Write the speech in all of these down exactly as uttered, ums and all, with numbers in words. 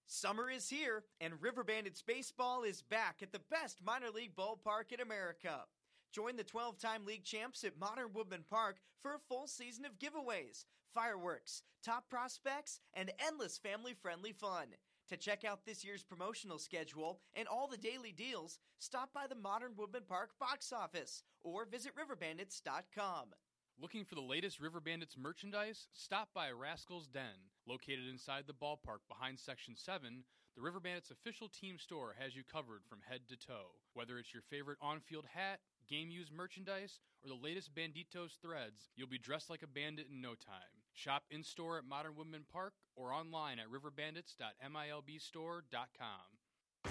Summer is here, and River Bandits baseball is back at the best minor league ballpark in America. Join the twelve-time league champs at Modern Woodmen Park for a full season of giveaways, fireworks, top prospects, and endless family-friendly fun. To check out this year's promotional schedule and all the daily deals, stop by the Modern Woodmen Park box office or visit river bandits dot com. Looking for the latest River Bandits merchandise? Stop by Rascal's Den. Located inside the ballpark behind Section seven, the River Bandits official team store has you covered from head to toe. Whether it's your favorite on-field hat, game-used merchandise, or the latest Banditos threads, you'll be dressed like a bandit in no time. Shop in-store at Modern Woodmen Park or online at river bandits dot milb store dot com.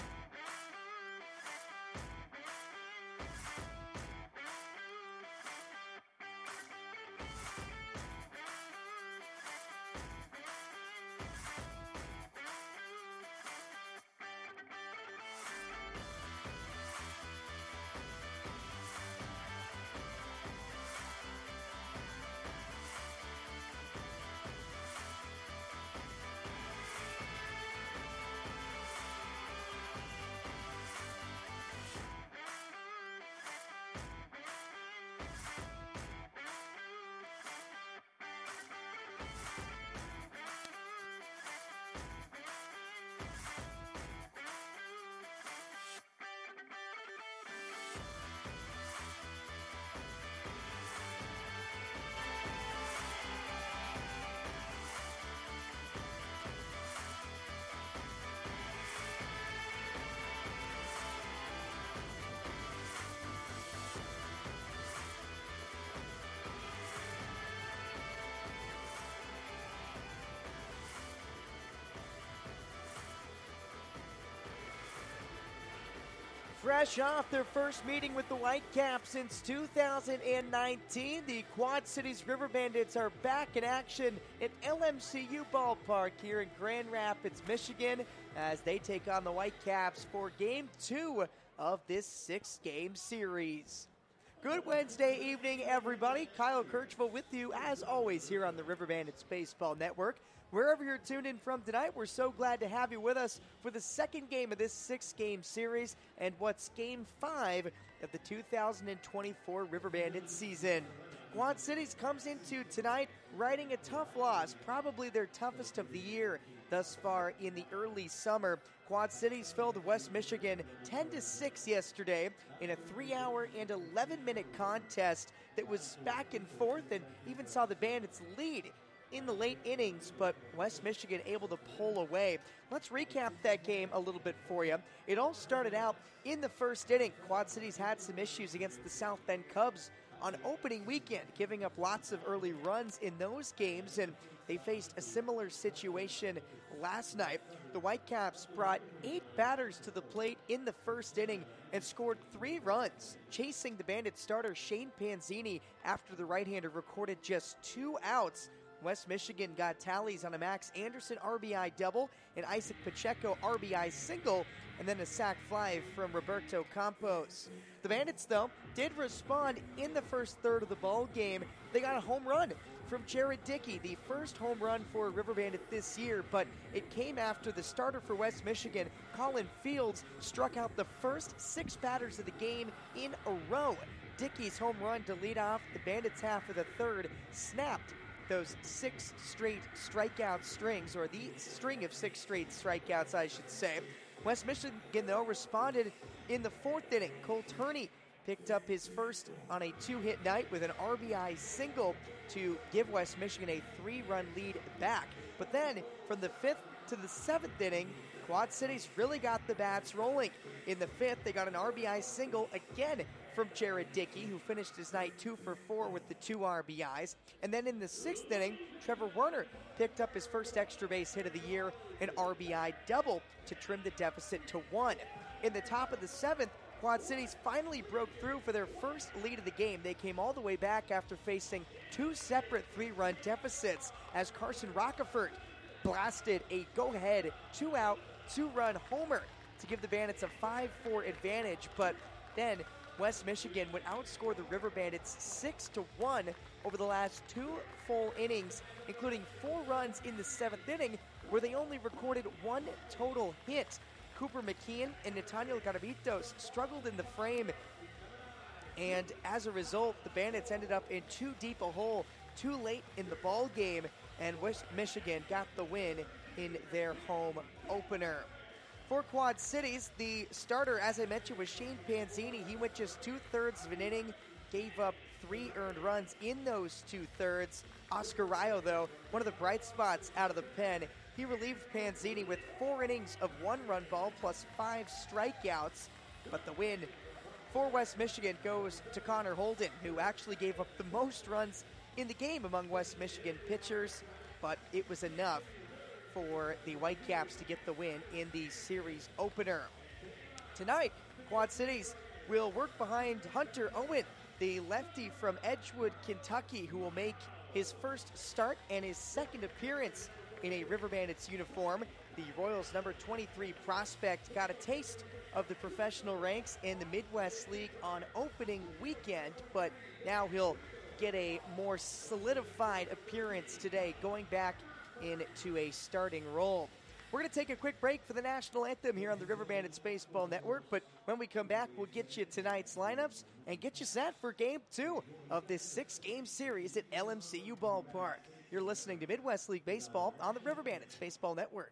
Fresh off their first meeting with the Whitecaps since two thousand nineteen, the Quad Cities River Bandits are back in action at L M C U Ballpark here in Grand Rapids, Michigan, as they take on the Whitecaps for Game two of this six-game series. Good Wednesday evening, everybody. Kyle Kirchville with you, as always, here on the River Bandits Baseball Network. Wherever you're tuned in from tonight, we're so glad to have you with us for the second game of this six-game series and what's Game five of the two thousand twenty-four River Bandits season. Quad Cities comes into tonight riding a tough loss, probably their toughest of the year thus far in the early summer. Quad Cities fell to West Michigan ten to six yesterday in a three-hour and eleven-minute contest that was back and forth and even saw the Bandits lead in the late innings, but West Michigan able to pull away. Let's recap that game a little bit for you. It all started out in the first inning. Quad Cities had some issues against the South Bend Cubs on opening weekend, giving up lots of early runs in those games, and they faced a similar situation last night. The Whitecaps brought eight batters to the plate in the first inning and scored three runs, chasing the Bandit starter Shane Panzini after the right-hander recorded just two outs. West Michigan got tallies on a Max Anderson R B I double, an Isaac Pacheco R B I single, and then a sac fly from Roberto Campos. The Bandits, though, did respond in the first third of the ball game. They got a home run from Jared Dickey, the first home run for a River Bandit this year, but it came after the starter for West Michigan, Colin Fields, struck out the first six batters of the game in a row. Dickey's home run to lead off the Bandits' half of the third snapped those six straight strikeout strings, or the string of six straight strikeouts, I should say. West Michigan, though, responded in the fourth inning. Cole Turney picked up his first on a two-hit night with an R B I single to give West Michigan a three-run lead back. But then, from the fifth to the seventh inning, Quad Cities really got the bats rolling. In the fifth, they got an R B I single again from Jared Dickey, who finished his night two for four with the two R B Is. And then in the sixth inning, Trevor Werner picked up his first extra base hit of the year, an R B I double to trim the deficit to one. In the top of the seventh, Quad Cities finally broke through for their first lead of the game. They came all the way back after facing two separate three-run deficits as Carson Rockefort blasted a go-ahead two-out, two-run homer to give the Bandits a five four advantage. But then West Michigan would outscore the River Bandits six to one over the last two full innings, including four runs in the seventh inning, where they only recorded one total hit. Cooper McKeon and Nathaniel Garbitos struggled in the frame, and as a result, the Bandits ended up in too deep a hole too late in the ball game, and West Michigan got the win in their home opener. For Quad Cities, the starter, as I mentioned, was Shane Panzini. He went just two-thirds of an inning, gave up three earned runs in those two-thirds. Oscar Rayo, though, one of the bright spots out of the pen. He relieved Panzini with four innings of one-run ball plus five strikeouts. But the win for West Michigan goes to Connor Holden, who actually gave up the most runs in the game among West Michigan pitchers. But it was enough for the Whitecaps to get the win in the series opener. Tonight, Quad Cities will work behind Hunter Owen, the lefty from Edgewood, Kentucky, who will make his first start and his second appearance in a River Bandits uniform. The Royals' number twenty-three prospect got a taste of the professional ranks in the Midwest League on opening weekend, but now he'll get a more solidified appearance today, going back into a starting role. We're going to take a quick break for the national anthem here on the River Bandits Baseball Network, but when we come back, we'll get you tonight's lineups and get you set for Game two of this six-game series at L M C U Ballpark. You're listening to Midwest League Baseball on the River Bandits Baseball Network.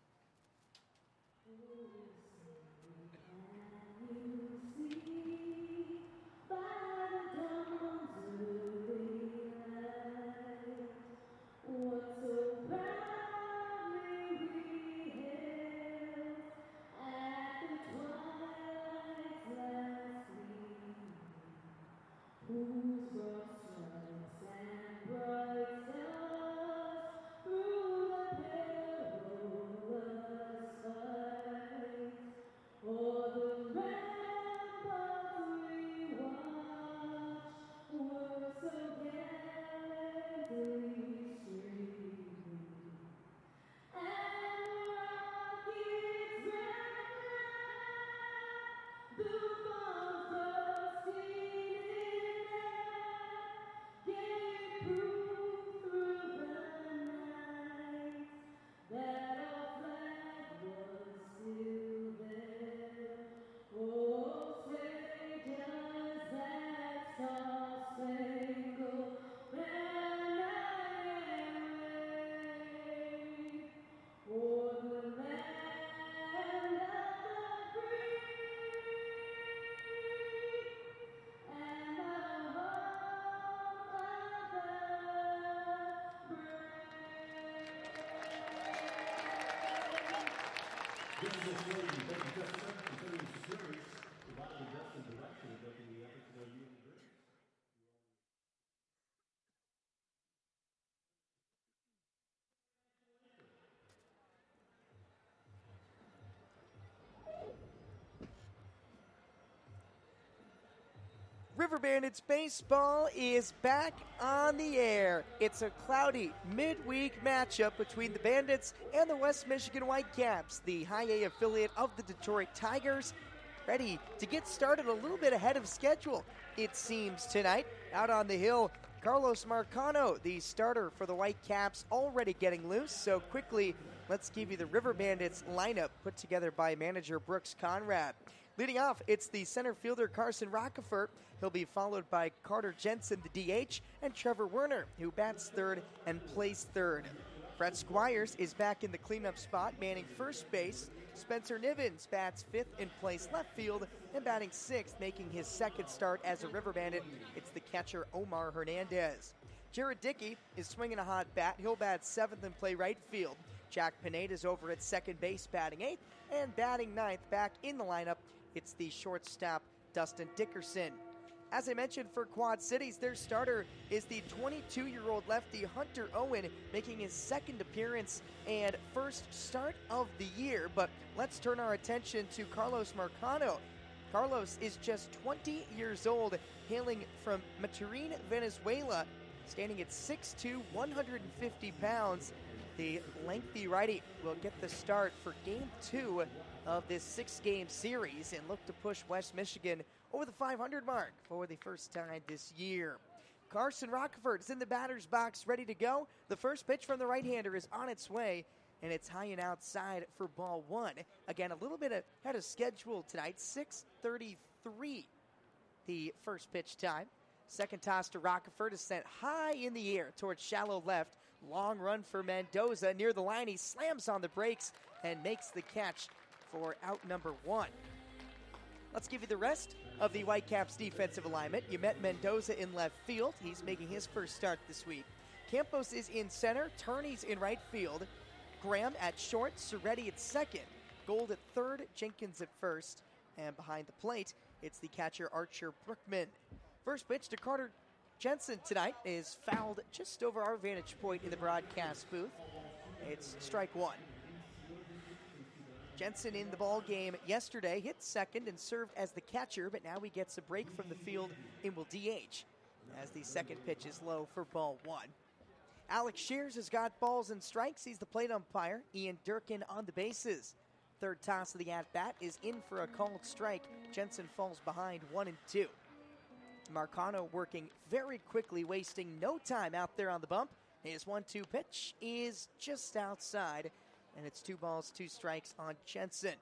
River Bandits Baseball is back on the air. It's a cloudy midweek matchup between the Bandits and the West Michigan Whitecaps, the high A affiliate of the Detroit Tigers, ready to get started a little bit ahead of schedule, it seems, tonight. Out on the hill, Carlos Marcano, the starter for the Whitecaps, already getting loose. So quickly, let's give you the River Bandits lineup put together by manager Brooks Conrad. Leading off, it's the center fielder Carson Rockefort. He'll be followed by Carter Jensen, the D H, and Trevor Werner, who bats third and plays third. Brett Squires is back in the cleanup spot, manning first base. Spencer Nivens bats fifth and plays left field, and batting sixth, making his second start as a River Bandit, it's the catcher Omar Hernandez. Jared Dickey is swinging a hot bat. He'll bat seventh and play right field. Jack Pineda's over at second base, batting eighth, and batting ninth, back in the lineup, it's the shortstop Dustin Dickerson. As I mentioned, for Quad Cities, their starter is the twenty-two-year-old lefty Hunter Owen, making his second appearance and first start of the year. But let's turn our attention to Carlos Marcano. Carlos is just twenty years old, hailing from Maturin, Venezuela, standing at six foot two, one hundred fifty pounds. The lengthy righty will get the start for Game two of this six-game series and look to push West Michigan over the five hundred mark for the first time this year. Carson Rockefort is in the batter's box, ready to go. The first pitch from the right-hander is on its way. and it's high and outside for ball one. Again, a little bit ahead of schedule tonight, six thirty-three the first pitch time. Second toss to Rockefort is sent high in the air towards shallow left. Long run for Mendoza. Near the line, he slams on the brakes and makes the catch for out number one. Let's give you the rest of the Whitecaps defensive alignment. You met Mendoza in left field. He's making his first start this week. Campos is in center. Turney's in right field. Graham at short. Soretti at second. Gold at third. Jenkins at first. And behind the plate, it's the catcher Archer Brookman. First pitch to Carter Jensen tonight is fouled just over our vantage point in the broadcast booth. It's strike one. Jensen in the ball game yesterday hit second and served as the catcher, but now he gets a break from the field and will D H as the second pitch is low for ball one. Alex Shears has got balls and strikes. He's the plate umpire. Ian Durkin on the bases. Third toss of the at-bat is in for a called strike. Jensen falls behind one and two. Marcano working very quickly, wasting no time out there on the bump. His one two pitch is just outside, and it's two balls, two strikes on Jensen.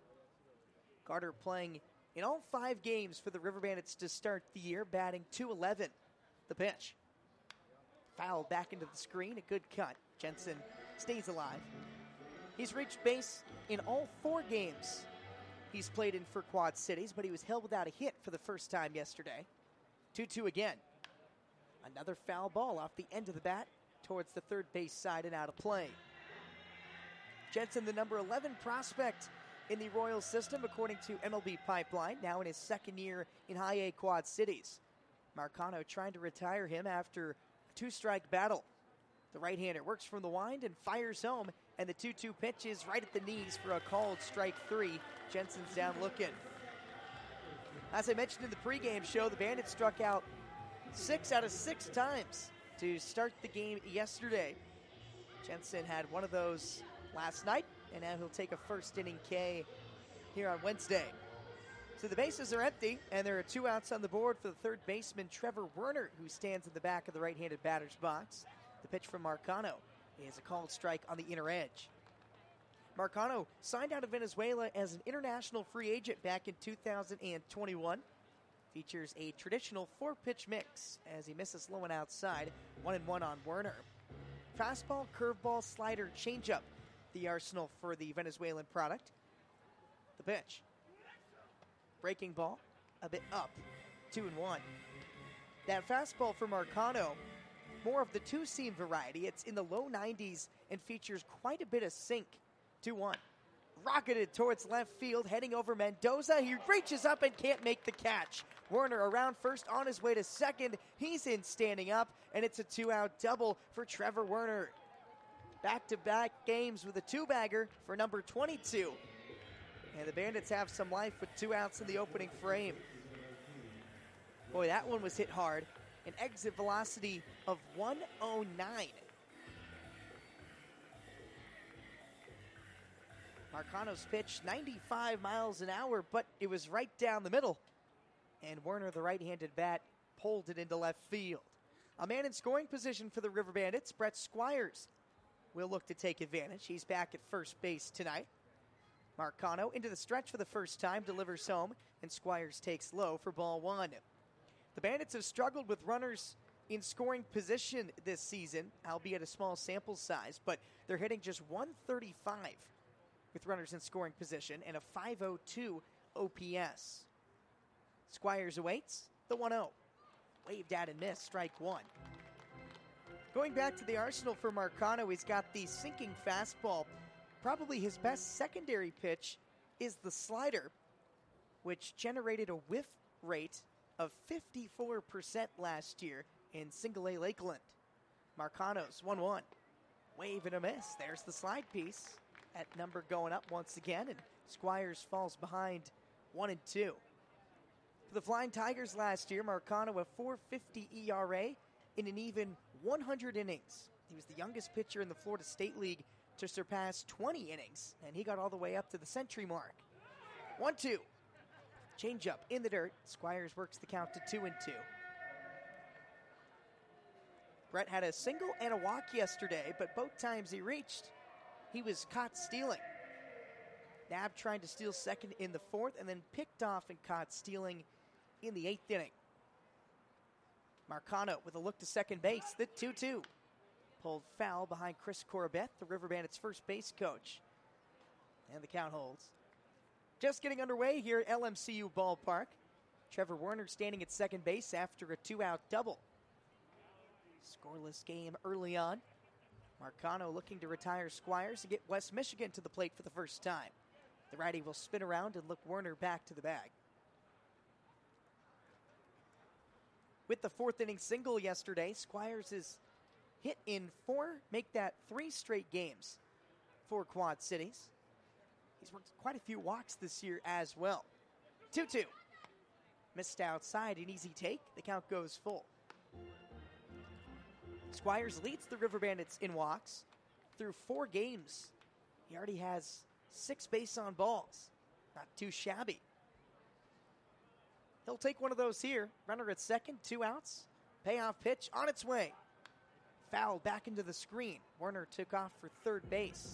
Carter playing in all five games for the River Bandits to start the year, batting two eleven. The pitch. Foul back into the screen, a good cut. Jensen stays alive. He's reached base in all four games he's played in for Quad Cities, but he was held without a hit for the first time yesterday. two two again. Another foul ball off the end of the bat towards the third base side and out of play. Jensen, the number eleven prospect in the Royals system, according to M L B Pipeline, now in his second year in High A Quad Cities. Marcano trying to retire him after a two-strike battle. The right-hander works from the wind and fires home, and the two two pitch is right at the knees for a called strike three. Jensen's down looking. As I mentioned in the pregame show, the Bandits struck out six out of six times to start the game yesterday. Jensen had one of those last night, and now he'll take a first inning K here on Wednesday. So the bases are empty, and there are two outs on the board for the third baseman, Trevor Werner, who stands in the back of the right-handed batter's box. The pitch from Marcano is a called strike on the inner edge. Marcano signed out of Venezuela as an international free agent back in two thousand twenty-one. Features a traditional four-pitch mix as he misses low and outside, one and one on Werner. Fastball, curveball, slider, changeup, the arsenal for the Venezuelan product. The pitch. Breaking ball, a bit up, two and one. That fastball for Marcano, more of the two-seam variety. It's in the low nineties and features quite a bit of sink. two one. Rocketed towards left field, heading over Mendoza. He reaches up and can't make the catch. Werner around first, on his way to second. He's in standing up, and it's a two-out double for Trevor Werner. Back-to-back games with a two-bagger for number twenty-two. And the Bandits have some life with two outs in the opening frame. Boy, that one was hit hard. An exit velocity of one oh nine. Marcano's pitch, ninety-five miles an hour, but it was right down the middle. And Werner, the right-handed bat, pulled it into left field. A man in scoring position for the River Bandits, Brett Squires, will look to take advantage. He's back at first base tonight. Marcano into the stretch for the first time, delivers home, and Squires takes low for ball one. The Bandits have struggled with runners in scoring position this season, albeit a small sample size, but they're hitting just one thirty-five with runners in scoring position and a five oh two O P S. Squires awaits the one oh. Waved out and missed, strike one. Going back to the arsenal for Marcano, he's got the sinking fastball. Probably his best secondary pitch is the slider, which generated a whiff rate of fifty-four percent last year in Single A Lakeland. Marcano's one one. Wave and a miss. There's the slide piece. At number going up once again, and Squires falls behind one and two. For the Flying Tigers last year, Marcano a four fifty E R A in an even one hundred innings. He was the youngest pitcher in the Florida State League to surpass twenty innings, and he got all the way up to the century mark. one two. Change up in the dirt. Squires works the count to two and two. Brett had a single and a walk yesterday, but both times he reached, he was caught stealing. Knapp trying to steal second in the fourth and then picked off and caught stealing in the eighth inning. Marcano with a look to second base, the two two. Pulled foul behind Chris Corbett, the River Bandits' first base coach. And the count holds. Just getting underway here at L M C U Ballpark. Trevor Werner standing at second base after a two-out double. Scoreless game early on. Marcano looking to retire Squires to get West Michigan to the plate for the first time. The righty will spin around and look Werner back to the bag. With the fourth inning single yesterday, Squires is hit in four, make that three straight games for Quad Cities. He's worked quite a few walks this year as well. two two. Missed outside, an easy take. The count goes full. Squires leads the River Bandits in walks. Through four games, he already has six base on balls. Not too shabby. He'll take one of those here. Runner at second, two outs. Payoff pitch on its way. Foul back into the screen. Werner took off for third base.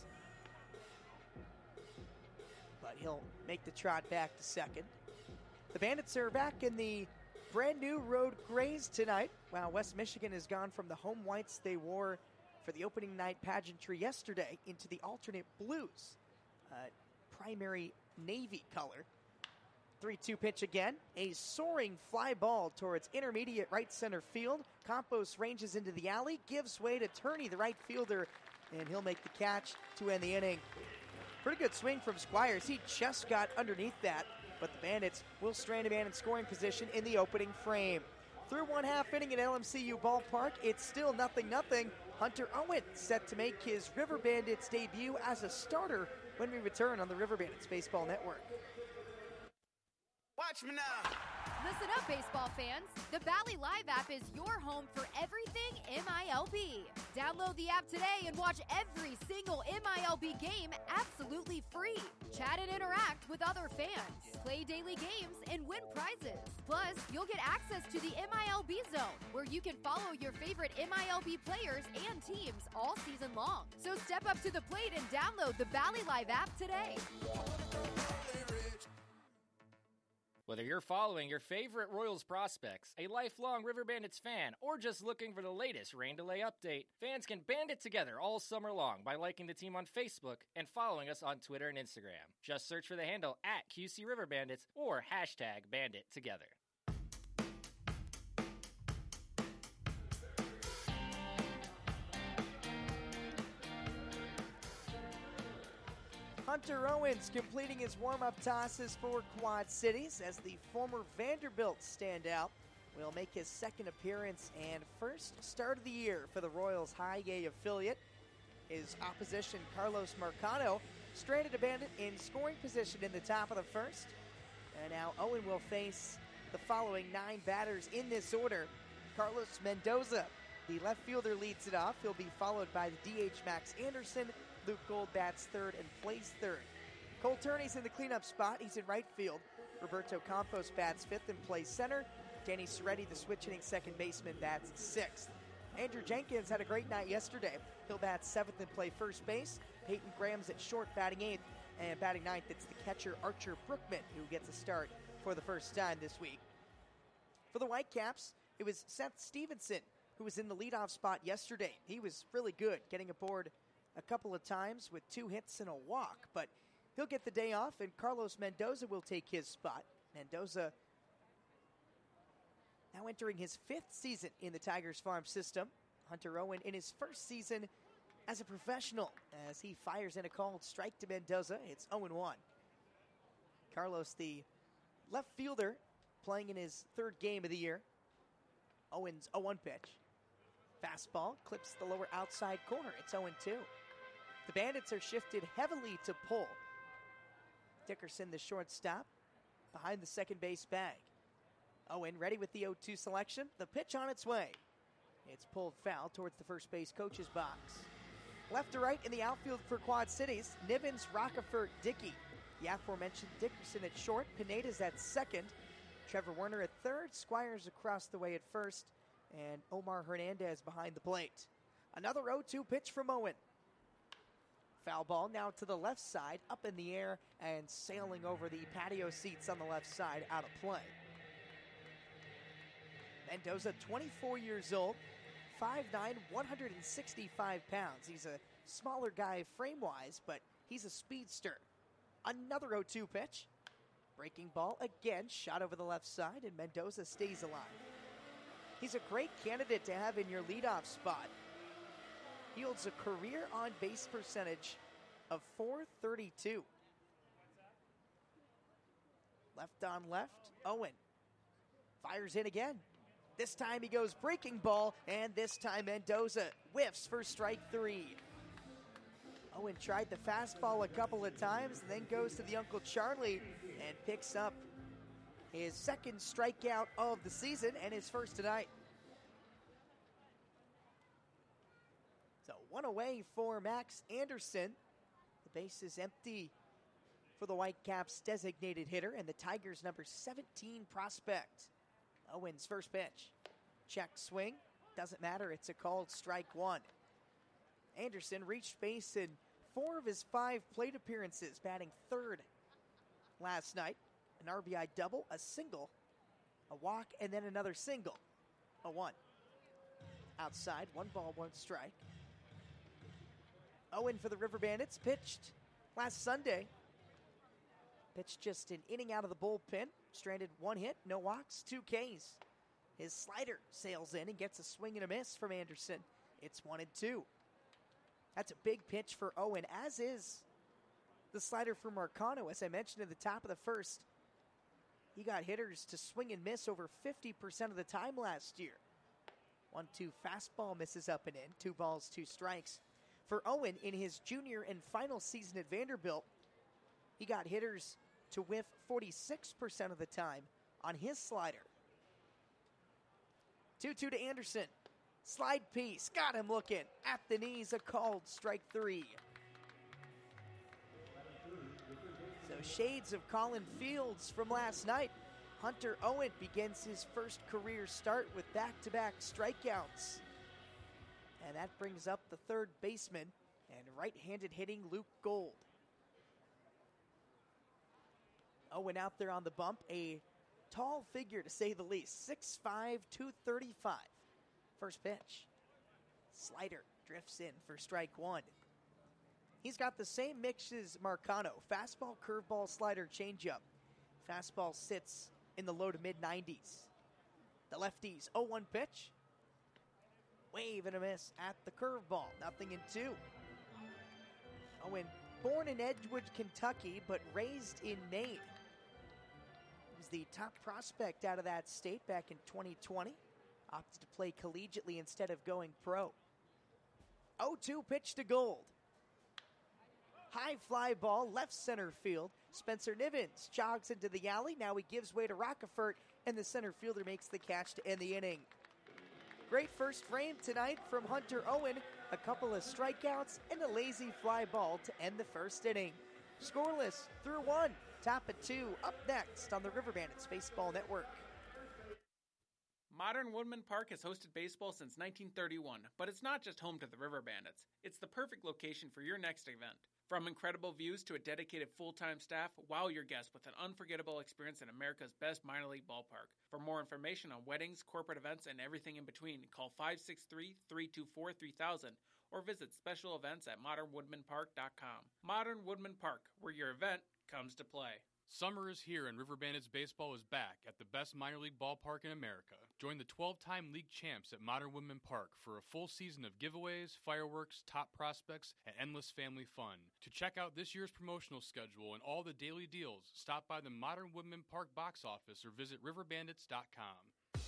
But he'll make the trot back to second. The Bandits are back in the brand new road grays tonight, while West Michigan has gone from the home whites they wore for the opening night pageantry yesterday into the alternate blues, uh, primary navy color. three two pitch again. A soaring fly ball towards intermediate right center field. Campos ranges into the alley, gives way to Turney, the right fielder, and he'll make the catch to end the inning. Pretty good swing from Squires. He just got underneath that, but the Bandits will strand a man in scoring position in the opening frame. Through one half inning at L M C U Ballpark, it's still nothing nothing. Hunter Owen set to make his River Bandits debut as a starter when we return on the River Bandits Baseball Network. Watch me now. Listen up, baseball fans. The Valley Live app is your home for everything M I L B. Download the app today and watch every single M I L B game absolutely free. Chat and interact with other fans. Play daily games and win prizes. Plus, you'll get access to the M I L B Zone, where you can follow your favorite M I L B players and teams all season long. So step up to the plate and download the Valley Live app today. Whether you're following your favorite Royals prospects, a lifelong River Bandits fan, or just looking for the latest rain delay update, fans can band it together all summer long by liking the team on Facebook and following us on Twitter and Instagram. Just search for the handle at Q C River Bandits or hashtag BanditTogether. Hunter Owens completing his warm-up tosses for Quad Cities as the former Vanderbilt standout will make his second appearance and first start of the year for the Royals High A affiliate. His opposition, Carlos Marcano, stranded a Bandit in scoring position in the top of the first. And now Owen will face the following nine batters in this order. Carlos Mendoza, the left fielder, leads it off. He'll be followed by the D H Max Anderson. Luke Gold bats third and plays third. Cole Turney's in the cleanup spot. He's in right field. Roberto Campos bats fifth and plays center. Danny Soretti, the switch-hitting second baseman, bats sixth. Andrew Jenkins had a great night yesterday. He'll bat seventh and play first base. Peyton Graham's at short, batting eighth. And batting ninth, it's the catcher Archer Brookman who gets a start for the first time this week. For the Whitecaps, it was Seth Stevenson who was in the leadoff spot yesterday. He was really good, getting aboard a couple of times with two hits and a walk, but he'll get the day off, and Carlos Mendoza will take his spot. Mendoza now entering his fifth season in the Tigers farm system. Hunter Owen in his first season as a professional as he fires in a called strike to Mendoza. It's oh one. Carlos, the left fielder, playing in his third game of the year. Owen's oh one pitch. Fastball clips the lower outside corner. It's oh two. The Bandits are shifted heavily to pull. Dickerson, the shortstop, behind the second base bag. Owen ready with the oh two selection. The pitch on its way. It's pulled foul towards the first base coach's box. Left to right in the outfield for Quad Cities, Nivens, Rockefeller, Dickey. The aforementioned Dickerson at short, Pineda's at second. Trevor Werner at third, Squires across the way at first, and Omar Hernandez behind the plate. Another oh two pitch from Owen. Foul ball now to the left side, up in the air and sailing over the patio seats on the left side, out of play. Mendoza, twenty-four years old, five nine, one hundred sixty-five pounds. He's a smaller guy frame-wise, but he's a speedster. Another oh two pitch. Breaking ball again, shot over the left side, and Mendoza stays alive. He's a great candidate to have in your leadoff spot. He holds a career on-base percentage of four thirty-two. Left on left, Owen fires in again. This time he goes breaking ball, and this time Mendoza whiffs for strike three. Owen tried the fastball a couple of times, and then goes to the Uncle Charlie and picks up his second strikeout of the season and his first tonight. So one away for Max Anderson. The base is empty for the Whitecaps' designated hitter and the Tigers' number seventeen prospect. Owen's first pitch. Check swing. Doesn't matter. It's a called strike one. Anderson reached base in four of his five plate appearances, batting third last night. An R B I double, a single, a walk, and then another single. A one. Outside, one ball, one strike. Owen for the River Bandits pitched last Sunday. Pitched just an inning out of the bullpen. Stranded one hit, no walks, two Ks. His slider sails in and gets a swing and a miss from Anderson. It's one and two. That's a big pitch for Owen, as is the slider for Marcano. As I mentioned at the top of the first, he got hitters to swing and miss over fifty percent of the time last year. one two fastball misses up and in. Two balls, two strikes. For Owen, in his junior and final season at Vanderbilt, he got hitters to whiff forty-six percent of the time on his slider. two two to Anderson. Slide piece. Got him looking. At the knees, a called strike three. So shades of Colin Fields from last night. Hunter Owen begins his first career start with back-to-back strikeouts. And that brings up the third baseman and right-handed hitting Luke Gold. Owen out there on the bump, a tall figure to say the least, six five, two thirty-five. First pitch. Slider drifts in for strike one. He's got the same mix as Marcano. Fastball, curveball, slider, changeup. Fastball sits in the low to mid nineties. The lefties, oh one pitch. Wave and a miss at the curveball. Nothing in two. Owen, born in Edgewood, Kentucky, but raised in Maine. He was the top prospect out of that state back in twenty twenty. Opted to play collegiately instead of going pro. oh two pitch to Gold. High fly ball, left center field. Spencer Nivens jogs into the alley. Now he gives way to Rockefort, and the center fielder makes the catch to end the inning. Great first frame tonight from Hunter Owen. A couple of strikeouts and a lazy fly ball to end the first inning. Scoreless through one. Top of two. Up next on the River Bandits Baseball Network. Modern Woodman Park has hosted baseball since nineteen thirty-one, but it's not just home to the River Bandits. It's the perfect location for your next event. From incredible views to a dedicated full-time staff, wow your guests with an unforgettable experience in America's best minor league ballpark. For more information on weddings, corporate events, and everything in between, call five six three, three two four, three thousand or visit special events at modern woodman park dot com. Modern Woodman Park, where your event comes to play. Summer is here and River Bandits baseball is back at the best minor league ballpark in America. Join the twelve-time league champs at Modern Woodman Park for a full season of giveaways, fireworks, top prospects, and endless family fun. To check out this year's promotional schedule and all the daily deals, stop by the Modern Woodman Park box office or visit river bandits dot com.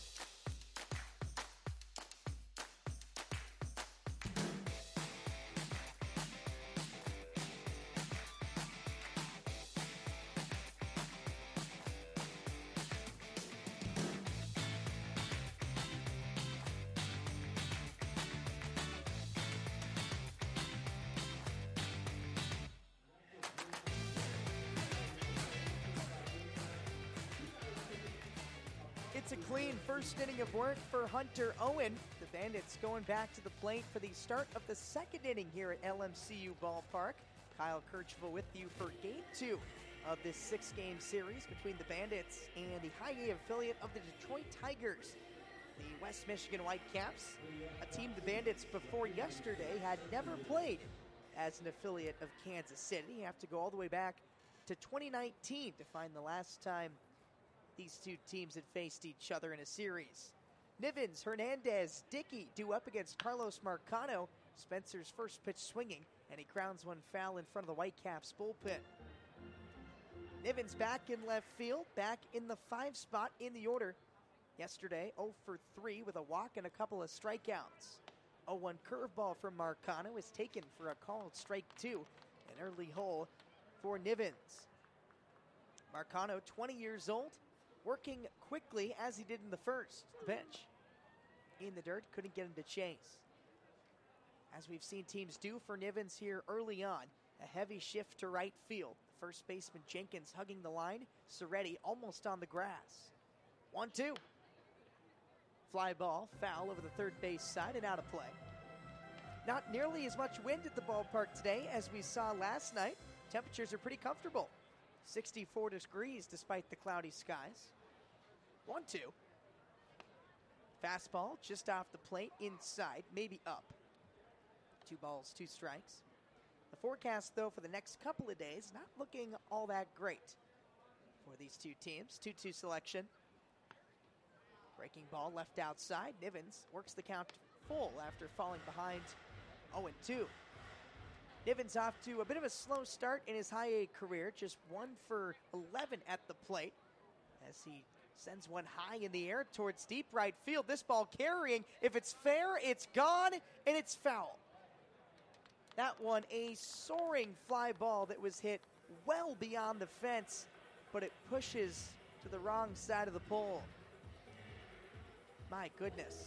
It's a clean first inning of work for Hunter Owen. The Bandits going back to the plate for the start of the second inning here at L M C U Ballpark. Kyle Kirchville with you for game two of this six-game series between the Bandits and the high A affiliate of the Detroit Tigers. The West Michigan Whitecaps, a team the Bandits before yesterday had never played as an affiliate of Kansas City. You have to go all the way back to twenty nineteen to find the last time these two teams had faced each other in a series. Nivens, Hernandez, Dickey due up against Carlos Marcano. Spencer's first pitch swinging, and he grounds one foul in front of the Whitecaps bullpen. Nivens back in left field, back in the five spot in the order. Yesterday, oh for three with a walk and a couple of strikeouts. oh one curveball from Marcano is taken for a called strike two. An early hole for Nivens. Marcano, twenty years old, working quickly as he did in the first. The pitch in the dirt, couldn't get him to chase. As we've seen teams do for Nivens here early on, a heavy shift to right field. First baseman Jenkins hugging the line. Soretti almost on the grass. one two. Fly ball, foul over the third base side and out of play. Not nearly as much wind at the ballpark today as we saw last night. Temperatures are pretty comfortable. sixty-four degrees despite the cloudy skies. one two. Fastball just off the plate, inside, maybe up. Two balls, two strikes. The forecast, though, for the next couple of days, not looking all that great for these two teams. two two selection. Breaking ball left outside. Nivens works the count full after falling behind oh and two. Nivens off to a bit of a slow start in his high A career. Just one for eleven at the plate as he sends one high in the air towards deep right field. This ball carrying. If it's fair, it's gone, and it's foul. That one, a soaring fly ball that was hit well beyond the fence, but it pushes to the wrong side of the pole. My goodness.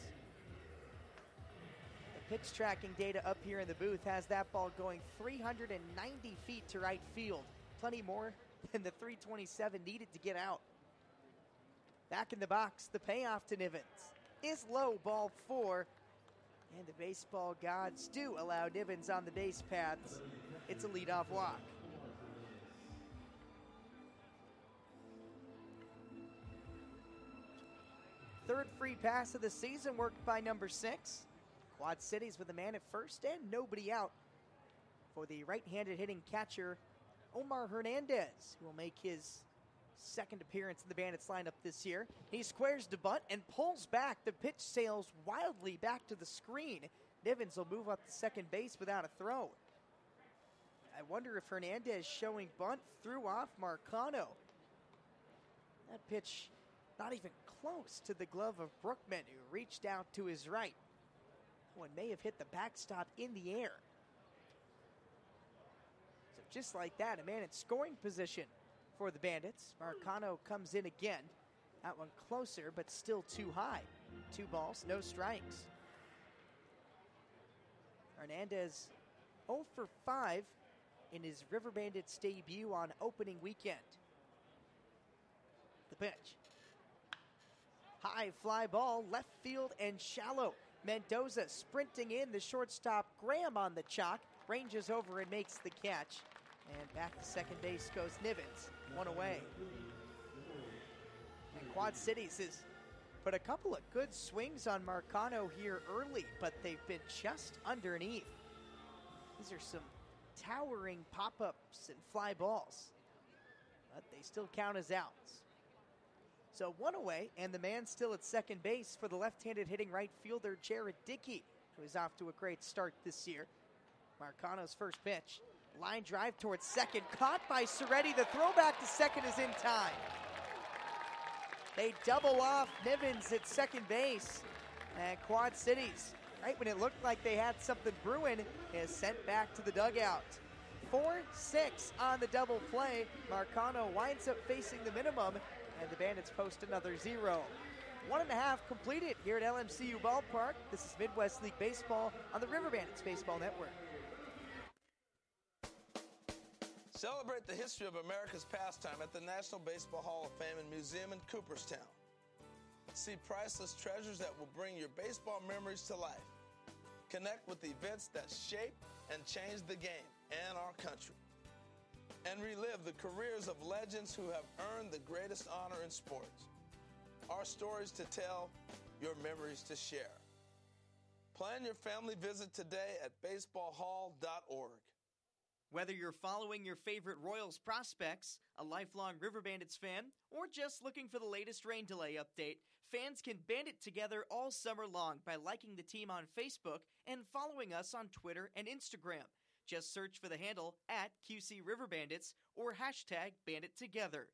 The pitch tracking data up here in the booth has that ball going three hundred ninety feet to right field. Plenty more than the three twenty-seven needed to get out. Back in the box, the payoff to Nivens is low, ball four. And the baseball gods do allow Nivens on the base paths. It's a leadoff walk. Third free pass of the season worked by number six. Quad Cities with a man at first and nobody out for the right-handed hitting catcher, Omar Hernandez, who will make his second appearance in the Bandits lineup this year. He squares to bunt and pulls back. The pitch sails wildly back to the screen. Nivens will move up to second base without a throw. I wonder if Hernandez showing bunt threw off Marcano. That pitch not even close to the glove of Brookman, who reached out to his right. One may have hit the backstop in the air. So just like that, a man in scoring position for the Bandits. Marcano comes in again. That one closer, but still too high. Two balls, no strikes. Hernandez oh for five in his River Bandits debut on opening weekend. The pitch. High fly ball, left field and shallow. Mendoza sprinting in, the shortstop Graham on the chalk, ranges over and makes the catch. And back to second base goes Nivens, one away. And Quad Cities has put a couple of good swings on Marcano here early, but they've been just underneath. These are some towering pop-ups and fly balls, but they still count as outs. So one away, and the man still at second base for the left-handed hitting right fielder, Jared Dickey, who is off to a great start this year. Marcano's first pitch. Line drive towards second, caught by Soretti. The throwback to second is in time. They double off Nivens at second base. And Quad Cities, right when it looked like they had something brewing, is sent back to the dugout. four six on the double play. Marcano winds up facing the minimum, and the Bandits post another zero. One and a half completed here at L M C U Ballpark. This is Midwest League Baseball on the River Bandits Baseball Network. Celebrate the history of America's pastime at the National Baseball Hall of Fame and Museum in Cooperstown. See priceless treasures that will bring your baseball memories to life. Connect with events that shape and change the game and our country. and relive the careers of legends who have earned the greatest honor in sports. Our stories to tell, your memories to share. Plan your family visit today at baseball hall dot org. Whether you're following your favorite Royals prospects, a lifelong River Bandits fan, or just looking for the latest rain delay update, fans can band it together all summer long by liking the team on Facebook and following us on Twitter and Instagram. Just search for the handle at Q C River Bandits or hashtag Bandit Together.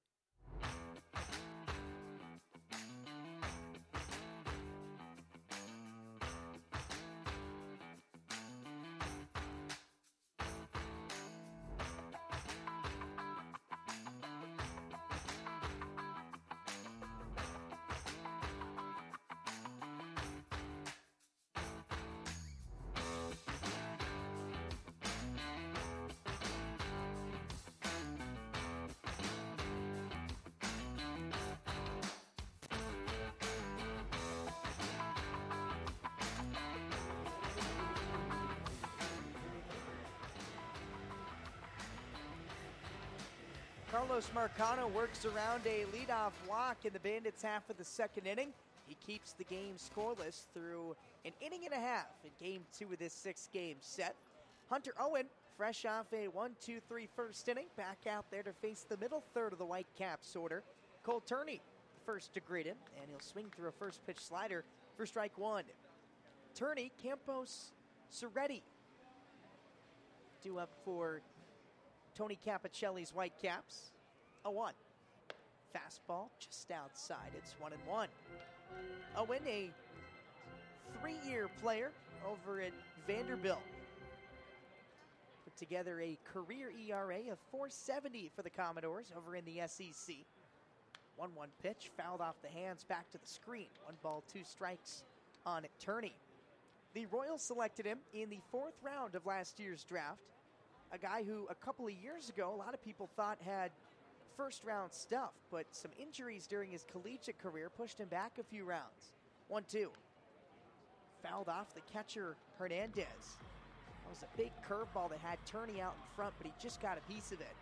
Carlos Marcano works around a leadoff walk in the Bandits' half of the second inning. He keeps the game scoreless through an inning and a half in game two of this six-game set. Hunter Owen, fresh off a one two three first inning, back out there to face the middle third of the Whitecaps order. Cole Turney, first to greet him, and he'll swing through a first-pitch slider for strike one. Turney, Campos, Soretti due up for Tony Capicelli's Whitecaps. oh one. Fastball just outside. It's one and one. Owen, a three-year player over at Vanderbilt. Put together a career E R A of four seventy for the Commodores over in the S E C. one one pitch, fouled off the hands, back to the screen. One ball, two strikes on Turney. The Royals selected him in the fourth round of last year's draft. A guy who a couple of years ago, a lot of people thought had first round stuff, but some injuries during his collegiate career pushed him back a few rounds. one two. Fouled off the catcher, Hernandez. That was a big curveball that had Turney out in front, but he just got a piece of it.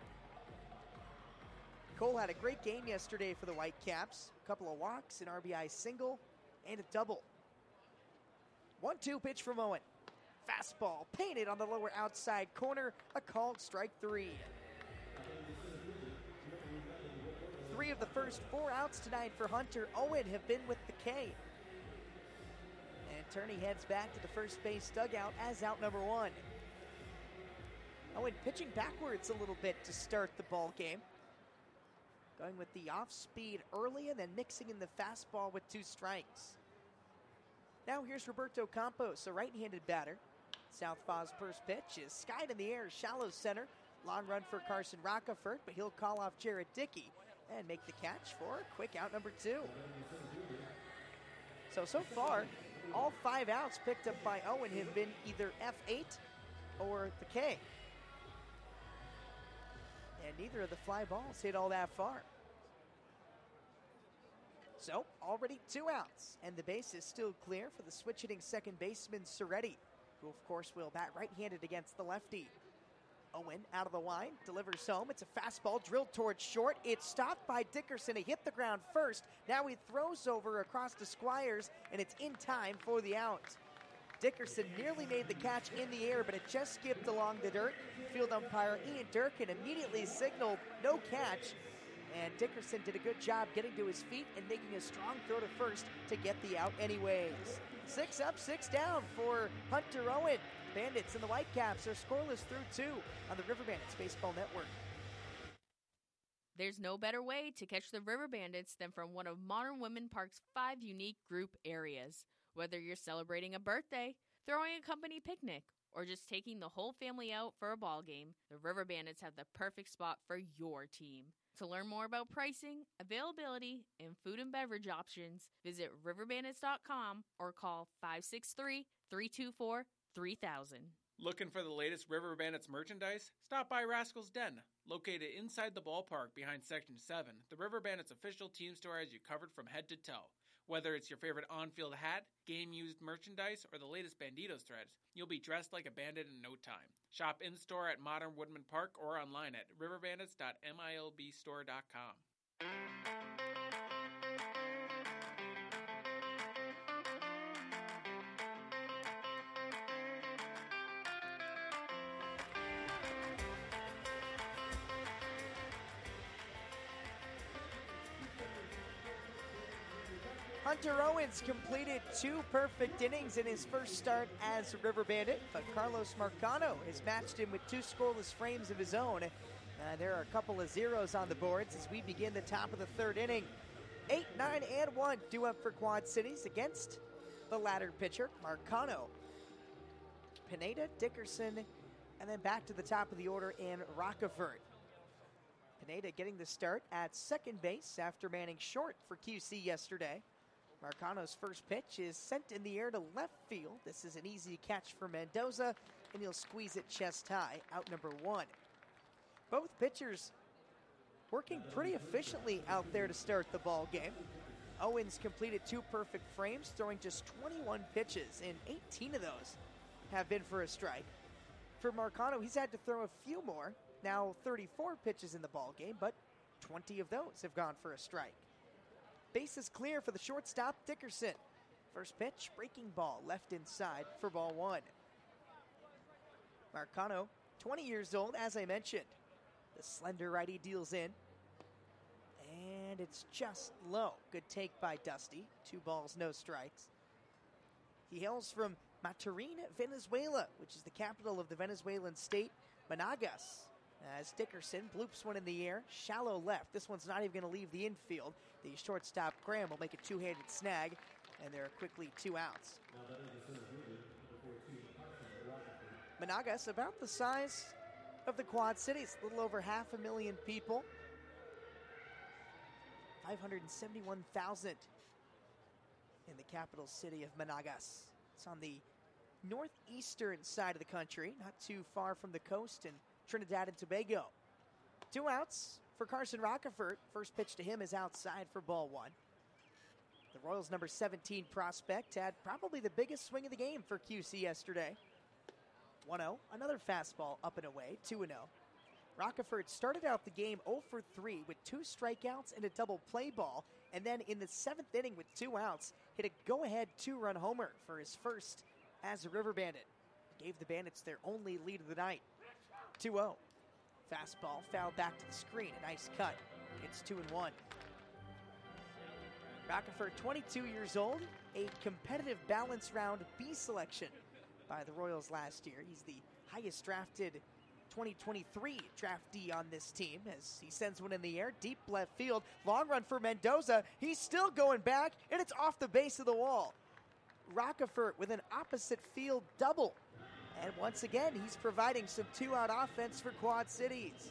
Cole had a great game yesterday for the Whitecaps. A couple of walks, an R B I single, and a double. one two pitch from Owen. Fastball painted on the lower outside corner, a called strike three. Three of the first four outs tonight for Hunter Owen have been with the K. And Turney heads back to the first base dugout as out number one. Owen pitching backwards a little bit to start the ball game. Going with the off speed early and then mixing in the fastball with two strikes. Now here's Roberto Campos, a right-handed batter. Southpaw's first pitch is skied in the air, shallow center. Long run for Carson Rockefort, but he'll call off Jared Dickey and make the catch for a quick out number two. So, so far, all five outs picked up by Owen have been either F eight or the K. And neither of the fly balls hit all that far. So, already two outs, and the base is still clear for the switch-hitting second baseman Soretti, who, of course, will bat right-handed against the lefty. Owen out of the line, delivers home. It's a fastball drilled towards short. It's stopped by Dickerson. He hit the ground first. Now he throws over across to Squires, and it's in time for the out. Dickerson nearly made the catch in the air, but it just skipped along the dirt. Field umpire Ian Durkin immediately signaled no catch, and Dickerson did a good job getting to his feet and making a strong throw to first to get the out anyways. Six up, six down for Hunter Owen. Bandits and the Whitecaps are scoreless through two on the River Bandits Baseball Network. There's no better way to catch the River Bandits than from one of Modern Women Park's five unique group areas. Whether you're celebrating a birthday, throwing a company picnic, or just taking the whole family out for a ball game, the River Bandits have the perfect spot for your team. To learn more about pricing, availability, and food and beverage options, visit river bandits dot com or call five six three, three two four, three thousand. Looking for the latest River Bandits merchandise? Stop by Rascal's Den. Located inside the ballpark behind Section seven, the River Bandits official team store has you covered from head to toe. Whether it's your favorite on-field hat, game-used merchandise, or the latest Banditos threads, you'll be dressed like a bandit in no time. Shop in-store at Modern Woodman Park or online at river bandits dot milb store dot com. Hunter Owens completed two perfect innings in his first start as a River Bandit, but Carlos Marcano has matched him with two scoreless frames of his own. Uh, there are a couple of zeros on the boards as we begin the top of the third inning. Eight, nine, and one due up for Quad Cities against the latter pitcher, Marcano. Pineda, Dickerson, and then back to the top of the order in Rockefort. Pineda getting the start at second base after manning short for Q C yesterday. Marcano's first pitch is sent in the air to left field. This is an easy catch for Mendoza, and he'll squeeze it chest high, out number one. Both pitchers working pretty efficiently out there to start the ball game. Owens completed two perfect frames, throwing just twenty-one pitches, and eighteen of those have been for a strike. For Marcano, he's had to throw a few more, now thirty-four pitches in the ball game, but twenty of those have gone for a strike. Base is clear for the shortstop, Dickerson. First pitch, breaking ball, left inside for ball one. Marcano, twenty years old, as I mentioned. The slender righty deals in. And it's just low. Good take by Dusty. Two balls, no strikes. He hails from Maturin, Venezuela, which is the capital of the Venezuelan state, Managas. As Dickerson bloops one in the air, shallow left. This one's not even going to leave the infield. The shortstop, Graham, will make a two-handed snag, and there are quickly two outs. Managas, about the size of the Quad Cities, a little over half a million people. five hundred seventy-one thousand in the capital city of Managas. It's on the northeastern side of the country, not too far from the coast and Trinidad and Tobago. Two outs for Carson Rockefort. First pitch to him is outside for ball one. The Royals' number seventeen prospect had probably the biggest swing of the game for Q C yesterday. one oh, another fastball up and away, two oh. Rockefort started out the game oh for three with two strikeouts and a double play ball, and then in the seventh inning with two outs, hit a go-ahead two-run homer for his first as a River Bandit. Gave the Bandits their only lead of the night. two oh. Fastball fouled back to the screen. A nice cut. It's two and one. Rockefort, twenty-two years old, a competitive balance round B selection by the Royals last year. He's the highest drafted twenty twenty-three draftee on this team as he sends one in the air, deep left field. Long run for Mendoza. He's still going back, and it's off the base of the wall. Rockefort with an opposite field double. And once again, he's providing some two-out offense for Quad Cities.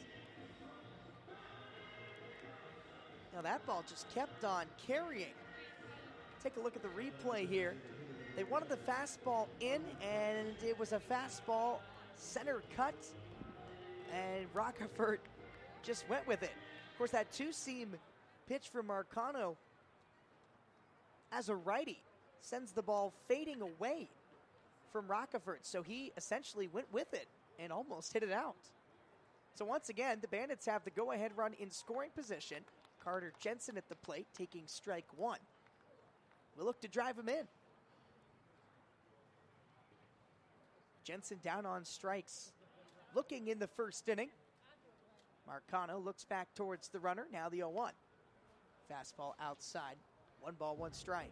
Now that ball just kept on carrying. Take a look at the replay here. They wanted the fastball in, and it was a fastball center cut, and Rockefort just went with it. Of course, that two-seam pitch from Marcano as a righty sends the ball fading away from Rockefort, so he essentially went with it and almost hit it out. So once again, the Bandits have the go-ahead run in scoring position. Carter Jensen at the plate taking strike one. We'll look to drive him in. Jensen down on strikes, looking in the first inning. Marcano looks back towards the runner, now the oh one. Fastball outside, one ball, one strike.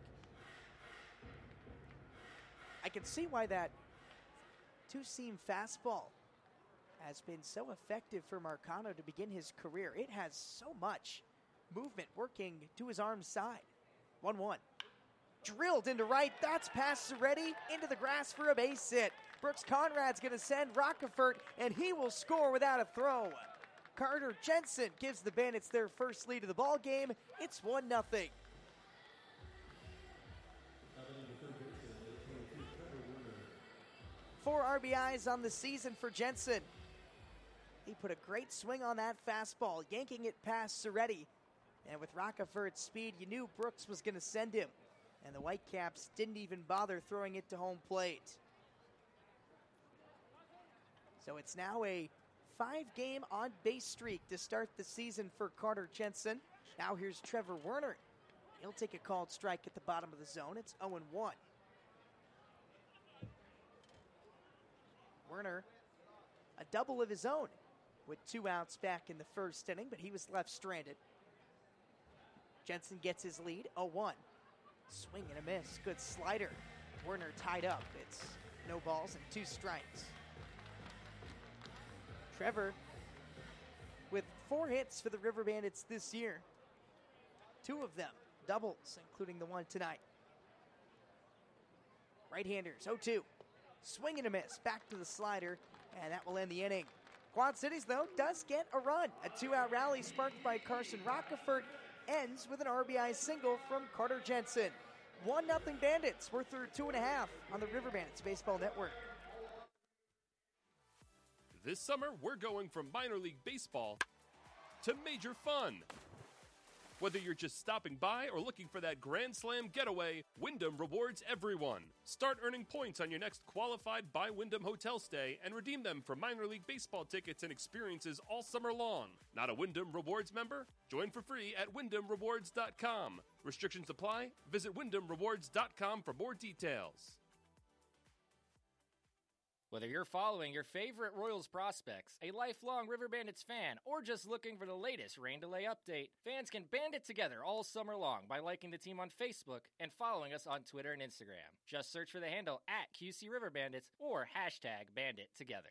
I can see why that two-seam fastball has been so effective for Marcano to begin his career. It has so much movement working to his arm side. one one. Drilled into right. That's past Zeretti into the grass for a base hit. Brooks Conrad's going to send Rockefort, and he will score without a throw. Carter Jensen gives the Bandits their first lead of the ball game. It's one nothing. Four R B Is on the season for Jensen. He put a great swing on that fastball, yanking it past Zeretti. And with Rockefort's speed, you knew Brooks was going to send him. And the Whitecaps didn't even bother throwing it to home plate. So it's now a five-game on-base streak to start the season for Carter Jensen. Now here's Trevor Werner. He'll take a called strike at the bottom of the zone. It's oh and one. Werner, a double of his own with two outs back in the first inning, but he was left stranded. Jensen gets his lead, oh one. Swing and a miss, good slider. Werner tied up. It's no balls and two strikes. Trevor with four hits for the River Bandits this year. Two of them doubles, including the one tonight. Right-handers, oh two. Swing and a miss, back to the slider, and that will end the inning. Quad Cities, though, does get a run. A two-out rally sparked by Carson Rockefort ends with an R B I single from Carter Jensen. one nothing Bandits. We're through two and a half on the River Bandits Baseball Network. This summer, we're going from minor league baseball to major fun. Whether you're just stopping by or looking for that Grand Slam getaway, Wyndham rewards everyone. Start earning points on your next qualified by Wyndham hotel stay and redeem them for minor league baseball tickets and experiences all summer long. Not a Wyndham Rewards member? Join for free at wyndham rewards dot com. Restrictions apply. Visit wyndham rewards dot com for more details. Whether you're following your favorite Royals prospects, a lifelong River Bandits fan, or just looking for the latest rain delay update, fans can band it together all summer long by liking the team on Facebook and following us on Twitter and Instagram. Just search for the handle at Q C River Bandits or hashtag Bandit Together.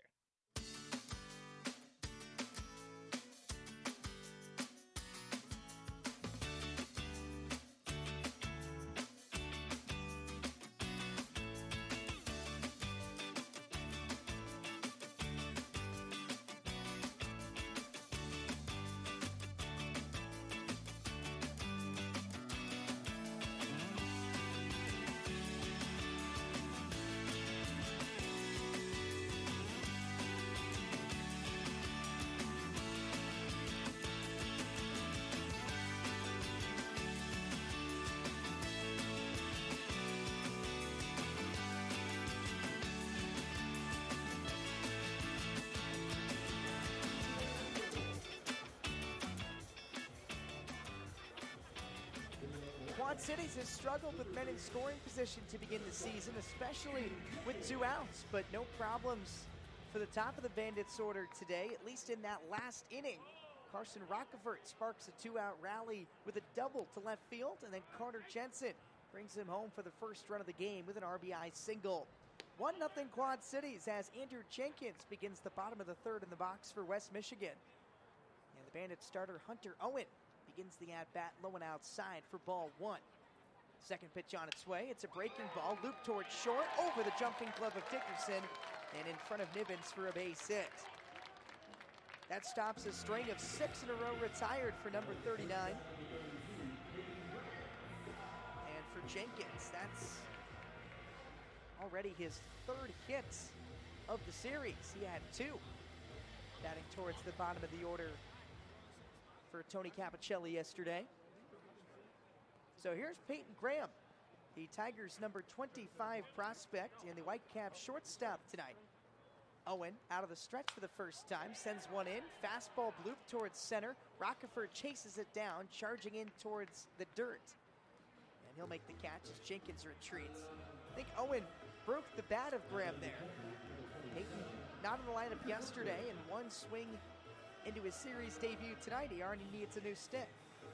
Quad Cities has struggled with men in scoring position to begin the season, especially with two outs, but no problems for the top of the Bandits order today, at least in that last inning. Carson Rockefort sparks a two-out rally with a double to left field, and then Carter Jensen brings him home for the first run of the game with an R B I single. one nothing Quad Cities as Andrew Jenkins begins the bottom of the third in the box for West Michigan. And the Bandit starter Hunter Owen begins the at-bat low and outside for ball one. Second pitch on its way. It's a breaking ball, looped towards short, over the jumping glove of Dickerson, and in front of Nibbins for a base hit. That stops a string of six in a row retired for number thirty-nine. And for Jenkins, that's already his third hit of the series. He had two. Batting towards the bottom of the order for Tony Capicelli yesterday. So here's Peyton Graham, the Tigers' number twenty-five prospect and the Whitecaps shortstop tonight. Owen out of the stretch for the first time, sends one in, fastball bloop towards center. Rockefort chases it down, charging in towards the dirt. And he'll make the catch as Jenkins retreats. I think Owen broke the bat of Graham there. Peyton not in the lineup yesterday, and one swing into his series debut tonight, he already needs a new stick.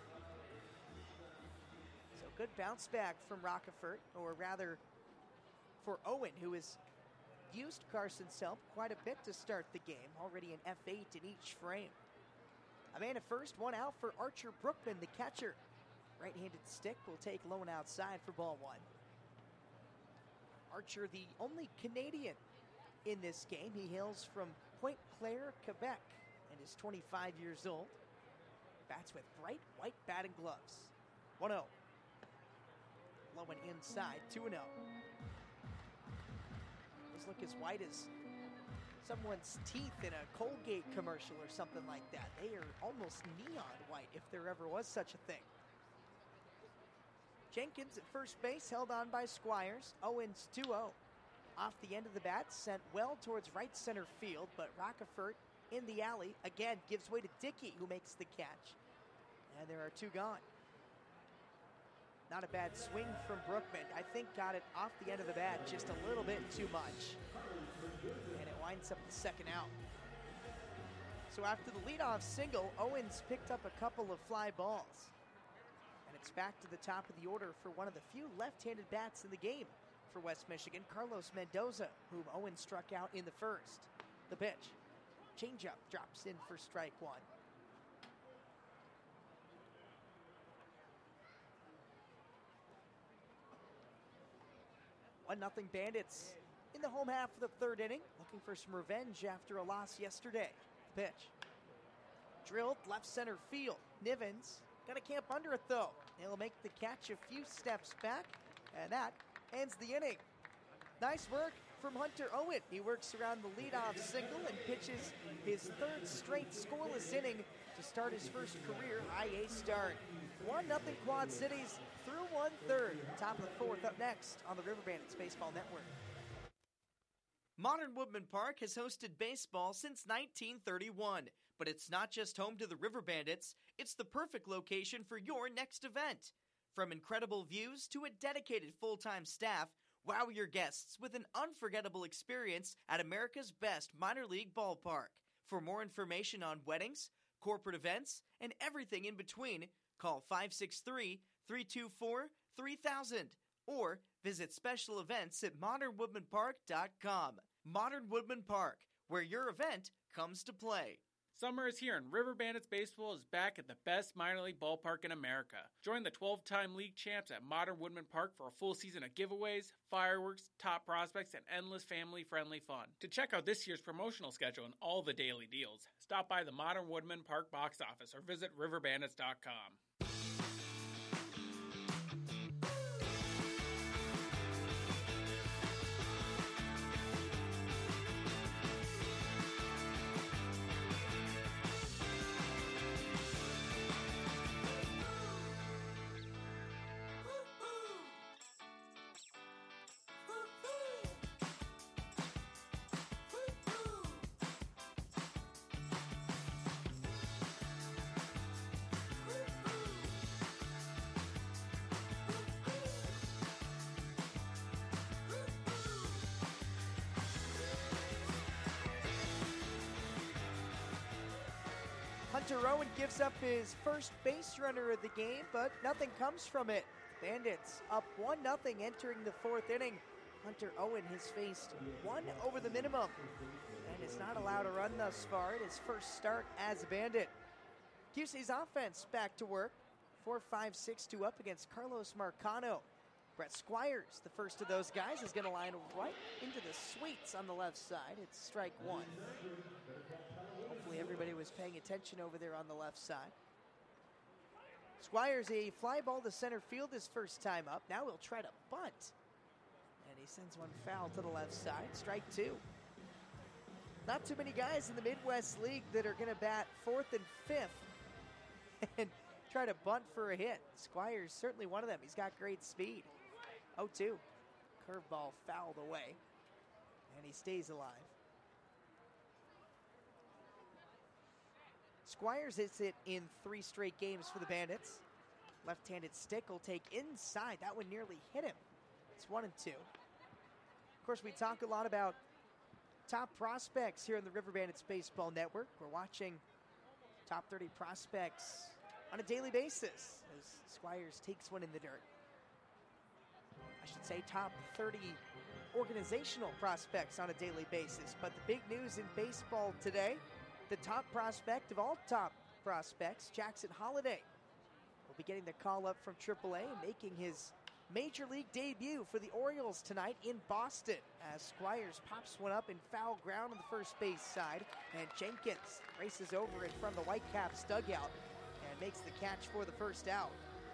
So good bounce back from Rockefort, or rather for Owen, who has used Carson's help quite a bit to start the game, already an F eight in each frame. A man at first, one out for Archer Brookman, the catcher. Right-handed stick will take low and outside for ball one. Archer, the only Canadian in this game. He hails from Pointe Claire, Quebec, and is twenty-five years old. Bats with bright white batting gloves. one oh. Low and inside, two oh. Those look as white as someone's teeth in a Colgate commercial or something like that. They are almost neon white, if there ever was such a thing. Jenkins at first base, held on by Squires. Owens two oh. Off the end of the bat, sent well towards right center field, but Rockefort in the alley again gives way to Dickey, who makes the catch. And there are two gone. Not a bad swing from Brookman. I think got it off the end of the bat just a little bit too much. And it winds up the second out. So after the leadoff single, Owens picked up a couple of fly balls. And it's back to the top of the order for one of the few left-handed bats in the game for West Michigan, Carlos Mendoza, whom Owens struck out in the first. The pitch. Changeup drops in for strike one. one nothing Bandits in the home half of the third inning, looking for some revenge after a loss yesterday. Pitch. Drilled left center field. Nivens got to camp under it though. He'll make the catch a few steps back, and that ends the inning. Nice work from Hunter Owen. He works around the leadoff single and pitches his third straight scoreless inning to start his first career I A start. one nothing Quad Cities through one third. Top of the fourth up next on the River Bandits Baseball Network. Modern Woodman Park has hosted baseball since nineteen thirty-one, but it's not just home to the River Bandits, it's the perfect location for your next event. From incredible views to a dedicated full-time staff, wow your guests with an unforgettable experience at America's best minor league ballpark. For more information on weddings, corporate events, and everything in between, call five six three, three two four, three thousand or visit special events at modern woodman park dot com. Modern Woodman Park, where your event comes to play. Summer is here and River Bandits Baseball is back at the best minor league ballpark in America. Join the twelve-time league champs at Modern Woodman Park for a full season of giveaways, fireworks, top prospects, and endless family-friendly fun. To check out this year's promotional schedule and all the daily deals, stop by the Modern Woodman Park box office or visit river bandits dot com. Hunter Owen gives up his first base runner of the game, but nothing comes from it. Bandits up one nothing entering the fourth inning. Hunter Owen has faced one over the minimum and is not allowed to run thus far in his first start as a Bandit. Q C's offense back to work. four five six two up against Carlos Marcano. Brett Squires, the first of those guys, is going to line right into the sweets on the left side. It's strike one. Hopefully everybody was paying attention over there on the left side. Squires, a fly ball to center field his first time up. Now he'll try to bunt. And he sends one foul to the left side. Strike two. Not too many guys in the Midwest League that are going to bat fourth and fifth and try to bunt for a hit. Squires certainly one of them. He's got great speed. oh two. Curveball fouled away. And he stays alive. Squires hits it in three straight games for the Bandits. Left-handed stick will take inside. That one nearly hit him. It's one and two. Of course, we talk a lot about top prospects here in the River Bandits Baseball Network. We're watching top thirty prospects on a daily basis as Squires takes one in the dirt. I should say top thirty organizational prospects on a daily basis. But the big news in baseball today, the top prospect of all top prospects, Jackson Holliday, will be getting the call up from triple A and making his Major League debut for the Orioles tonight in Boston as Squires pops one up in foul ground on the first base side, and Jenkins races over in front of the Whitecaps dugout and makes the catch for the first out.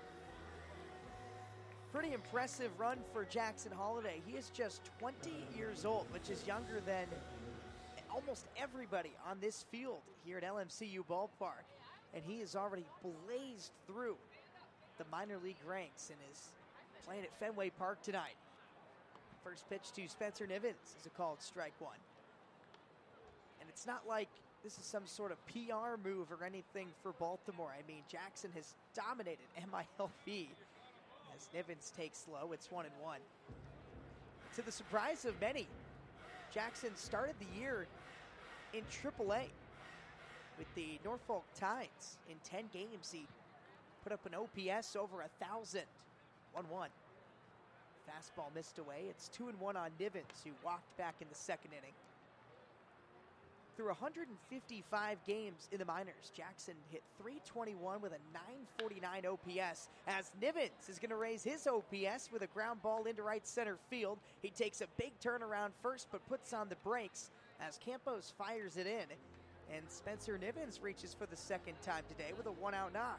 Pretty impressive run for Jackson Holliday. He is just twenty years old, which is younger than almost everybody on this field here at L M C U Ballpark, and he has already blazed through the minor league ranks and is playing at Fenway Park tonight. First pitch to Spencer Nivens is a called strike one. And it's not like this is some sort of P R move or anything for Baltimore. I mean, Jackson has dominated M I L B. As Nivens takes low, it's one and one. To the surprise of many, Jackson started the year in triple A with the Norfolk Tides. In ten games, he put up an O P S over a thousand. one one. Fastball missed away. It's two and one on Nivens, who walked back in the second inning. Through one hundred fifty-five games in the minors, Jackson hit three twenty-one with a nine forty-nine O P S, as Nivens is going to raise his O P S with a ground ball into right center field. He takes a big turnaround first, but puts on the brakes as Campos fires it in, and Spencer Nivens reaches for the second time today with a one-out knock.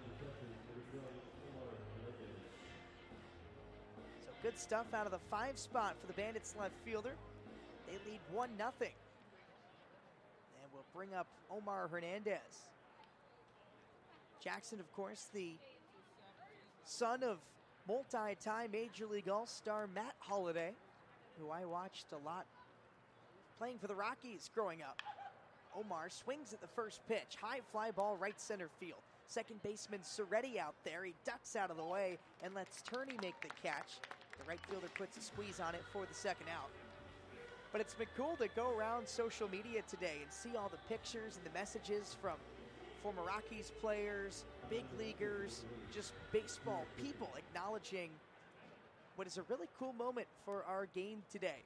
So good stuff out of the five spot for the Bandits left fielder. They lead one nothing. Will bring up Omar Hernandez. Jackson, of course, the son of multi-time Major League All-Star Matt Holliday, who I watched a lot playing for the Rockies growing up. Omar swings at the first pitch. High fly ball right center field. Second baseman Soretti out there. He ducks out of the way and lets Turney make the catch. The right fielder puts a squeeze on it for the second out. But it's been cool to go around social media today and see all the pictures and the messages from former Rockies players, big leaguers, just baseball people acknowledging what is a really cool moment for our game today.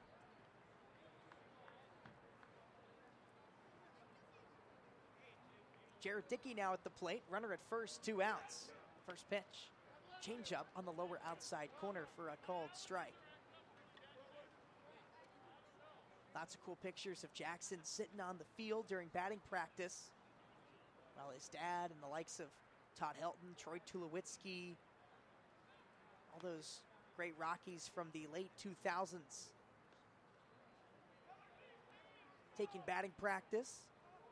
Jared Dickey now at the plate, runner at first, two outs. First pitch, changeup on the lower outside corner for a called strike. Lots of cool pictures of Jackson sitting on the field during batting practice, while his dad and the likes of Todd Helton, Troy Tulowitzki, all those great Rockies from the late two thousands, taking batting practice.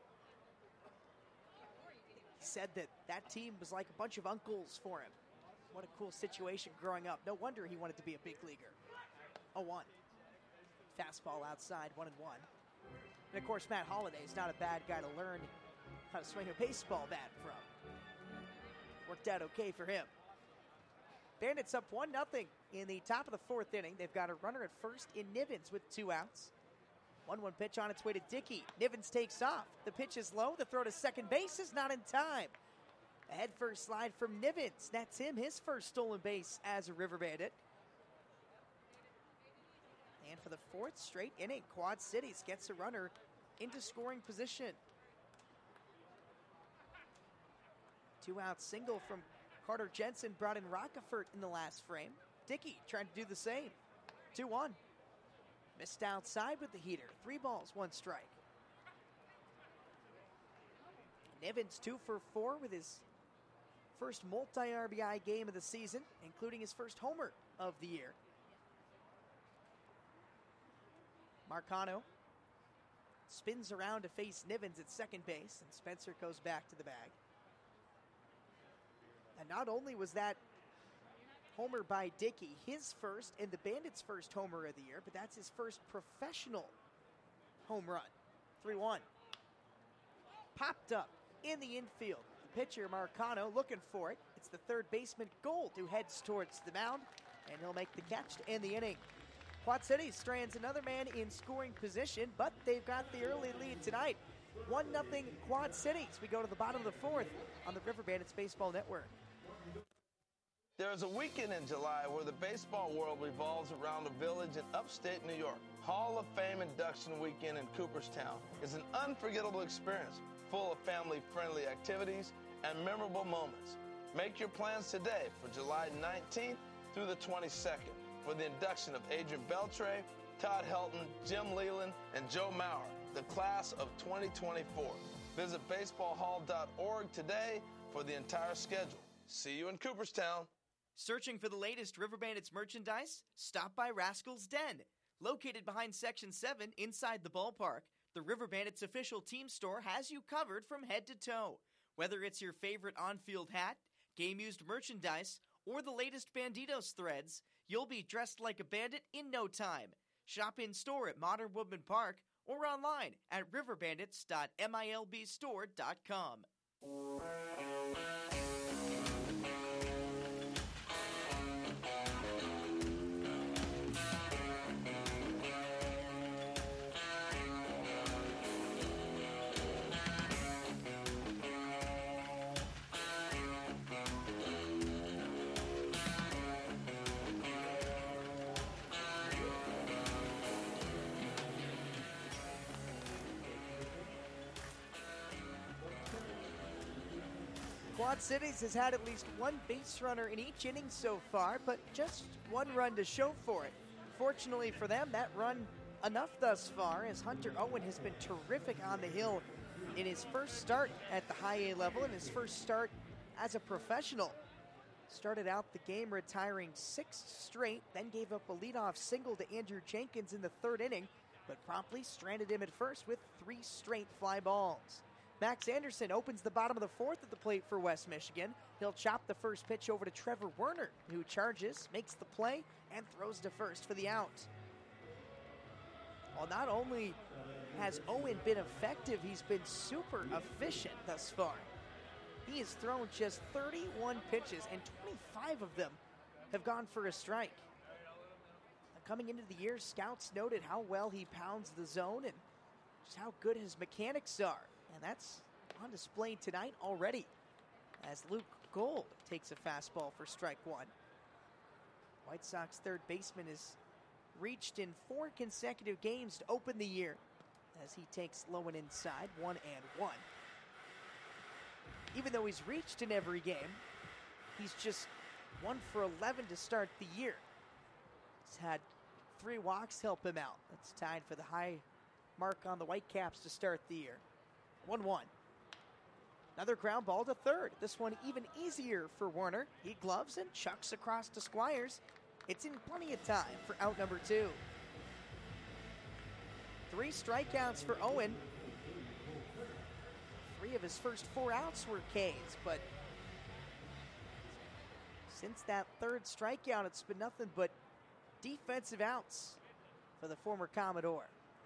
He said that that team was like a bunch of uncles for him. What a cool situation growing up. No wonder he wanted to be a big leaguer. oh one. Fastball outside, one and one. And of course, Matt Holliday is not a bad guy to learn how to swing a baseball bat from. Worked out okay for him. Bandits up one nothing in the top of the fourth inning. They've got a runner at first in Nivens with two outs. one one pitch on its way to Dickey. Nivens takes off. The pitch is low. The throw to second base is not in time. A head first slide from Nivens. That's him, his first stolen base as a River Bandit. And for the fourth straight inning, Quad Cities gets a runner into scoring position. Two-out single from Carter Jensen brought in Rockefort in the last frame. Dickey trying to do the same. two one. Missed outside with the heater. Three balls, one strike. Nivens two for four with his first multi-R B I game of the season, including his first homer of the year. Marcano spins around to face Nivens at second base, and Spencer goes back to the bag. And not only was that homer by Dickey his first and the Bandits' first homer of the year, but that's his first professional home run. three one. Popped up in the infield. The pitcher, Marcano, looking for it. It's the third baseman, Gold, who heads towards the mound, and he'll make the catch to end the inning. Quad Cities strands another man in scoring position, but they've got the early lead tonight. one nothing Quad Cities. We go to the bottom of the fourth on the River Bandits Baseball Network. There's a weekend in July where the baseball world revolves around a village in upstate New York. Hall of Fame Induction Weekend in Cooperstown is an unforgettable experience, full of family-friendly activities and memorable moments. Make your plans today for July nineteenth through the twenty-second for the induction of Adrian Beltre, Todd Helton, Jim Leland, and Joe Mauer, the class of twenty twenty-four. Visit baseball hall dot org today for the entire schedule. See you in Cooperstown. Searching for the latest River Bandits merchandise? Stop by Rascal's Den. Located behind Section seven inside the ballpark, the River Bandits official team store has you covered from head to toe. Whether it's your favorite on-field hat, game-used merchandise, or the latest Banditos threads, you'll be dressed like a bandit in no time. Shop in-store at Modern Woodman Park or online at river bandits dot milb store dot com. Quad Cities has had at least one base runner in each inning so far, but just one run to show for it. Fortunately for them, that run enough thus far, as Hunter Owen has been terrific on the hill in his first start at the high A level and his first start as a professional. Started out the game retiring six straight, then gave up a leadoff single to Andrew Jenkins in the third inning, but promptly stranded him at first with three straight fly balls. Max Anderson opens the bottom of the fourth at the plate for West Michigan. He'll chop the first pitch over to Trevor Werner, who charges, makes the play, and throws to first for the out. Well, not only has Owen been effective, he's been super efficient thus far. He has thrown just thirty-one pitches, and twenty-five of them have gone for a strike. Coming into the year, scouts noted how well he pounds the zone and just how good his mechanics are. And that's on display tonight already, as Luke Gold takes a fastball for strike one. White Sox third baseman has reached in four consecutive games to open the year, as he takes low and inside, one and one. Even though he's reached in every game, he's just one for eleven to start the year. He's had three walks help him out. That's tied for the high mark on the Whitecaps to start the year. one one. Another ground ball to third. This one even easier for Werner. He gloves and chucks across to Squires. It's in plenty of time for out number two. Three strikeouts for Owen. Three of his first four outs were K's, but since that third strikeout, it's been nothing but defensive outs for the former Commodore.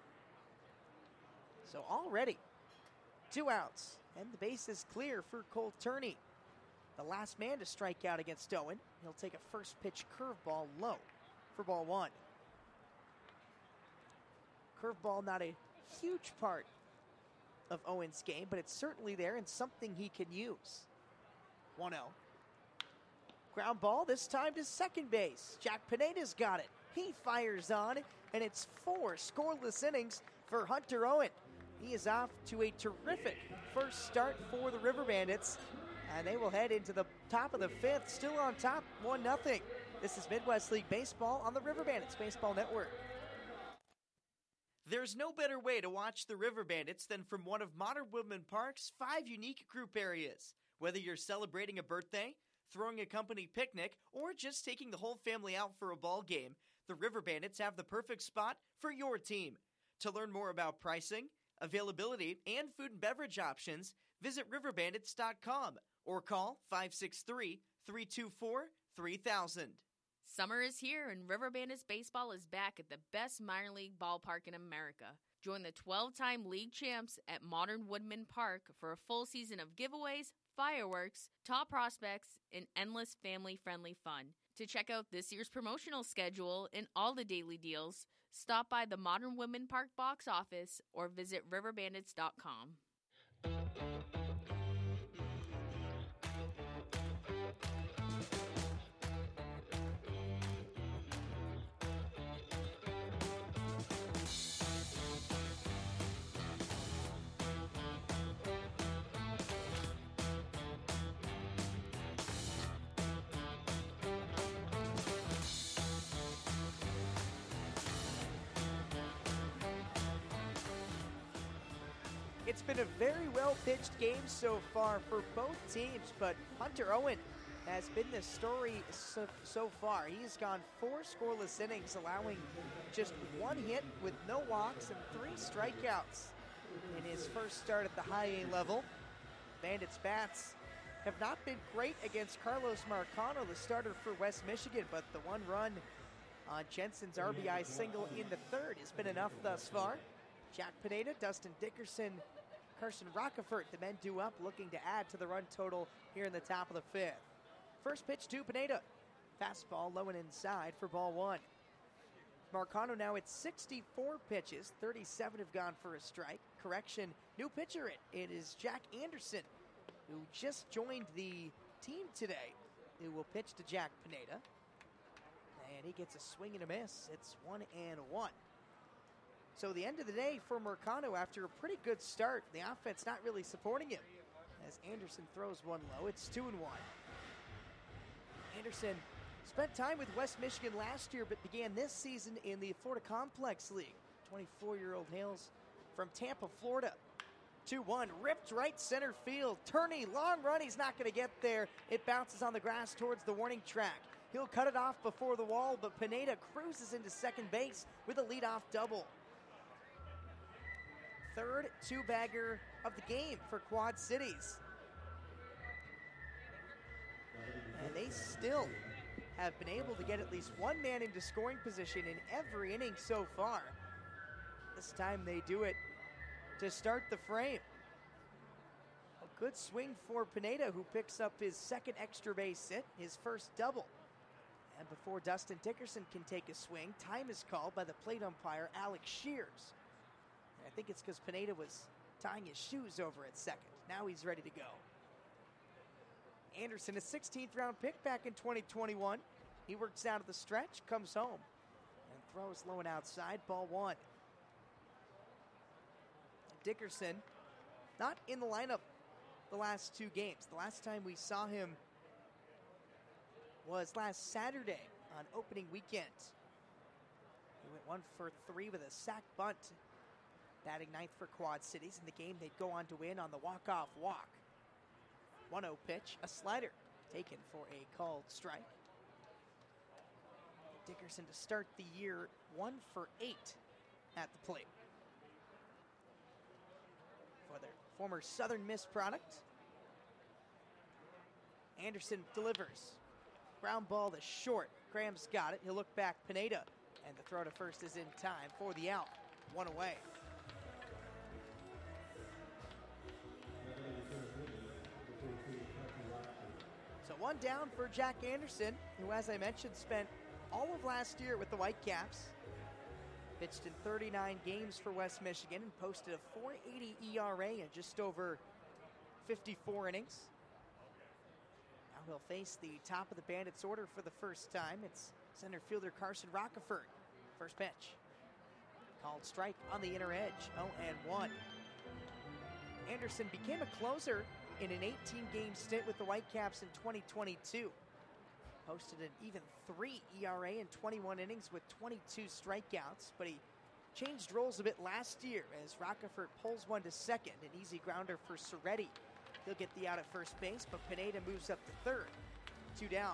So already, two outs, and the base is clear for Cole Turney. The last man to strike out against Owen. He'll take a first pitch curveball low for ball one. Curveball not a huge part of Owen's game, but it's certainly there and something he can use. one oh. Ground ball, this time to second base. Jack Pineda's got it. He fires on, and it's four scoreless innings for Hunter Owen. He is off to a terrific first start for the River Bandits, and they will head into the top of the fifth, still on top, one nothing. This is Midwest League Baseball on the River Bandits Baseball Network. There's no better way to watch the River Bandits than from one of Modern Woodman Park's five unique group areas. Whether you're celebrating a birthday, throwing a company picnic, or just taking the whole family out for a ball game, the River Bandits have the perfect spot for your team. To learn more about pricing, availability, and food and beverage options, visit river bandits dot com or call five six three, three two four, three thousand. Summer is here, and River Bandits baseball is back at the best minor league ballpark in America. Join the twelve-time league champs at Modern Woodman Park for a full season of giveaways, fireworks, top prospects, and endless family-friendly fun. To check out this year's promotional schedule and all the daily deals, stop by the Modern Woodman Park box office or visit river bandits dot com. It's been a very well-pitched game so far for both teams, but Hunter Owen has been the story so, so far. He's gone four scoreless innings, allowing just one hit with no walks and three strikeouts in his first start at the high A level. Bandits bats have not been great against Carlos Marcano, the starter for West Michigan, but the one run on Jensen's R B I single in the third has been enough thus far. Jack Pineda, Dustin Dickerson, Carson Rockefort, the men due up, looking to add to the run total here in the top of the fifth. First pitch to Pineda. Fastball low and inside for ball one. Marcano now at sixty-four pitches, thirty-seven have gone for a strike. Correction, new pitcher it. It is Jack Anderson, who just joined the team today, who will pitch to Jack Pineda. And he gets a swing and a miss. It's one and one. So the end of the day for Marcano after a pretty good start. The offense not really supporting him. As Anderson throws one low, it's two and one. Anderson spent time with West Michigan last year, but began this season in the Florida Complex League. twenty-four-year-old hails from Tampa, Florida. two one, ripped right center field. Turney, long run, he's not going to get there. It bounces on the grass towards the warning track. He'll cut it off before the wall, but Pineda cruises into second base with a leadoff double. Third two-bagger of the game for Quad Cities. And they still have been able to get at least one man into scoring position in every inning so far. This time they do it to start the frame. A good swing for Pineda, who picks up his second extra base hit, his first double. And before Dustin Dickerson can take a swing, time is called by the plate umpire, Alex Shears. I think it's because Pineda was tying his shoes over at second. Now he's ready to go. Anderson, a sixteenth round pick back in twenty twenty-one. He works down to the stretch, comes home, and throws low and outside, ball one. Dickerson, not in the lineup the last two games. The last time we saw him was last Saturday on opening weekend. He went one for three with a sac bunt, batting ninth for Quad Cities. In the game, they'd go on to win on the walk-off walk. one oh pitch, a slider taken for a called strike. Dickerson to start the year one for eight at the plate. For their former Southern Miss product, Anderson delivers. Ground ball to short. Graham's got it. He'll look back. Pineda. And the throw to first is in time for the out. One away. So one down for Jack Anderson, who, as I mentioned, spent all of last year with the Whitecaps. Pitched in thirty-nine games for West Michigan and posted a four eighty E R A in just over fifty-four innings. Now he'll face the top of the Bandits order for the first time. It's center fielder Carson Rockefort. First pitch. Called strike on the inner edge. oh and one. Anderson became a closer in an eighteen-game stint with the Whitecaps in twenty twenty-two. Posted an even three E R A in twenty-one innings with twenty-two strikeouts, but he changed roles a bit last year as Rockefort pulls one to second, an easy grounder for Soretti. He'll get the out at first base, but Pineda moves up to third. Two down.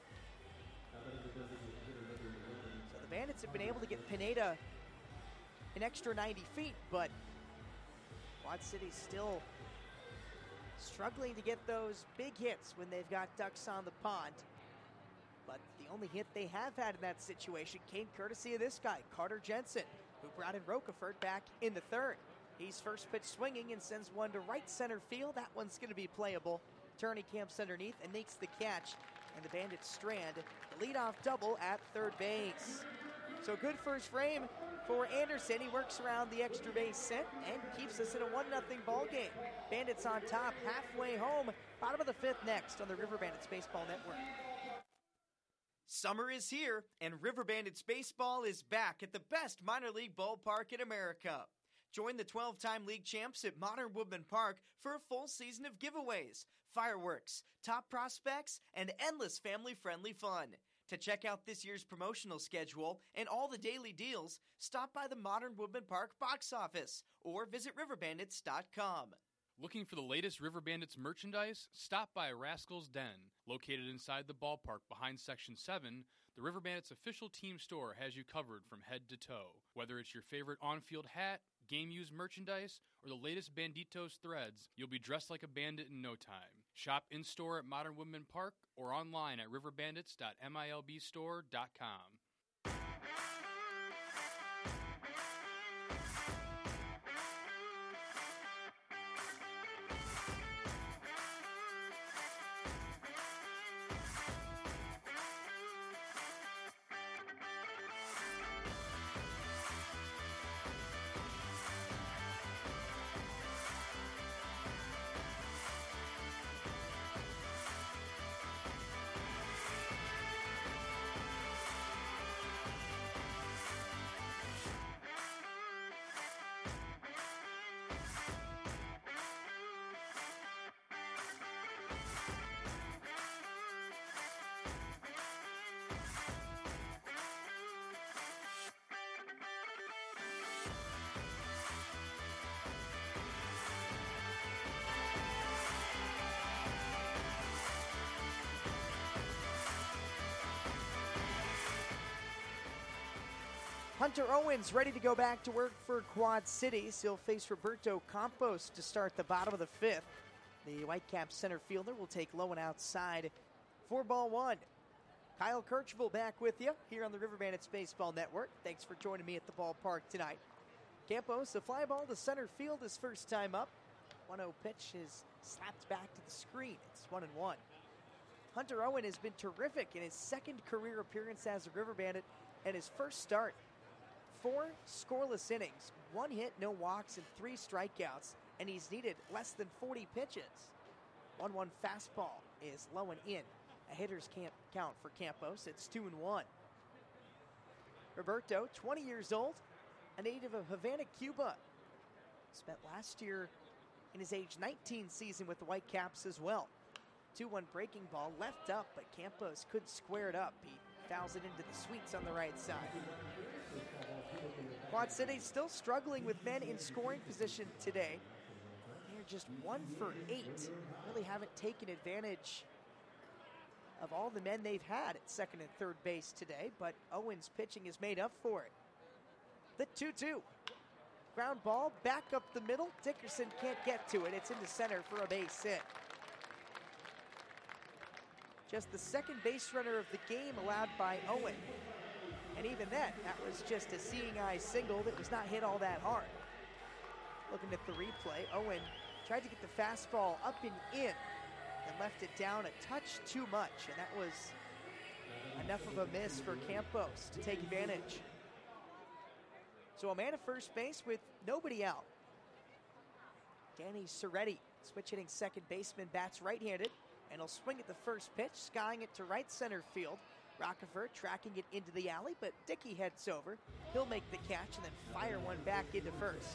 So the Bandits have been able to get Pineda an extra ninety feet, but Quad City's still struggling to get those big hits when they've got ducks on the pond. But the only hit they have had in that situation came courtesy of this guy, Carter Jensen, who brought in Rockefort back in the third. He's first pitch swinging and sends one to right center field. That one's going to be playable. Turney camps underneath and makes the catch, and the Bandits strand the leadoff double at third base. So good first frame for Anderson. He works around the extra base hit and keeps us in a one nothing ball game. Bandits on top, halfway home. Bottom of the fifth next on the River Bandits Baseball Network. Summer is here, and River Bandits Baseball is back at the best minor league ballpark in America. Join the twelve-time league champs at Modern Woodman Park for a full season of giveaways, fireworks, top prospects, and endless family-friendly fun. To check out this year's promotional schedule and all the daily deals, stop by the Modern Woodman Park box office or visit river bandits dot com. Looking for the latest River Bandits merchandise? Stop by Rascal's Den. Located inside the ballpark behind Section seven, the River Bandits official team store has you covered from head to toe. Whether it's your favorite on-field hat, game-used merchandise, or the latest Banditos threads, you'll be dressed like a bandit in no time. Shop in-store at Modern Woodman Park or online at river bandits dot milb store dot com. Hunter Owens ready to go back to work for Quad Cities. He'll face Roberto Campos to start the bottom of the fifth. The Whitecaps center fielder will take Lowen outside for ball one. Kyle Kirchville back with you here on the River Bandits Baseball Network. Thanks for joining me at the ballpark tonight. Campos, the fly ball to center field his first time up. one oh pitch is slapped back to the screen. It's one and one. Hunter Owen has been terrific in his second career appearance as a River Bandit and his first start. Four scoreless innings, one hit, no walks, and three strikeouts, and he's needed less than forty pitches. one one fastball is low and in. A hitter's can't count for Campos. It's two and one. Roberto, twenty years old, a native of Havana, Cuba. Spent last year in his age nineteen season with the Whitecaps as well. two one breaking ball, left up, but Campos couldn't square it up. He fouls it into the sweets on the right side. Quad City still struggling with men in scoring position today. They're just one for eight. Really haven't taken advantage of all the men they've had at second and third base today, but Owens' pitching is made up for it. The two two. Ground ball back up the middle. Dickerson can't get to it. It's into center for a base hit. Just the second base runner of the game allowed by Owen. And even then, that was just a seeing eye single that was not hit all that hard. Looking at the replay, Owen tried to get the fastball up and in and left it down a touch too much. And that was enough of a miss for Campos to take advantage. So a man at first base with nobody out. Danny Soretti, switch hitting second baseman, bats right-handed, and he'll swing at the first pitch, skying it to right center field. Rockefer tracking it into the alley, but Dickey heads over. He'll make the catch and then fire one back into first.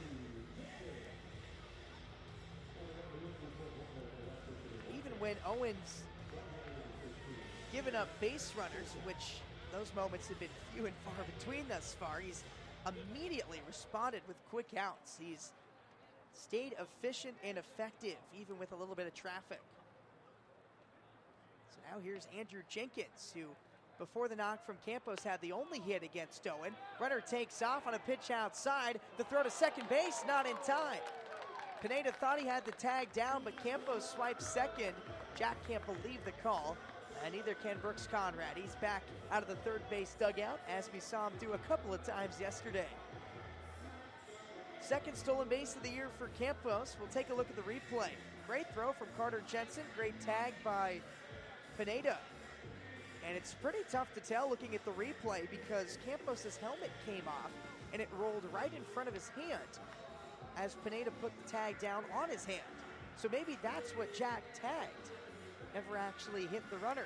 Even when Owens given up base runners, which those moments have been few and far between thus far, he's immediately responded with quick outs. He's stayed efficient and effective, even with a little bit of traffic. So now here's Andrew Jenkins, who before the knock from Campos had the only hit against Owen. Runner takes off on a pitch outside. The throw to second base, not in time. Pineda thought he had the tag down, but Campos swipes second. Jack can't believe the call, and neither can Brooks Conrad. He's back out of the third base dugout, as we saw him do a couple of times yesterday. Second stolen base of the year for Campos. We'll take a look at the replay. Great throw from Carter Jensen. Great tag by Pineda. And it's pretty tough to tell looking at the replay because Campos' helmet came off and it rolled right in front of his hand as Pineda put the tag down on his hand. So maybe that's what Jack tagged. Never actually hit the runner.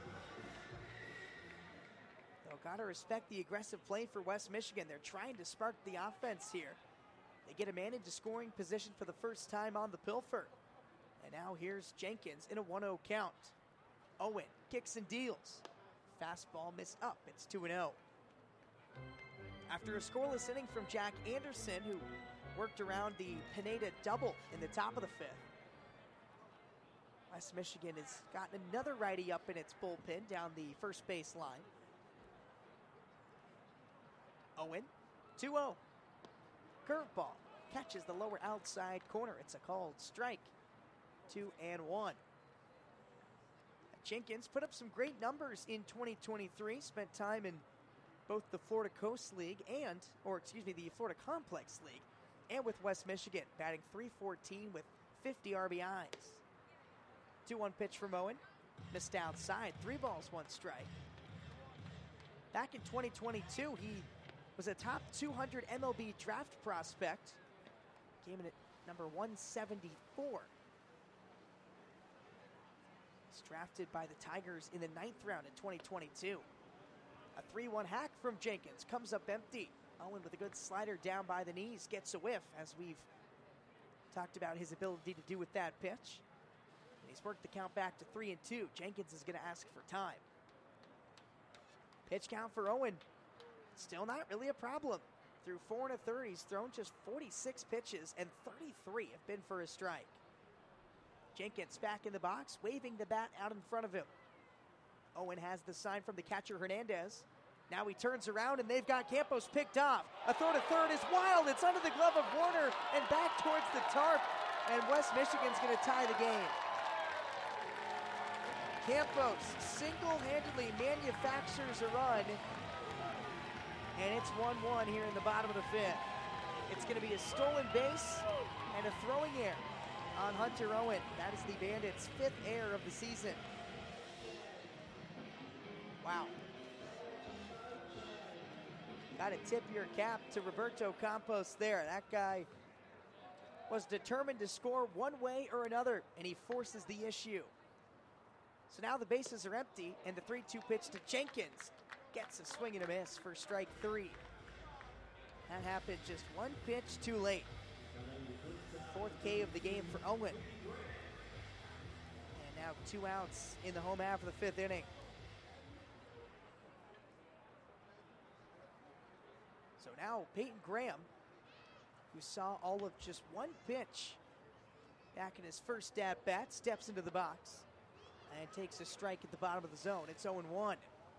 Though gotta respect the aggressive play for West Michigan. They're trying to spark the offense here. They get a man into scoring position for the first time on the Pilfer. And now here's Jenkins in a one oh count. Owen kicks and deals. Fastball missed up. It's two and oh. After a scoreless inning from Jack Anderson, who worked around the Pineda double in the top of the fifth, West Michigan has gotten another righty up in its bullpen down the first base line. Owen, two oh. Curveball catches the lower outside corner. It's a called strike. two and one. Jenkins put up some great numbers in twenty twenty-three, spent time in both the Florida Coast League and, or excuse me, the Florida Complex League, and with West Michigan, batting three fourteen with fifty R B Is. two one pitch from Owen. Missed outside. Three balls, one strike. Back in twenty twenty-two, he was a top two hundred M L B draft prospect. Came in at number one seventy-four. He's drafted by the Tigers in the ninth round in twenty twenty-two. A three one hack from Jenkins. Comes up empty. Owen with a good slider down by the knees. Gets a whiff, as we've talked about his ability to do with that pitch. And he's worked the count back to three and two. Jenkins is going to ask for time. Pitch count for Owen. Still not really a problem. Through four and a third, he's thrown just forty-six pitches, and thirty-three have been for a strike. Jenkins back in the box, waving the bat out in front of him. Owen has the sign from the catcher, Hernandez. Now he turns around, and they've got Campos picked off. A throw to third is wild. It's under the glove of Warner and back towards the tarp, and West Michigan's going to tie the game. Campos single-handedly manufactures a run, and it's one one here in the bottom of the fifth. It's going to be a stolen base and a throwing error on Hunter Owen. That is the Bandits' fifth error of the season. Wow. Got to tip your cap to Roberto Campos there. That guy was determined to score one way or another, and he forces the issue. So now the bases are empty, and the three two pitch to Jenkins gets a swing and a miss for strike three. That happened just one pitch too late. Fourth K of the game for Owen. And now two outs in the home half of the fifth inning. So now Peyton Graham, who saw all of just one pitch back in his first at-bat, steps into the box and takes a strike at the bottom of the zone. It's oh one.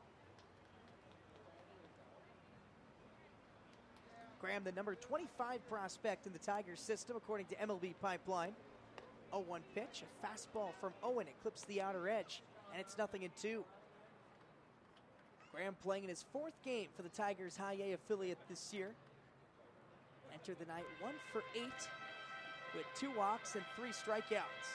Graham, the number twenty-five prospect in the Tigers system, according to M L B Pipeline. oh one pitch, a fastball from Owen. It clips the outer edge, and it's nothing in two. Graham playing in his fourth game for the Tigers High A affiliate this year. Entered the night one for eight with two walks and three strikeouts.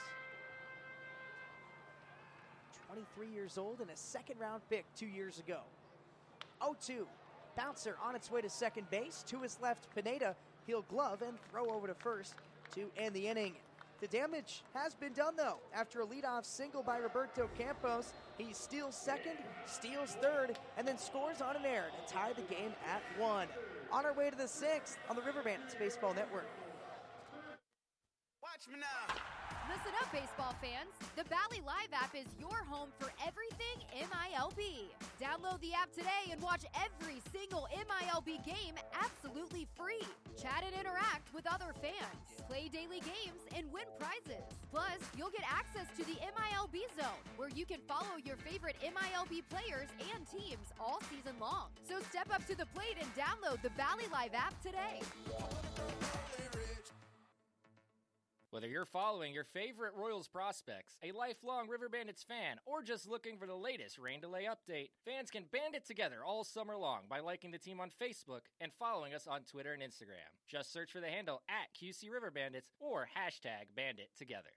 twenty-three years old and a second round pick two years ago. oh two. Bouncer on its way to second base. To his left, Pineda. He'll glove and throw over to first to end the inning. The damage has been done, though. After a leadoff single by Roberto Campos, he steals second, steals third, and then scores on an error to tie the game at one. On our way to the sixth on the River Bandits Baseball Network. Watch me now. Listen up, baseball fans. The Bally Live app is your home for everything M I L B. Download the app today and watch every single M I L B game absolutely free. Chat and interact with other fans. Play daily games and win prizes. Plus, you'll get access to the M I L B Zone, where you can follow your favorite M I L B players and teams all season long. So step up to the plate and download the Bally Live app today. Whether you're following your favorite Royals prospects, a lifelong River Bandits fan, or just looking for the latest rain delay update, fans can band it together all summer long by liking the team on Facebook and following us on Twitter and Instagram. Just search for the handle at Q C River Bandits or hashtag Bandit Together.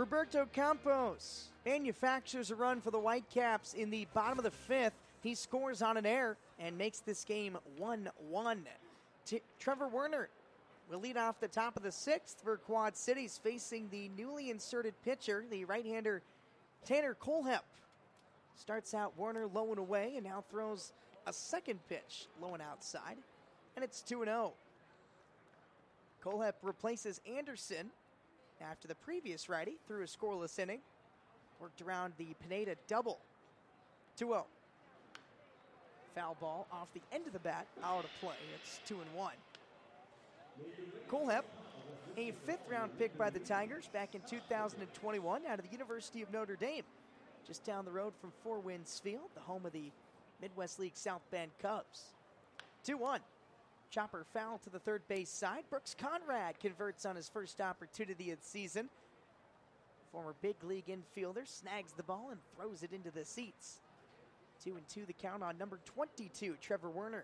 Roberto Campos manufactures a run for the Whitecaps in the bottom of the fifth. He scores on an error and makes this game one one. T- Trevor Werner will lead off the top of the sixth for Quad Cities, facing the newly inserted pitcher, the right-hander Tanner Kohlhepp. Starts out Werner low and away and now throws a second pitch low and outside, and it's two and oh. Kohlhepp replaces Anderson after the previous righty threw a scoreless inning. Worked around the Pineda double. two oh. Foul ball off the end of the bat, out of play. It's two and one. Kohlhepp, a fifth-round pick by the Tigers back in two thousand twenty-one out of the University of Notre Dame, just down the road from Four Winds Field, the home of the Midwest League South Bend Cubs. two one. Chopper foul to the third base side. Brooks Conrad converts on his first opportunity of the season. Former big league infielder snags the ball and throws it into the seats. Two and two the count on number twenty-two, Trevor Werner.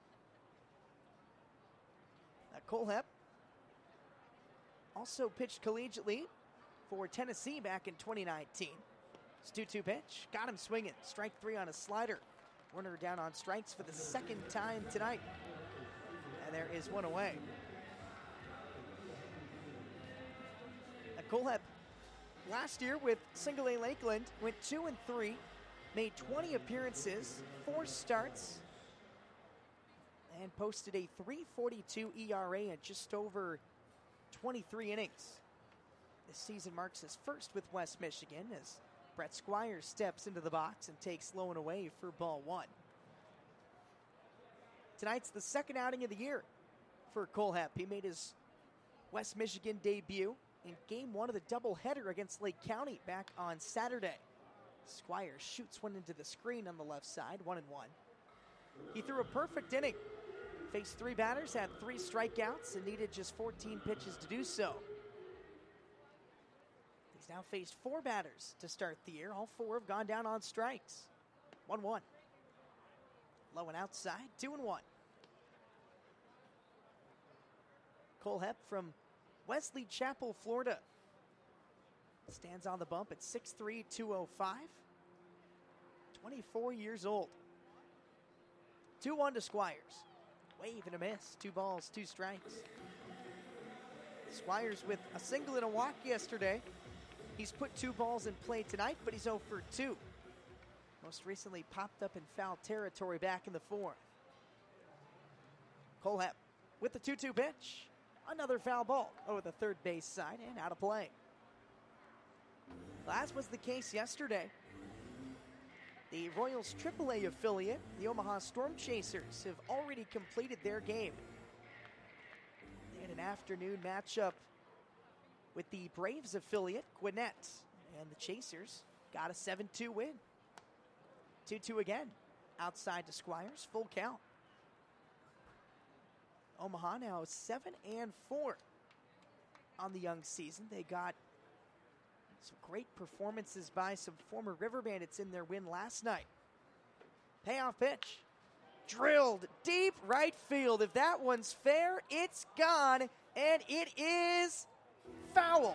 Now Kohlhepp also pitched collegiately for Tennessee back in twenty nineteen. It's two two pitch. Got him swinging. Strike three on a slider. Werner down on strikes for the second time tonight. And there is one away. Now Kohlhepp, last year with Single A Lakeland, went two and three, made twenty appearances, four starts, and posted a three forty-two E R A at just over twenty-three innings. This season marks his first with West Michigan as Brett Squires steps into the box and takes low and away for ball one. Tonight's the second outing of the year for Kohlhepp. He made his West Michigan debut in game one of the doubleheader against Lake County back on Saturday. Squires shoots one into the screen on the left side, one and one. He threw a perfect inning. Faced three batters, had three strikeouts, and needed just fourteen pitches to do so. He's now faced four batters to start the year. All four have gone down on strikes. one one. Low and outside, two and one. Kohlhepp from Wesley Chapel, Florida. Stands on the bump at six three, two oh five. twenty-four years old. two one to Squires. Wave and a miss. Two balls, two strikes. Squires with a single and a walk yesterday. He's put two balls in play tonight, but he's oh for two. Most recently popped up in foul territory back in the fourth. Kohlhepp with the two two pitch. Another foul ball over the third base side and out of play. As was the case yesterday, the Royals triple A affiliate, the Omaha Storm Chasers, have already completed their game. They had an afternoon matchup with the Braves affiliate, Gwinnett, and the Chasers got a seven two win. two two again, outside to Squires, full count. Omaha now seven and four on the young season. They got some great performances by some former River Bandits in their win last night. Payoff pitch. Drilled deep right field. If that one's fair, it's gone, and it is foul.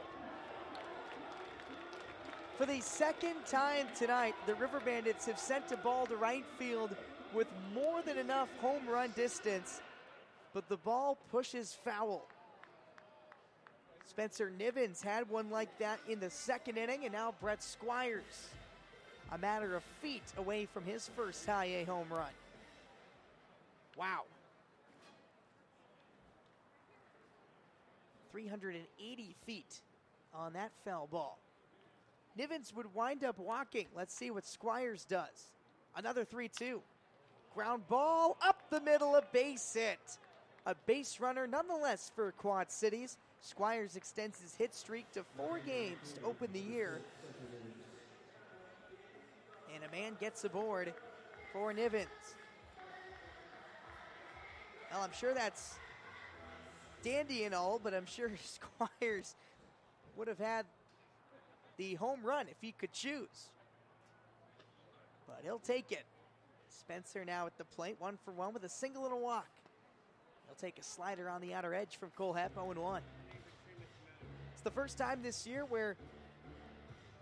For the second time tonight, the River Bandits have sent a ball to right field with more than enough home run distance, but the ball pushes foul. Spencer Nivens had one like that in the second inning, and now Brett Squires, a matter of feet away from his first high A home run. Wow. three hundred eighty feet on that foul ball. Nivens would wind up walking. Let's see what Squires does. Another three two. Ground ball up the middle, a base hit. A base runner nonetheless for Quad Cities. Squires extends his hit streak to four games to open the year. And a man gets aboard for Nivens. Well, I'm sure that's dandy and all, but I'm sure Squires would have had the home run if he could choose. But he'll take it. Spencer now at the plate, one for one with a single and a walk. He'll take a slider on the outer edge from Kohlhepp, oh and one. It's the first time this year where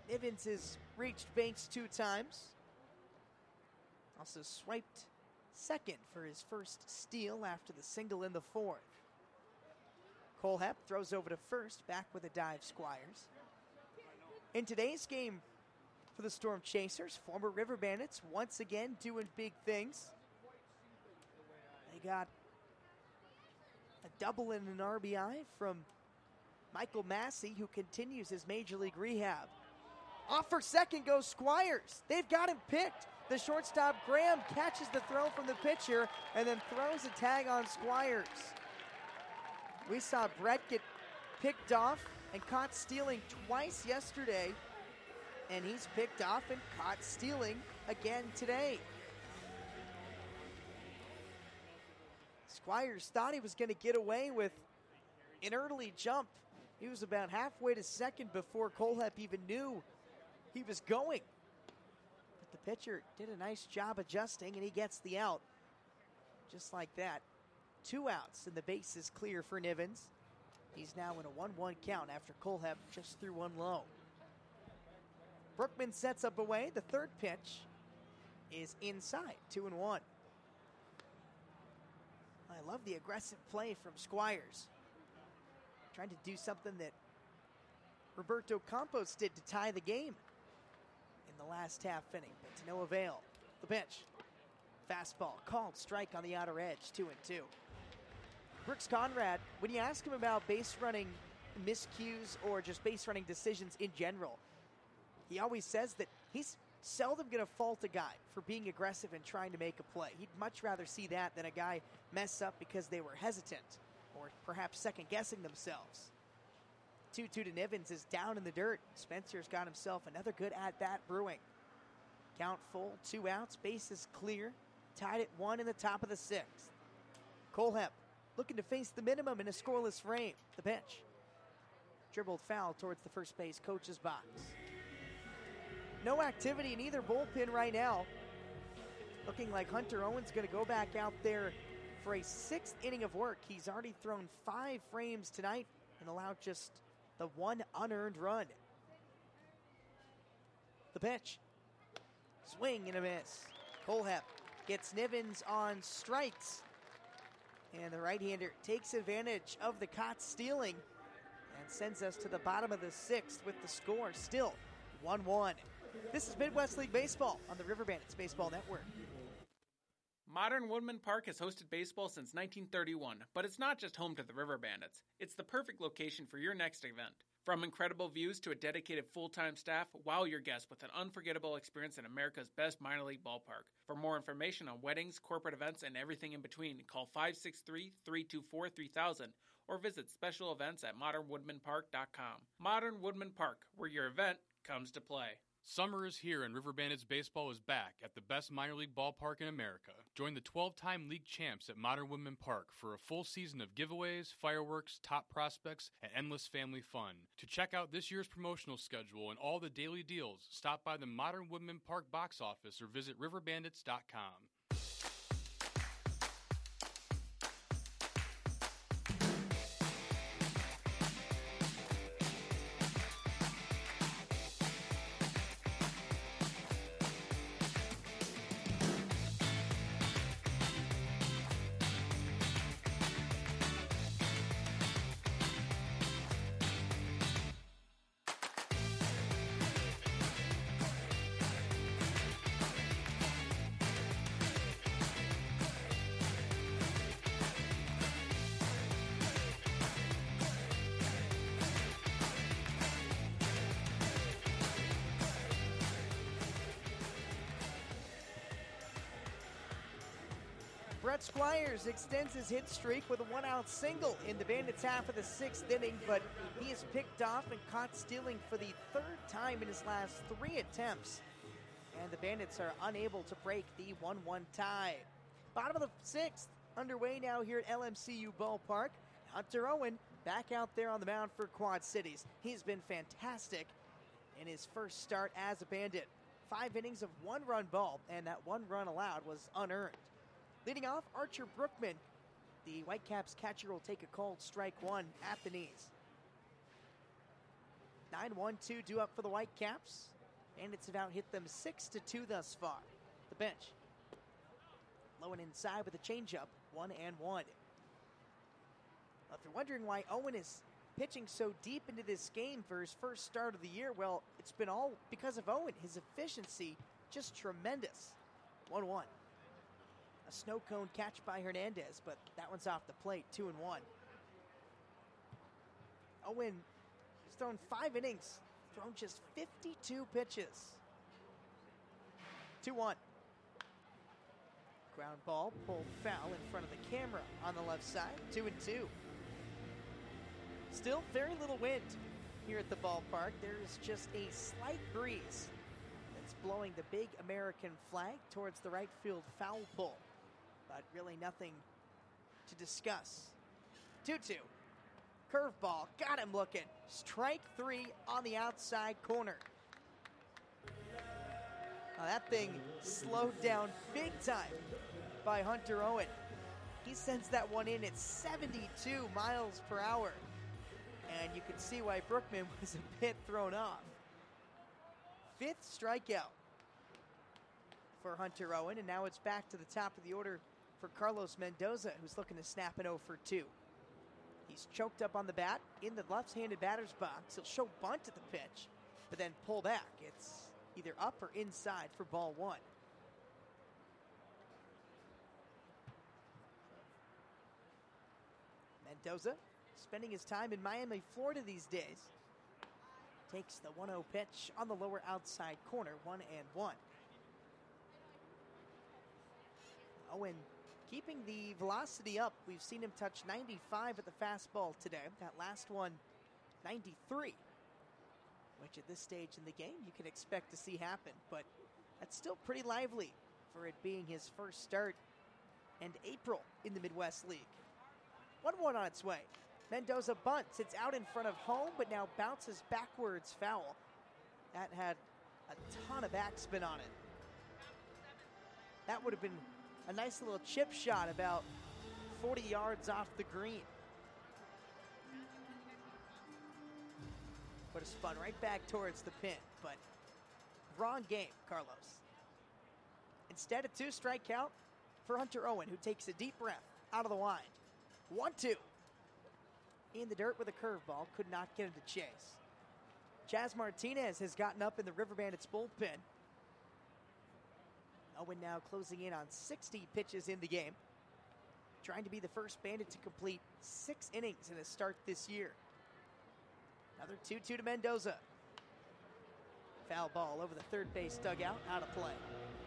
Nivens has reached base two times. Also swiped second for his first steal after the single in the fourth. Kohlhepp throws over to first, back with a dive, Squires. In today's game for the Storm Chasers, former River Bandits once again doing big things. They got a double and an R B I from Michael Massey, who continues his Major League rehab. Off for second goes Squires. They've got him picked. The shortstop, Graham, catches the throw from the pitcher and then throws a tag on Squires. We saw Brett get picked off and caught stealing twice yesterday, and he's picked off and caught stealing again today. Squires thought he was going to get away with an early jump. He was about halfway to second before Kohlhepp even knew he was going. But the pitcher did a nice job adjusting, and he gets the out. Just like that. Two outs, and the base is clear for Nivens. He's now in a one one count after Kohlhepp just threw one low. Brookman sets up away. The third pitch is inside, two and one. I love the aggressive play from Squires. Trying to do something that Roberto Campos did to tie the game in the last half inning, but to no avail. The pitch. Fastball, called strike on the outer edge, two and two. Brooks Conrad, when you ask him about base running miscues or just base running decisions in general, he always says that he's seldom going to fault a guy for being aggressive and trying to make a play. He'd much rather see that than a guy mess up because they were hesitant or perhaps second-guessing themselves. two two to Nivens is down in the dirt. Spencer's got himself another good at-bat brewing. Count full, two outs, bases clear. Tied at one in the top of the sixth. Kohlhepp looking to face the minimum in a scoreless frame. The pitch. Dribbled foul towards the first base coach's box. No activity in either bullpen right now. Looking like Hunter Owen's going to go back out there for a sixth inning of work. He's already thrown five frames tonight and allowed just the one unearned run. The pitch. Swing and a miss. Kohlhepp gets Nivens on strikes. And the right-hander takes advantage of the caught stealing and sends us to the bottom of the sixth with the score still one one. This is Midwest League Baseball on the River Bandits Baseball Network. Modern Woodman Park has hosted baseball since nineteen thirty-one, but it's not just home to the River Bandits. It's the perfect location for your next event. From incredible views to a dedicated full-time staff, wow your guests with an unforgettable experience in America's best minor league ballpark. For more information on weddings, corporate events, and everything in between, call five six three, three two four, three thousand or visit special events at modern woodman park dot com. Modern Woodman Park, where your event comes to play. Summer is here and River Bandits baseball is back at the best minor league ballpark in America. Join the twelve-time league champs at Modern Woodman Park for a full season of giveaways, fireworks, top prospects, and endless family fun. To check out this year's promotional schedule and all the daily deals, stop by the Modern Woodman Park box office or visit river bandits dot com. Brett Squires extends his hit streak with a one-out single in the Bandits' half of the sixth inning, but he is picked off and caught stealing for the third time in his last three attempts. And the Bandits are unable to break the one one tie. Bottom of the sixth, underway now here at L M C U Ballpark. Hunter Owen back out there on the mound for Quad Cities. He's been fantastic in his first start as a Bandit. Five innings of one-run ball, and that one run allowed was unearned. Leading off, Archer Brookman. The Whitecaps catcher will take a called strike one at the knees. nine one two due up for the Whitecaps. Bandits have out-hit them six to two thus far. The bench. Low and inside with a changeup, one and one. Well, if you're wondering why Owen is pitching so deep into this game for his first start of the year, well, it's been all because of Owen. His efficiency just tremendous. one one. A snow cone catch by Hernandez, but that one's off the plate, two and one. Owen has thrown five innings, thrown just fifty-two pitches. two one. Ground ball, pulled foul in front of the camera on the left side, two and two. Still very little wind here at the ballpark. There's just a slight breeze that's blowing the big American flag towards the right field foul pole, but really nothing to discuss. two two. Curveball, got him looking. Strike three on the outside corner. Now that thing slowed down big time by Hunter Owen. He sends that one in at seventy-two miles per hour. And you can see why Brookman was a bit thrown off. Fifth strikeout for Hunter Owen, and now it's back to the top of the order for Carlos Mendoza, who's looking to snap an oh for two. He's choked up on the bat in the left-handed batter's box. He'll show bunt at the pitch, but then pull back. It's either up or inside for ball one. Mendoza spending his time in Miami, Florida these days. Takes the one oh pitch on the lower outside corner, one and one. Owen keeping the velocity up. We've seen him touch ninety-five at the fastball today. That last one, ninety-three, which at this stage in the game you can expect to see happen, but that's still pretty lively for it being his first start and April in the Midwest League. one one on its way. Mendoza bunts. It's out in front of home, but now bounces backwards foul. That had a ton of backspin on it. That would have been a nice little chip shot about forty yards off the green. Would have spun right back towards the pin, but wrong game, Carlos. Instead, a two strike count for Hunter Owen, who takes a deep breath out of the wind. one two. In the dirt with a curveball, could not get him to chase. Chaz Martinez has gotten up in the River Bandits bullpen. Owen now closing in on sixty pitches in the game. Trying to be the first Bandit to complete six innings in a start this year. Another two two to Mendoza. Foul ball over the third base dugout, out of play.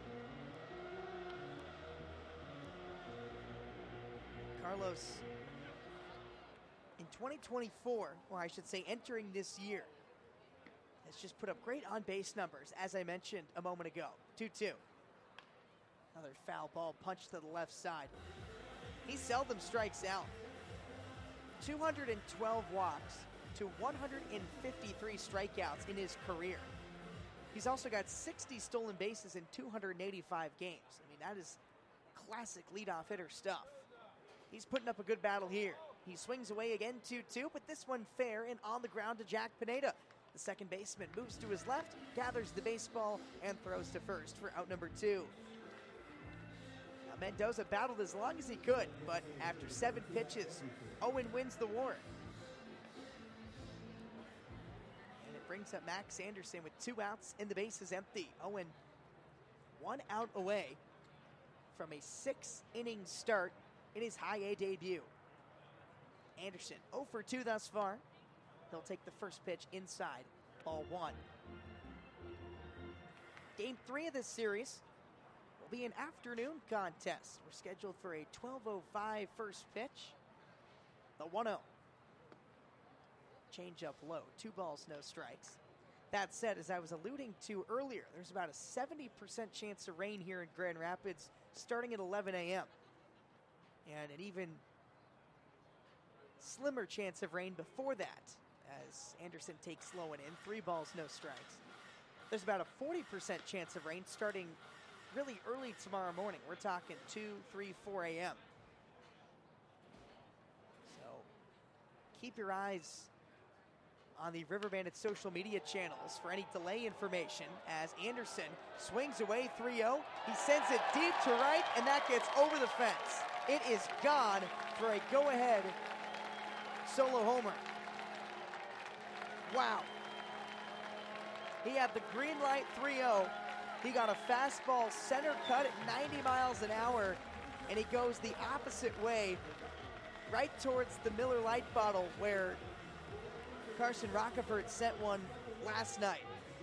Carlos, in twenty twenty-four, or I should say entering this year, has just put up great on-base numbers, as I mentioned a moment ago. two two. Another foul ball punched to the left side. He seldom strikes out. two hundred twelve walks to one hundred fifty-three strikeouts in his career. He's also got sixty stolen bases in two hundred eighty-five games. I mean, that is classic leadoff hitter stuff. He's putting up a good battle here. He swings away again, two two, but this one fair and on the ground to Jack Pineda. The second baseman moves to his left, gathers the baseball, and throws to first for out number two. Now Mendoza battled as long as he could, but after seven pitches, Owen wins the war. And it brings up Max Anderson with two outs and the base is empty. Owen one out away from a six-inning start in his high A debut. Anderson oh for two thus far. He'll take the first pitch inside, ball one. Game three of this series will be an afternoon contest. We're scheduled for a twelve oh five first pitch. The one oh. Change up low, two balls, no strikes. That said, as I was alluding to earlier, there's about a seventy percent chance of rain here in Grand Rapids starting at eleven a.m. And an even slimmer chance of rain before that, as Anderson takes low and in, three balls, no strikes. There's about a forty percent chance of rain starting really early tomorrow morning. We're talking two, three, four a.m. So keep your eyes on the River Bandits social media channels for any delay information as Anderson swings away three oh. He sends it deep to right, and that gets over the fence. It is gone for a go-ahead solo homer. Wow. He had the green light three oh. He got a fastball center cut at ninety miles an hour, and he goes the opposite way, right towards the Miller Lite bottle where Carson Rockefort sent one last night.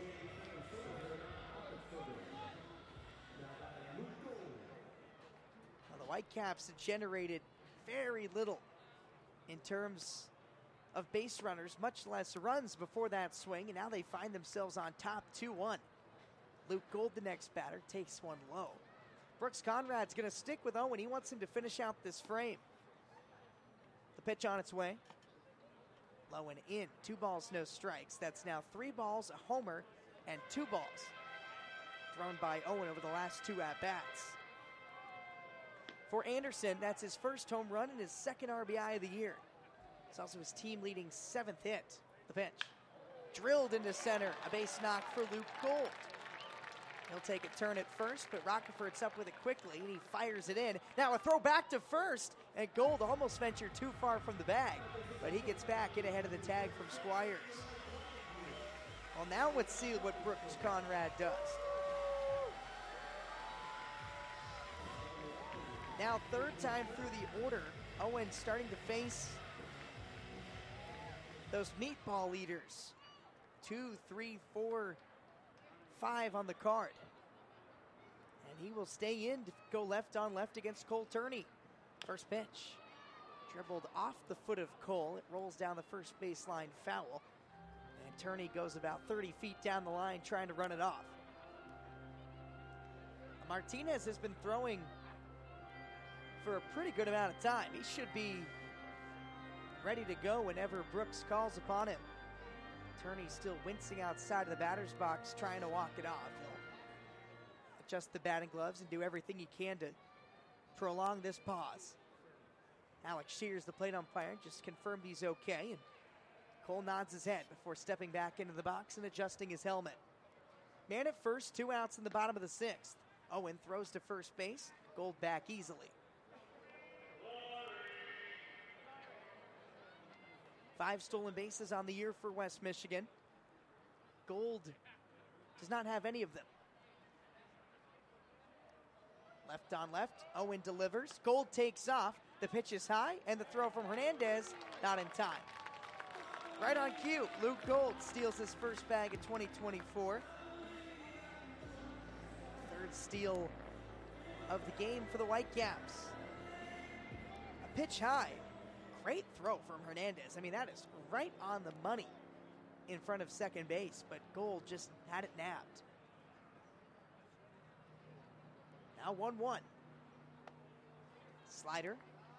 Now the Whitecaps have generated very little in terms of base runners, much less runs before that swing, and now they find themselves on top two one. Luke Gold, the next batter, takes one low. Brooks Conrad's going to stick with Owen. He wants him to finish out this frame. The pitch on its way. Low and in. Two balls, no strikes. That's now three balls, a homer, and two balls. Thrown by Owen over the last two at-bats. For Anderson, that's his first home run and his second R B I of the year. It's also his team-leading seventh hit. The pitch. Drilled into center. A base knock for Luke Gold. He'll take a turn at first, but Rockefort's up with it quickly, and he fires it in. Now a throw back to first, and Gold almost ventured too far from the bag, but he gets back in ahead of the tag from Squires. Well, now let's see what Brooks Conrad does. Now third time through the order, Owen starting to face those meatball eaters. Two, three, four, five on the card. And he will stay in to go left on left against Cole Turney. First pitch. Dribbled off the foot of Cole. It rolls down the first baseline foul. And Turney goes about thirty feet down the line trying to run it off. Martinez has been throwing for a pretty good amount of time. He should be ready to go whenever Brooks calls upon him. Turney still wincing outside of the batter's box, trying to walk it off. He'll adjust the batting gloves and do everything he can to prolong this pause. Alex Shears, the plate umpire, just confirmed he's okay, and Cole nods his head before stepping back into the box and adjusting his helmet. Man at first, two outs in the bottom of the sixth. Owen throws to first base, Gold back easily. Five stolen bases on the year for West Michigan. Gold does not have any of them. Left on left, Owen delivers. Gold takes off. The pitch is high, and the throw from Hernandez, not in time. Right on cue, Luke Gold steals his first bag in twenty twenty-four. Third steal of the game for the Whitecaps. A pitch high. Great throw from Hernandez. I mean, that is right on the money in front of second base, but Gold just had it nabbed. Now one one. Slider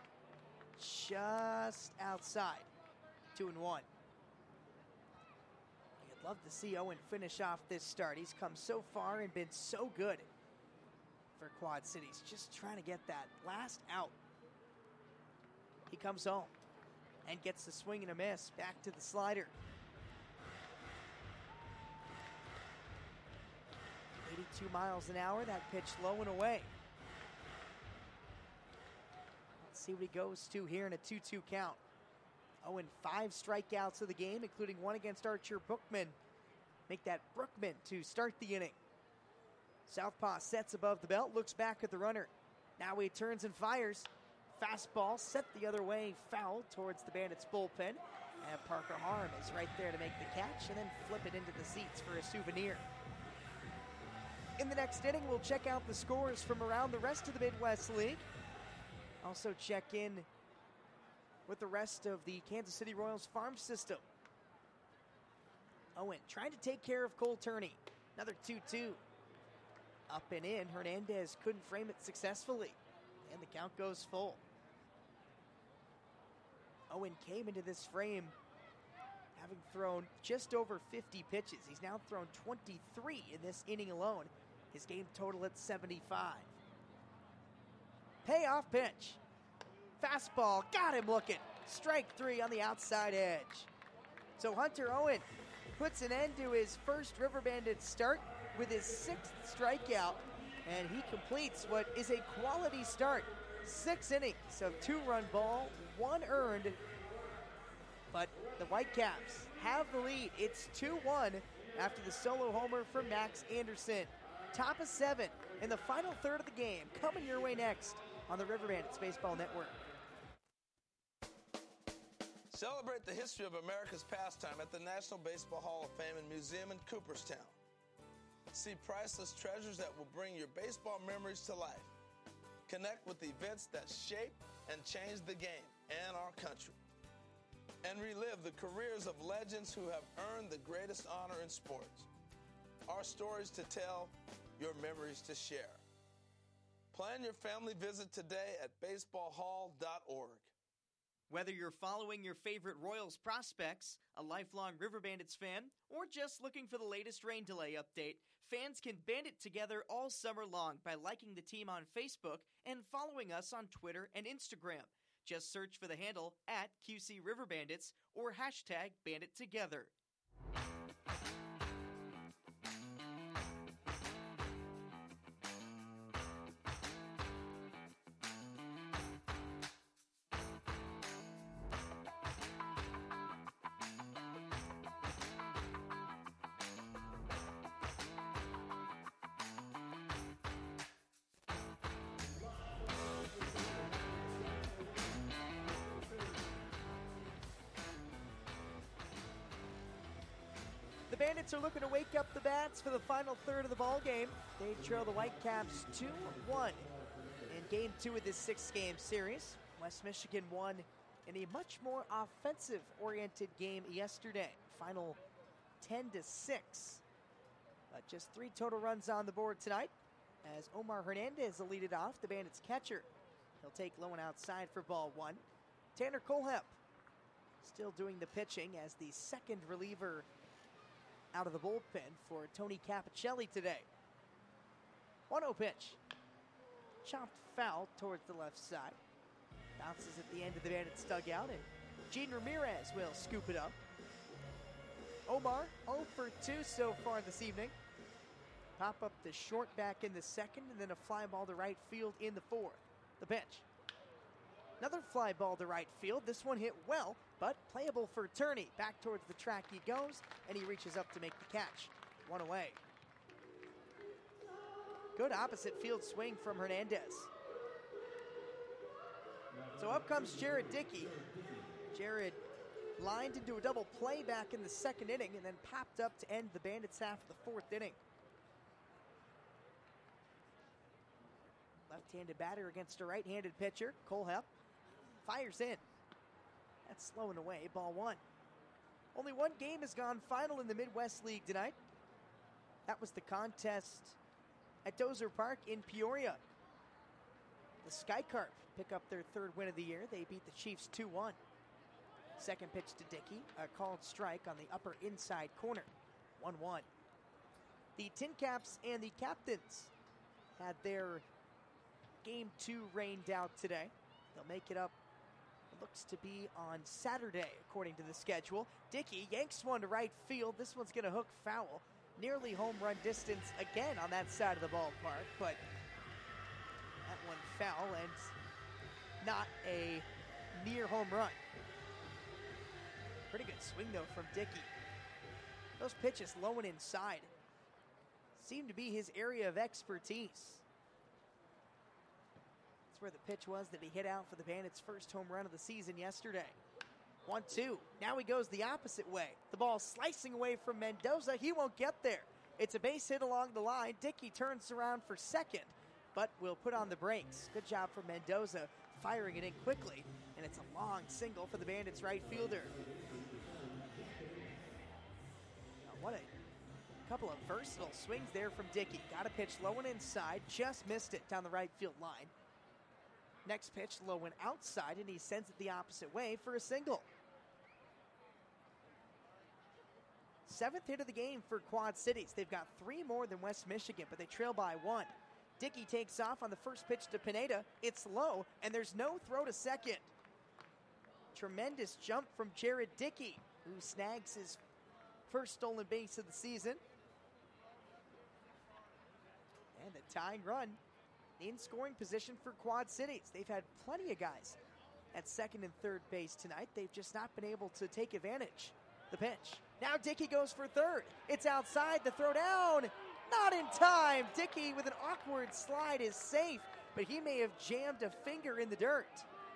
just outside. Two and one. I'd love to see Owen finish off this start. He's come so far and been so good for Quad Cities. Just trying to get that last out. He comes home and gets the swing and a miss. Back to the slider. eighty-two miles an hour. That pitch low and away. Let's see what he goes to here in a two two count. Owen, five strikeouts of the game, including one against Archer Brookman. Make that Brookman to start the inning. Southpaw sets above the belt, looks back at the runner. Now he turns and fires. Fastball set the other way, foul towards the Bandits bullpen. And Parker Harm is right there to make the catch and then flip it into the seats for a souvenir. In the next inning, we'll check out the scores from around the rest of the Midwest League. Also check in with the rest of the Kansas City Royals farm system. Owen trying to take care of Cole Turney. Another two two. Up and in, Hernandez couldn't frame it successfully. And the count goes full. Owen came into this frame having thrown just over fifty pitches. He's now thrown twenty-three in this inning alone. His game total at seventy-five. Payoff pitch. Fastball, got him looking. Strike three on the outside edge. So Hunter Owen puts an end to his first River Bandits start with his sixth strikeout, and he completes what is a quality start. Six innings of two-run ball, one earned, but the Whitecaps have the lead. It's two one after the solo homer from Max Anderson. Top of seven in the final third of the game, coming your way next on the River Bandits Baseball Network. Celebrate the history of America's pastime at the National Baseball Hall of Fame and Museum in Cooperstown. See priceless treasures that will bring your baseball memories to life. Connect with events that shape and change the game and our country. And relive the careers of legends who have earned the greatest honor in sports. Our stories to tell, your memories to share. Plan your family visit today at baseball hall dot org. Whether you're following your favorite Royals prospects, a lifelong River Bandits fan, or just looking for the latest rain delay update, fans can band it together all summer long by liking the team on Facebook and following us on Twitter and Instagram. Just search for the handle at Q C River Bandits or hashtag BanditTogether. The Bandits are looking to wake up the bats for the final third of the ball game. They trail the Whitecaps two one in game two of this six-game series. West Michigan won in a much more offensive-oriented game yesterday. Final ten to six. But just three total runs on the board tonight as Omar Hernandez will lead it off, the Bandits catcher. He'll take low and outside for ball one. Tanner Kohlhepp still doing the pitching as the second reliever out of the bullpen for Tony Capicelli today. one oh pitch. Chopped foul towards the left side. Bounces at the end of the Bandits dugout, and Gene Ramirez will scoop it up. Omar oh for two so far this evening. Pop up the short back in the second, and then a fly ball to right field in the fourth. The pitch. Another fly ball to right field. This one hit well, but playable for Turney. Back towards the track he goes, and he reaches up to make the catch. One away. Good opposite field swing from Hernandez. So up comes Jared Dickey. Jared lined into a double play back in the second inning and then popped up to end the Bandits' half of the fourth inning. Left-handed batter against a right-handed pitcher. Kohlhepp fires in. That's slow and away. Ball one. Only one game has gone final in the Midwest League tonight. That was the contest at Dozer Park in Peoria. The Skycarp pick up their third win of the year. They beat the Chiefs two one. Second pitch to Dickey. A called strike on the upper inside corner. one one. The Tin Caps and the Captains had their game two rained out today. They'll make it up, it looks to be on Saturday, according to the schedule. Dickey yanks one to right field. This one's going to hook foul. Nearly home run distance again on that side of the ballpark, but that one foul and not a near home run. Pretty good swing, though, from Dickey. Those pitches low and inside seem to be his area of expertise. That's where the pitch was that he hit out for the Bandits' first home run of the season yesterday. one two. Now he goes the opposite way. The ball slicing away from Mendoza. He won't get there. It's a base hit along the line. Dickey turns around for second, but will put on the brakes. Good job from Mendoza firing it in quickly, and it's a long single for the Bandits' right fielder. Now, what a couple of versatile swings there from Dickey. Got a pitch low and inside, just missed it down the right field line. Next pitch low and outside, and he sends it the opposite way for a single. Seventh hit of the game for Quad Cities. They've got three more than West Michigan, but they trail by one. Dickey takes off on the first pitch to Pineda. It's low, and there's no throw to second. Tremendous jump from Jared Dickey. who snags his first stolen base of the season. And the tying run in scoring position for Quad Cities. They've had plenty of guys at second and third base tonight. They've just not been able to take advantage. The pitch. Now Dickey goes for third. It's outside. The throw down. Not in time. Dickey with an awkward slide is safe, but he may have jammed a finger in the dirt.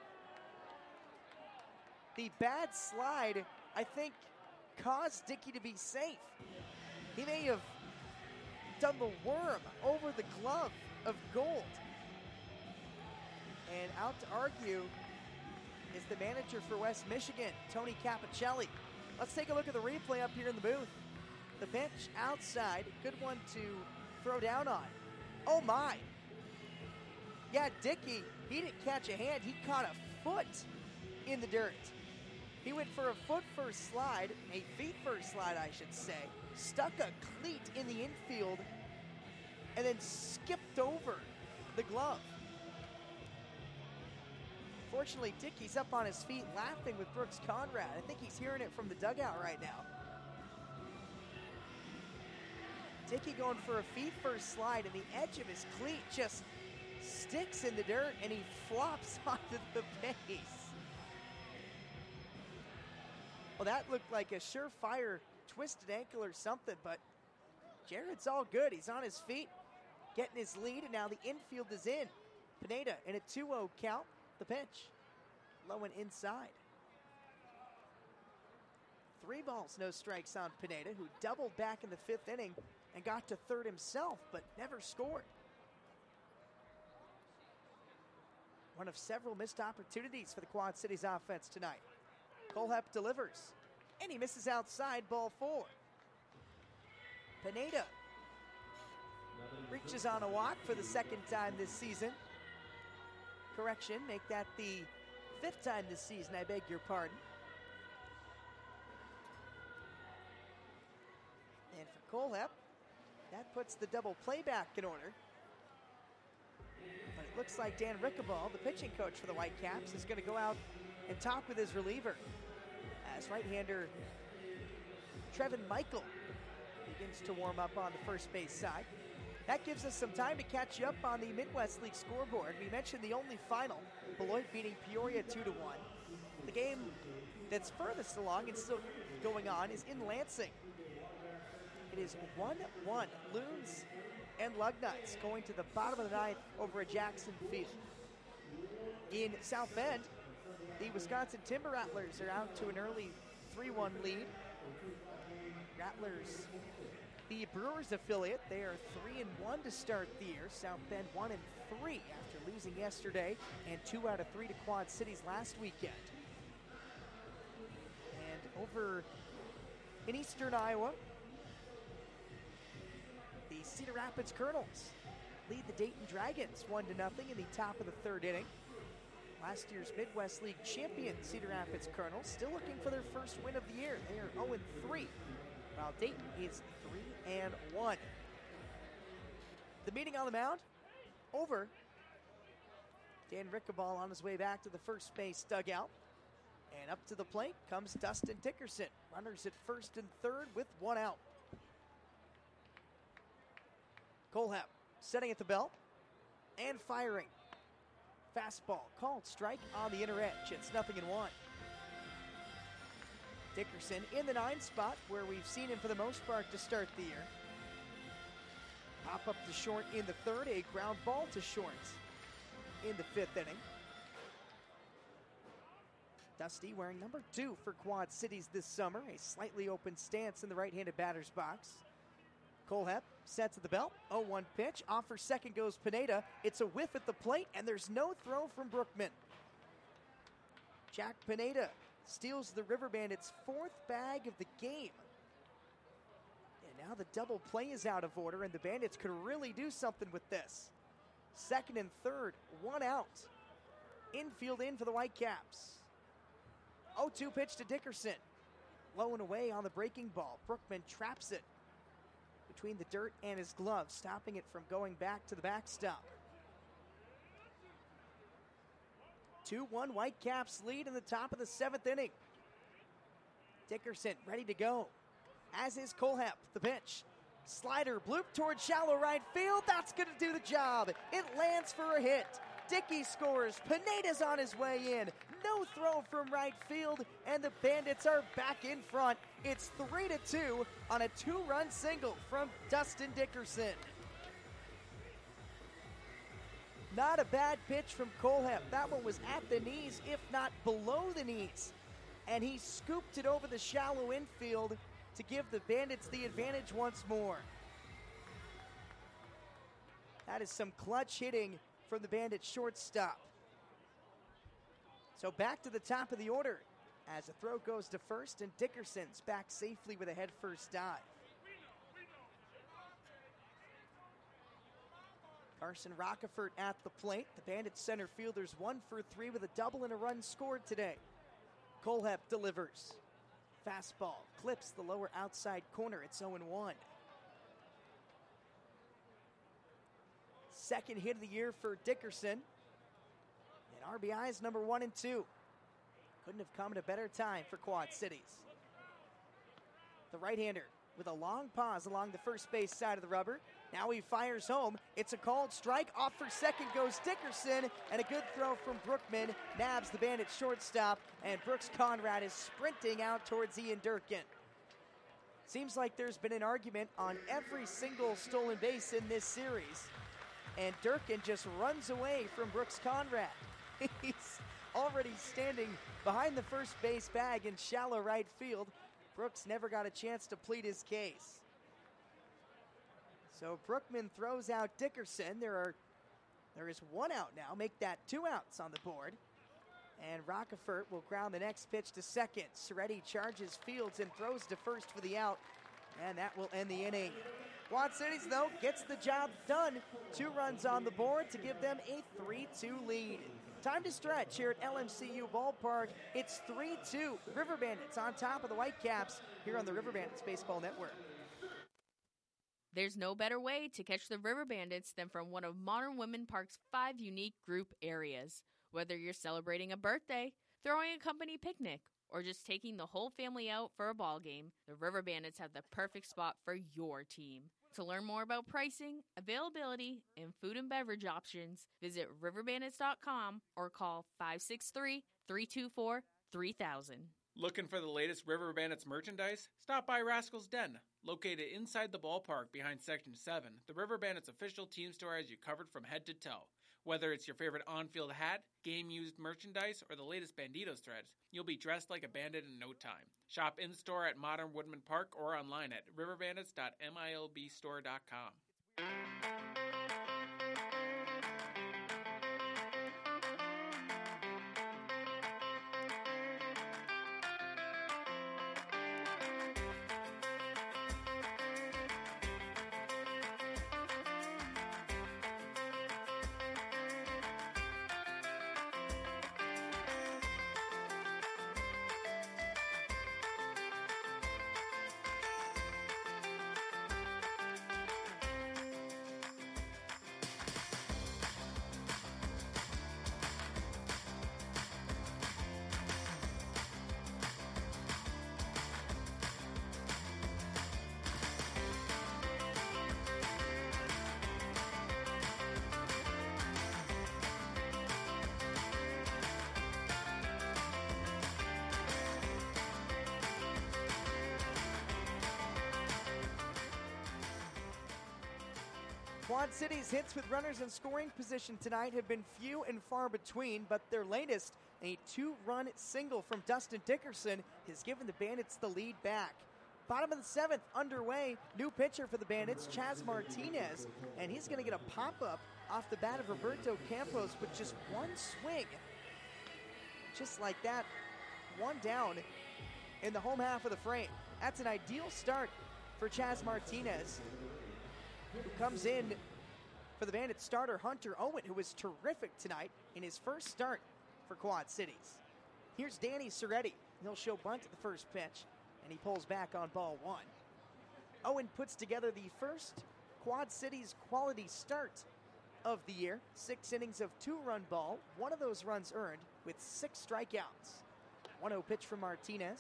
The bad slide, I think, caused Dickey to be safe. He may have done the worm over the glove of Gold. And out to argue is the manager for West Michigan, Tony Capicelli. Let's take a look at the replay up here in the booth. The pitch outside, good one to throw down on. Oh my. Yeah, Dickey, he didn't catch a hand, he caught a foot in the dirt. He went for a foot first slide, a feet first slide I should say, stuck a cleat in the infield, and then skipped over the glove. Fortunately, Dickey's up on his feet laughing with Brooks Conrad. I think he's hearing it from the dugout right now. Dickey going for a feet first slide, and the edge of his cleat just sticks in the dirt, and he flops onto the base. Well, that looked like a surefire twisted ankle or something, but Jared's all good. He's on his feet, getting his lead, and now the infield is in. Pineda in a two oh count. The pitch, low and inside. Three balls, no strikes on Pineda, who doubled back in the fifth inning and got to third himself, but never scored. One of several missed opportunities for the Quad Cities offense tonight. Colehep delivers, and he misses outside, ball four. Pineda reaches on a walk for the second time this season. Correction, make that the fifth time this season, I beg your pardon. And for Colehep, that puts the double play back in order. But it looks like Dan Rickaball, the pitching coach for the Whitecaps, is going to go out and talk with his reliever as right-hander Trevin Michael begins to warm up on the first base side. That gives us some time to catch you up on the Midwest League scoreboard. We mentioned the only final, Beloit beating Peoria two to one. The game that's furthest along and still going on is in Lansing. It is one one, Loons and Lugnuts going to the bottom of the ninth over at Jackson Field. In South Bend, the Wisconsin Timber Rattlers are out to an early three one lead. Rattlers, the Brewers affiliate, they are three and one to start the year. South Bend one and three after losing yesterday, and two out of three to Quad Cities last weekend. And over in eastern Iowa, the Cedar Rapids Colonels lead the Dayton Dragons one to nothing in the top of the third inning. Last year's Midwest League champion Cedar Rapids Colonels still looking for their first win of the year. They are oh and three, while Dayton is three and one. The meeting on the mound over. Dan Rickaball on his way back to the first base dugout. And up to the plate comes Dustin Dickerson. Runners at first and third with one out. Colehep setting at the belt and firing. Fastball called strike on the inner edge. It's nothing in one. Dickerson in the nine spot where we've seen him for the most part to start the year. Pop up to short in the third, a ground ball to short in the fifth inning. Dusty wearing number two for Quad Cities this summer, a slightly open stance in the right-handed batter's box. Colehep sets at the belt, oh one pitch, off for second goes Pineda. It's a whiff at the plate, and there's no throw from Brookman. Jack Pineda steals the River Bandits' fourth bag of the game. And now the double play is out of order, and the Bandits could really do something with this. Second and third, one out. Infield in for the Whitecaps. oh two pitch to Dickerson. Low and away on the breaking ball. Brookman traps it between the dirt and his glove, stopping it from going back to the backstop. two one Whitecaps lead in the top of the seventh inning. Dickerson ready to go. As is Kohlhepp, the pitch. Slider, bloop towards shallow right field. That's going to do the job. It lands for a hit. Dickey scores. Pineda's on his way in. No throw from right field, and the Bandits are back in front. It's three to two on a two-run single from Dustin Dickerson. Not a bad pitch from Kohlhepp. That one was at the knees, if not below the knees. And he scooped it over the shallow infield to give the Bandits the advantage once more. That is some clutch hitting from the Bandits shortstop. So back to the top of the order as the throw goes to first, and Dickerson's back safely with a head first dive. Carson Rockefort at the plate. The Bandits center fielders one for three with a double and a run scored today. Kohlhepp delivers. Fastball clips the lower outside corner. It's oh one. Second hit of the year for Dickerson. And R B Is number one and two. Couldn't have come at a better time for Quad Cities. The right-hander with a long pause along the first base side of the rubber. Now he fires home. It's a called strike. Off for second goes Dickerson. And a good throw from Brookman nabs the Bandit shortstop. And Brooks Conrad is sprinting out towards Ian Durkin. Seems like there's been an argument on every single stolen base in this series. And Durkin just runs away from Brooks Conrad. He's already standing behind the first base bag in shallow right field. Brooks never got a chance to plead his case. So Brookman throws out Dickerson. There are, there is one out now. Make that two outs on the board. And Rockefort will ground the next pitch to second. Soretti charges Fields and throws to first for the out. And that will end the inning. Quad Cities, though, gets the job done. Two runs on the board to give them a three two lead. Time to stretch here at L M C U Ballpark. It's three two. River Bandits on top of the Whitecaps here on the River Bandits Baseball Network. There's no better way to catch the River Bandits than from one of Modern Women Park's five unique group areas. Whether you're celebrating a birthday, throwing a company picnic, or just taking the whole family out for a ball game, the River Bandits have the perfect spot for your team. To learn more about pricing, availability, and food and beverage options, visit river bandits dot com or call five six three, three two four, three thousand. Looking for the latest River Bandits merchandise? Stop by Rascal's Den. Located inside the ballpark behind Section seven, the River Bandits official team store has you covered from head to toe. Whether it's your favorite on-field hat, game-used merchandise, or the latest Banditos threads, you'll be dressed like a bandit in no time. Shop in-store at Modern Woodman Park or online at river bandits dot milb store dot com. Quad Cities hits with runners in scoring position tonight have been few and far between, but their latest, a two-run single from Dustin Dickerson, has given the Bandits the lead back. Bottom of the seventh underway, new pitcher for the Bandits, Chaz Martinez, and he's going to get a pop-up off the bat of Roberto Campos with just one swing. Just like that, one down in the home half of the frame. That's an ideal start for Chaz Martinez, who comes in for the Bandits starter Hunter Owen, who was terrific tonight in his first start for Quad Cities. Here's Danny Soretti. He'll show bunt at the first pitch, and he pulls back on ball one. Owen puts together the first Quad Cities quality start of the year. Six innings of two-run ball, one of those runs earned with six strikeouts. one oh pitch from Martinez.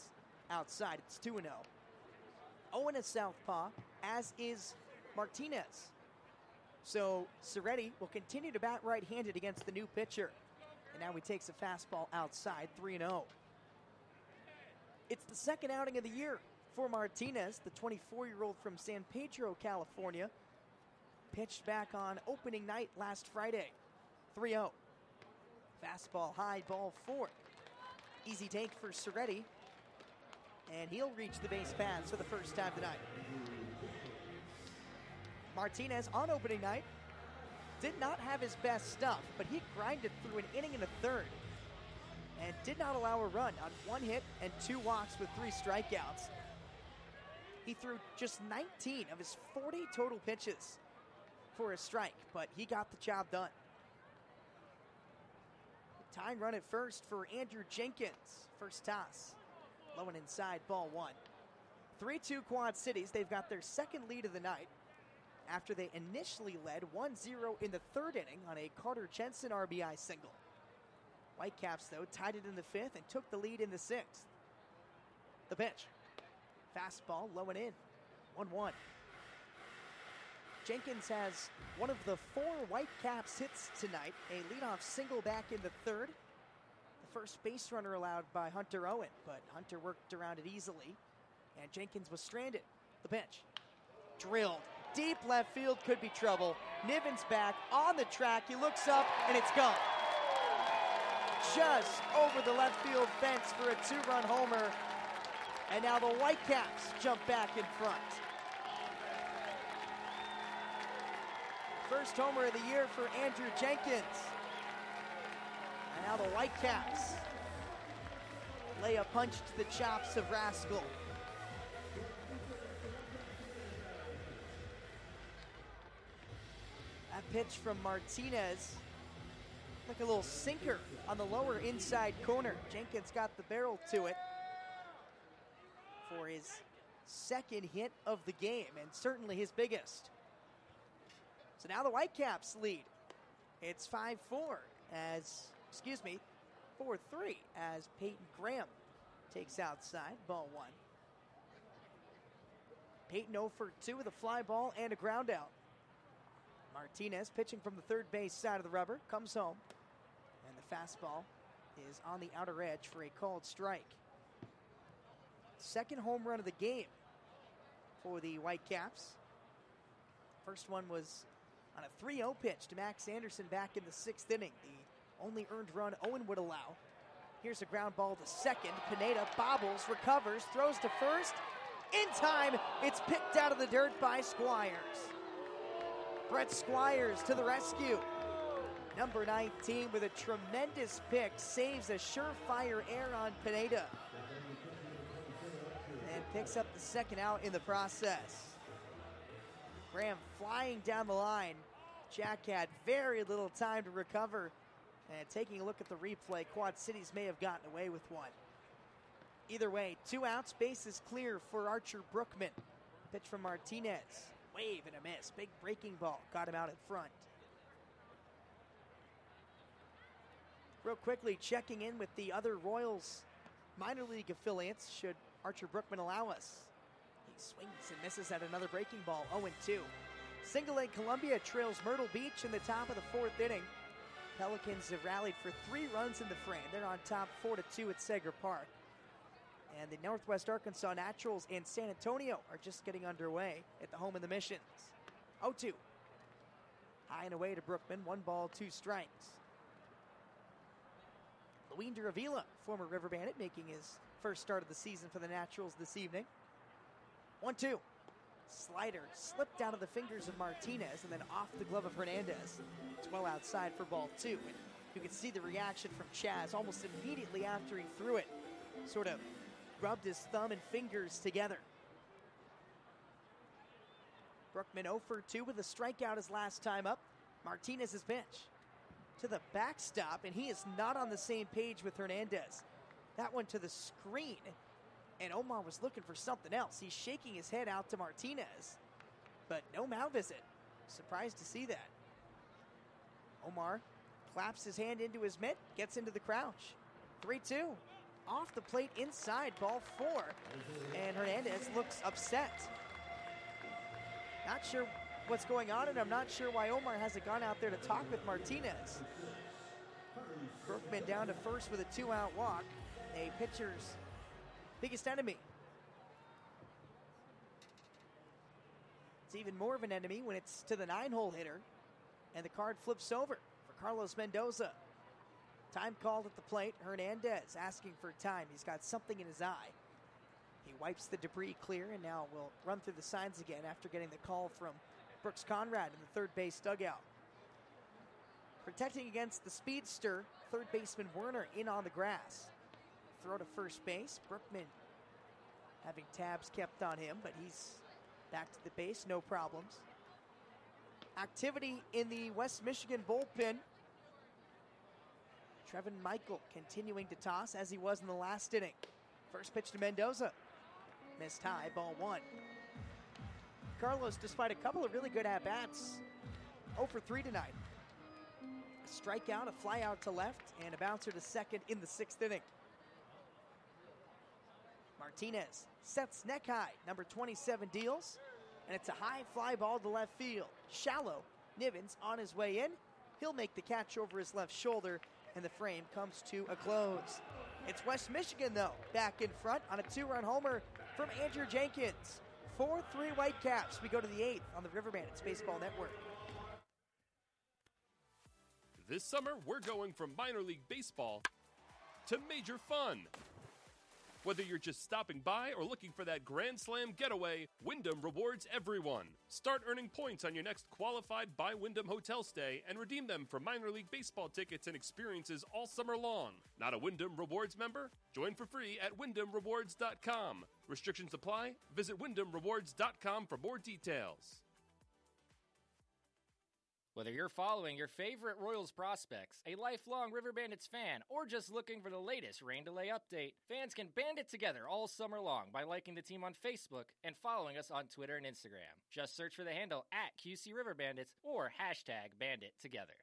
outside. It's two and oh. Owen is southpaw, as is Martinez. So Serretti will continue to bat right-handed against the new pitcher. And now he takes a fastball outside, three and oh. It's the second outing of the year for Martinez, the twenty-four-year-old from San Pedro, California. Pitched back on opening night last Friday, three oh. Fastball high, ball four. Easy take for Serretti, and he'll reach the base paths for the first time tonight. Martinez on opening night did not have his best stuff, but he grinded through an inning and a third and did not allow a run on one hit and two walks with three strikeouts. He threw just nineteen of his forty total pitches for a strike, but he got the job done. Tying run at first for Andrew Jenkins. First toss. Low and inside, ball one. three two Quad Cities. They've got their second lead of the night after they initially led one zero in the third inning on a Carter Jensen R B I single. Whitecaps, though, tied it in the fifth and took the lead in the sixth. The pitch. Fastball, low and in. one one. Jenkins has one of the four Whitecaps hits tonight. A leadoff single back in the third. The first base runner allowed by Hunter Owen, but Hunter worked around it easily, and Jenkins was stranded. The pitch. Drilled. Deep left field, could be trouble. Niven's back on the track. He looks up, and it's gone. Just over the left field fence for a two-run homer. And now the Whitecaps jump back in front. First homer of the year for Andrew Jenkins. And now the Whitecaps lay a punch to the chops of Rascal. That pitch from Martinez, like a little sinker on the lower inside corner. Jenkins got the barrel to it for his second hit of the game, and certainly his biggest. So now the Whitecaps lead. It's five four as, excuse me, four three as Peyton Graham takes outside, ball one. Peyton oh for two with a fly ball and a ground out. Martinez pitching from the third base side of the rubber, comes home, and the fastball is on the outer edge for a called strike. Second home run of the game for the Whitecaps. First one was on a three oh pitch to Max Anderson back in the sixth inning. The only earned run Owen would allow. Here's a ground ball to second. Pineda bobbles, recovers, throws to first. In time, it's picked out of the dirt by Squires. Brett Squires to the rescue. Number nineteen with a tremendous pick saves a surefire error on Pineda. And picks up the second out in the process. Graham flying down the line. Jack had very little time to recover. And taking a look at the replay, Quad Cities may have gotten away with one. Either way, two outs, bases clear for Archer Brookman. Pitch from Martinez. Wave and a miss. Big breaking ball. Got him out in front. Real quickly, checking in with the other Royals minor league affiliates, should Archer Brookman allow us. He swings and misses at another breaking ball, oh and two. Single A Columbia trails Myrtle Beach in the top of the fourth inning. Pelicans have rallied for three runs in the frame. They're on top four to two at Sager Park. And the Northwest Arkansas Naturals and San Antonio are just getting underway at the home of the Missions. oh two. High and away to Brookman. One ball, two strikes. Luis Davila, former River Bandit, making his first start of the season for the Naturals this evening. one two. Slider slipped out of the fingers of Martinez and then off the glove of Hernandez. It's well outside for ball two. And you can see the reaction from Chaz almost immediately after he threw it. Sort of rubbed his thumb and fingers together. Brookman oh for two with a strikeout his last time up. Martinez's pitch to the backstop, and he is not on the same page with Hernandez. That one to the screen, and Omar was looking for something else. He's shaking his head out to Martinez, but no mound visit. Surprised to see that. Omar claps his hand into his mitt, gets into the crouch. three two. off the plate inside, ball four. And Hernandez looks upset. Not sure what's going on, and I'm not sure why Omar hasn't gone out there to talk with Martinez. Brookman down to first with a two-out walk, a pitcher's biggest enemy. It's even more of an enemy when it's to the nine-hole hitter, and the card flips over for Carlos Mendoza. Time called at the plate. Hernandez asking for time. He's got something in his eye. He wipes the debris clear and now will run through the signs again after getting the call from Brooks Conrad in the third base dugout. Protecting against the speedster, third baseman Werner in on the grass. Throw to first base. Brookman having tabs kept on him, but he's back to the base, no problems. Activity in the West Michigan bullpen. Trevin Michael continuing to toss as he was in the last inning. First pitch to Mendoza. Missed high, ball one. Carlos, despite a couple of really good at-bats, oh for three tonight. A strikeout, a fly out to left, and a bouncer to second in the sixth inning. Martinez sets neck high. Number twenty-seven deals, and it's a high fly ball to left field. Shallow. Nivens on his way in. He'll make the catch over his left shoulder, and the frame comes to a close. It's West Michigan, though, back in front on a two-run homer from Andrew Jenkins. four three Whitecaps. We go to the eighth on the River Bandits Baseball Network. This summer, we're going from minor league baseball to major fun. Whether you're just stopping by or looking for that Grand Slam getaway, Wyndham rewards everyone. Start earning points on your next qualified by Wyndham hotel stay and redeem them for minor league baseball tickets and experiences all summer long. Not a Wyndham Rewards member? Join for free at wyndham rewards dot com. Restrictions apply. Visit wyndham rewards dot com for more details. Whether you're following your favorite Royals prospects, a lifelong River Bandits fan, or just looking for the latest rain delay update, fans can band it together all summer long by liking the team on Facebook and following us on Twitter and Instagram. Just search for the handle at Q C River Bandits or hashtag Bandit Together.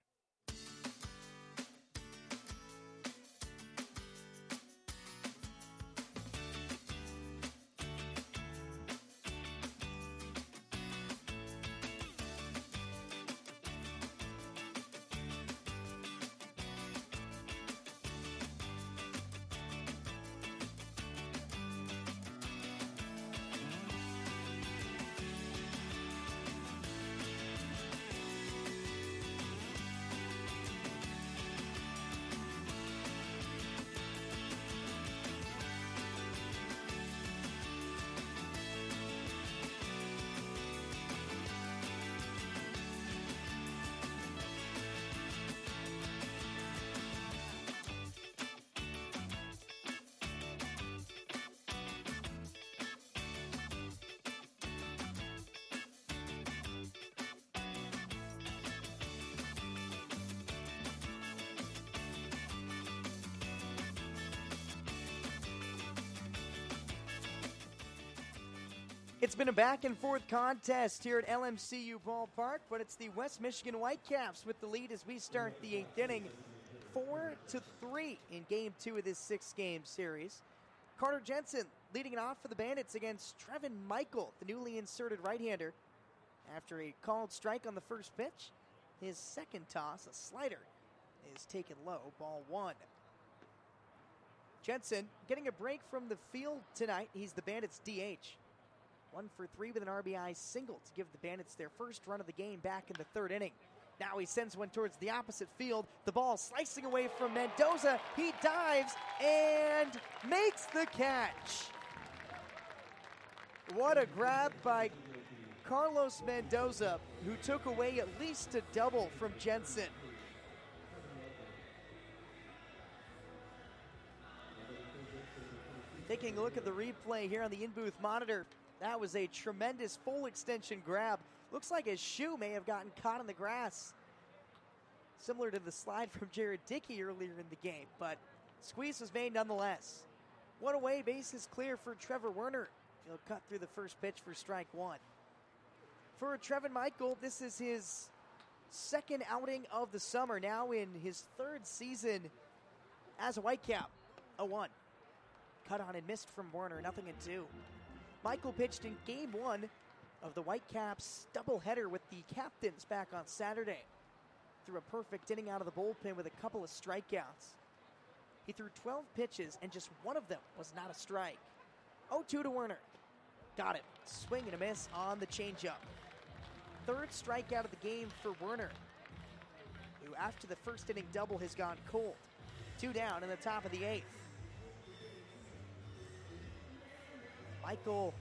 It's been a back-and-forth contest here at L M C U Ballpark, but it's the West Michigan Whitecaps with the lead as we start the eighth inning. Four to three in game two of this six-game series. Carter Jensen leading it off for the Bandits against Trevin Michael, the newly inserted right-hander. After a called strike on the first pitch, his second toss, a slider, is taken low, ball one. Jensen getting a break from the field tonight. He's the Bandits' D H. One for three with an R B I single to give the Bandits their first run of the game back in the third inning. Now he sends one towards the opposite field. The ball slicing away from Mendoza. He dives and makes the catch. What a grab by Carlos Mendoza, who took away at least a double from Jensen. Taking a look at the replay here on the in-booth monitor, that was a tremendous full extension grab. Looks like his shoe may have gotten caught in the grass, similar to the slide from Jared Dickey earlier in the game, but squeeze was made nonetheless. One away, base is clear for Trevor Werner. He'll cut through the first pitch for strike one. For Trevin Michael, this is his second outing of the summer, now in his third season as a Whitecap. oh one. cut on and missed from Werner, nothing in two. Michael pitched in game one of the Whitecaps doubleheader with the captains back on Saturday. Threw a perfect inning out of the bullpen with a couple of strikeouts. He threw twelve pitches, and just one of them was not a strike. oh two to Werner. Got it. Swing and a miss on the changeup. Third strikeout of the game for Werner, who after the first inning double has gone cold. Two down in the top of the eighth. Michael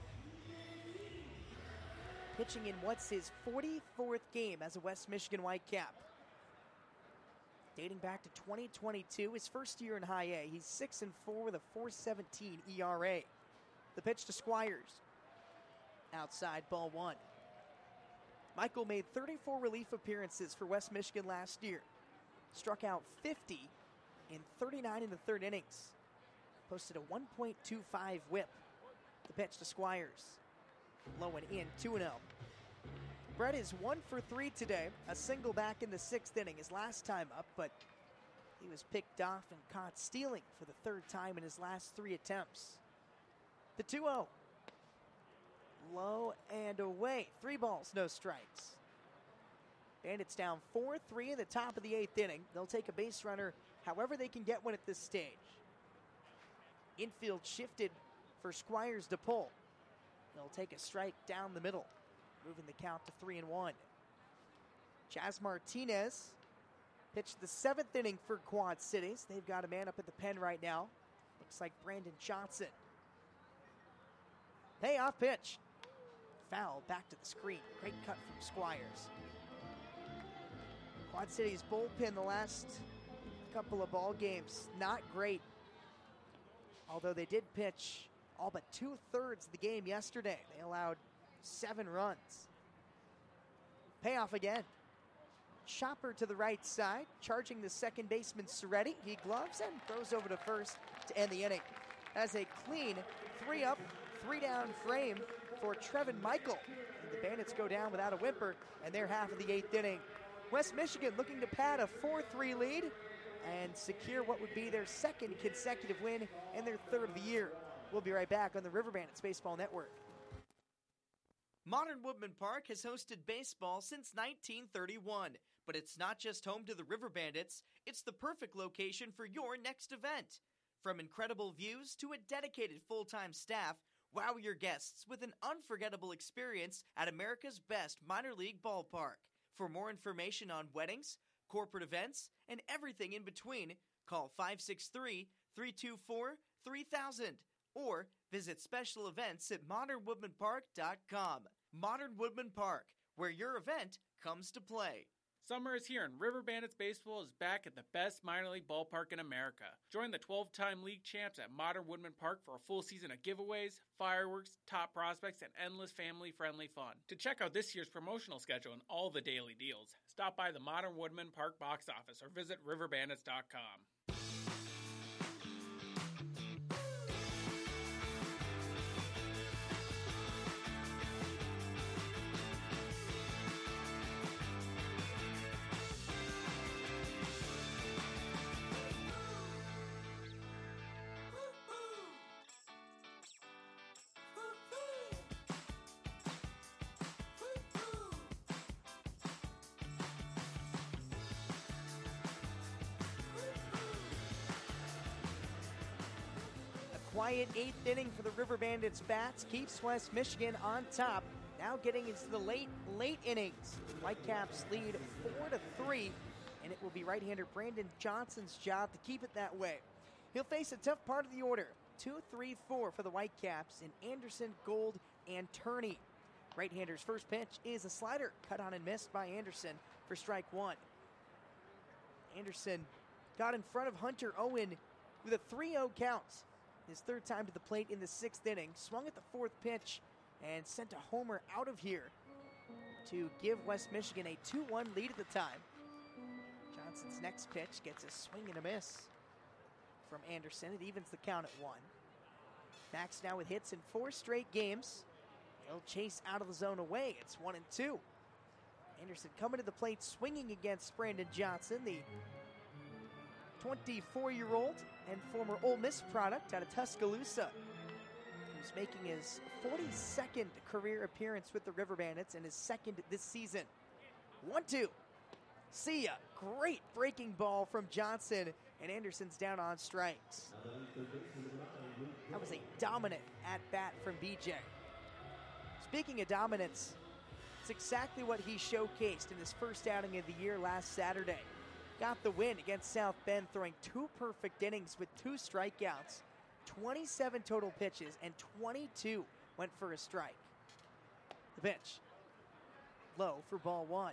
pitching in what's his forty-fourth game as a West Michigan Whitecap. Dating back to twenty twenty-two, his first year in high A. He's six and four with a four seventeen E R A. The pitch to Squires. Outside, ball one. Michael made thirty-four relief appearances for West Michigan last year. Struck out fifty in thirty-nine in the third innings. Posted a one point two five whip. The pitch to Squires. Low and in, two and oh. Brett is one for three today. A single back in the sixth inning, his last time up, but he was picked off and caught stealing for the third time in his last three attempts. The two oh. Low and away. Three balls, no strikes. Bandits down four three in the top of the eighth inning. They'll take a base runner however they can get one at this stage. Infield shifted for Squires to pull. They'll take a strike down the middle, moving the count to three and one. Chaz Martinez pitched the seventh inning for Quad Cities. They've got a man up at the pen right now. Looks like Brandon Johnson. Payoff pitch. Foul back to the screen. Great cut from Squires. Quad Cities bullpen the last couple of ball games, not great. Although they did pitch all but two-thirds of the game yesterday. They allowed seven runs. Payoff again. Chopper to the right side, charging the second baseman Soretti. He gloves and throws over to first to end the inning. As a clean three-up, three-down frame for Trevin Michael. And the Bandits go down without a whimper, and they're half of the eighth inning. West Michigan looking to pad a four three lead and secure what would be their second consecutive win and their third of the year. We'll be right back on the River Bandits Baseball Network. Modern Woodman Park has hosted baseball since nineteen thirty-one, but it's not just home to the River Bandits, it's the perfect location for your next event. From incredible views to a dedicated full-time staff, wow your guests with an unforgettable experience at America's best minor league ballpark. For more information on weddings, corporate events, and everything in between, call five six three, three two four, three thousand or visit special events at modern woodman park dot com. Modern Woodman Park, where your event comes to play. Summer is here and River Bandits Baseball is back at the best minor league ballpark in America. Join the twelve-time league champs at Modern Woodman Park for a full season of giveaways, fireworks, top prospects, and endless family-friendly fun. To check out this year's promotional schedule and all the daily deals, stop by the Modern Woodman Park box office or visit river bandits dot com. Quiet eighth inning for the River Bandits bats keeps West Michigan on top. Now getting into the late, late innings. Whitecaps lead four to three, and it will be right-hander Brandon Johnson's job to keep it that way. He'll face a tough part of the order. two three four for the Whitecaps in Anderson, Gold, and Turney. Right-hander's first pitch is a slider, cut on and missed by Anderson for strike one. Anderson got in front of Hunter Owen with a three oh count. His third time to the plate in the sixth inning, swung at the fourth pitch and sent a homer out of here to give West Michigan a two one lead at the time. Johnson's next pitch gets a swing and a miss from Anderson. It evens the count at one. Max now with hits in four straight games. He'll chase out of the zone away. It's one and two. Anderson coming to the plate, swinging against Brandon Johnson, the twenty-four-year-old and former Ole Miss product out of Tuscaloosa, who's making his forty-second career appearance with the River Bandits and his second this season. one two. See ya. Great breaking ball from Johnson, and Anderson's down on strikes. That was a dominant at-bat from B J. Speaking of dominance, it's exactly what he showcased in his first outing of the year last Saturday. Got the win against South Bend, throwing two perfect innings with two strikeouts, twenty-seven total pitches, and twenty-two went for a strike. The pitch, low for ball one.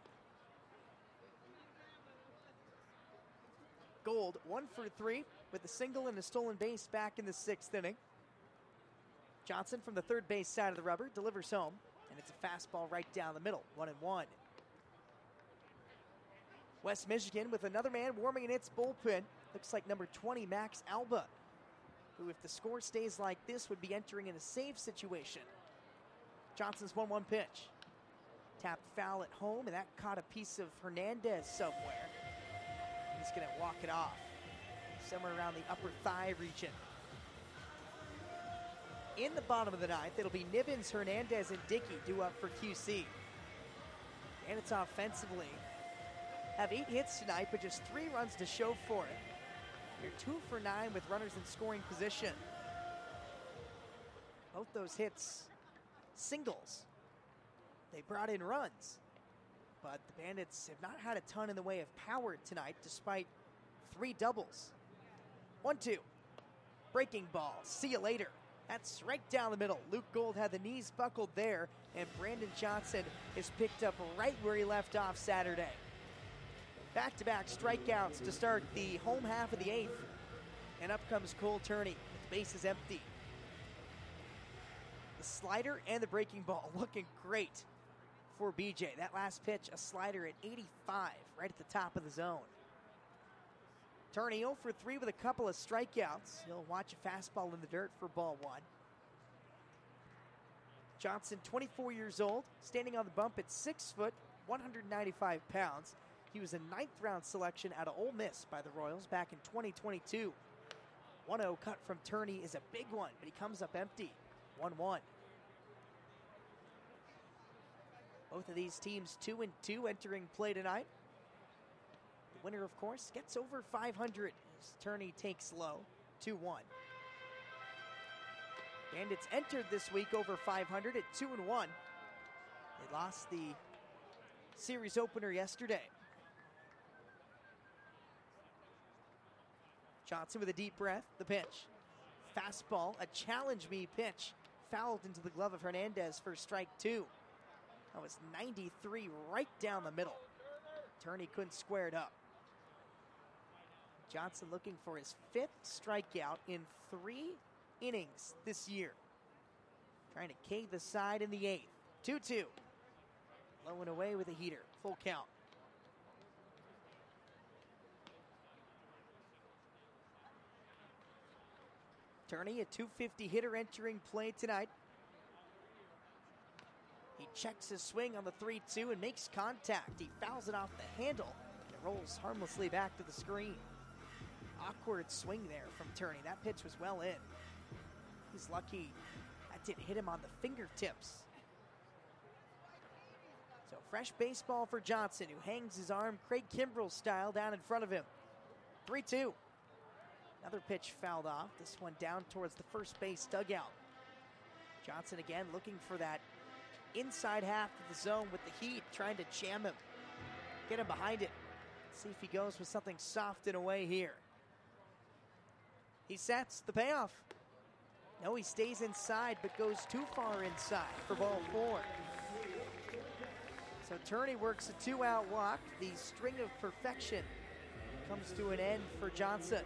Gold, one for three, with a single and a stolen base back in the sixth inning. Johnson from the third base side of the rubber delivers home, and it's a fastball right down the middle, one and one. West Michigan with another man warming in its bullpen. Looks like number twenty, Max Alba, who, if the score stays like this, would be entering in a save situation. Johnson's one one pitch. Tapped foul at home, and that caught a piece of Hernandez somewhere. He's going to walk it off, somewhere around the upper thigh region. In the bottom of the ninth, it'll be Nivens, Hernandez, and Dickey due up for Q C. And it's offensively. Have eight hits tonight, but just three runs to show for it. You're two for nine with runners in scoring position. Both those hits, singles. They brought in runs, but the Bandits have not had a ton in the way of power tonight, despite three doubles. one two. Breaking ball. See you later. That's right down the middle. Luke Gold had the knees buckled there, and Brandon Johnson is picked up right where he left off Saturday. Back-to-back strikeouts to start the home half of the eighth. And up comes Cole Turney with the bases empty. The slider and the breaking ball looking great for B J. That last pitch, a slider at eighty-five, right at the top of the zone. Turney oh for three with a couple of strikeouts. He'll watch a fastball in the dirt for ball one. Johnson, twenty-four years old, standing on the bump at six foot, one hundred ninety-five pounds. He was a ninth round selection out of Ole Miss by the Royals back in twenty twenty-two. one oh cut from Turney is a big one, but he comes up empty. one one. Both of these teams two and two entering play tonight. The winner, of course, gets over five hundred as Turney takes low. two one. Bandits entered this week over five hundred at two and one. They lost the series opener yesterday. Johnson with a deep breath. The pitch. Fastball, a challenge me pitch. Fouled into the glove of Hernandez for strike two. That was ninety-three right down the middle. Turney couldn't square it up. Johnson looking for his fifth strikeout in three innings this year. Trying to cave the side in the eighth. two two. Low and away with a heater. Full count. Turney, a two fifty hitter entering play tonight. He checks his swing on the three two and makes contact. He fouls it off the handle, and it rolls harmlessly back to the screen. Awkward swing there from Turney. That pitch was well in. He's lucky that didn't hit him on the fingertips. So fresh baseball for Johnson, who hangs his arm Craig Kimbrell style down in front of him. three two. Another pitch fouled off. This one down towards the first base dugout. Johnson again looking for that inside half of the zone with the heat, trying to jam him. Get him behind it. See if he goes with something soft and away here. He sets the payoff. No, he stays inside, but goes too far inside for ball four. So Turney works a two-out walk. The string of perfection comes to an end for Johnson.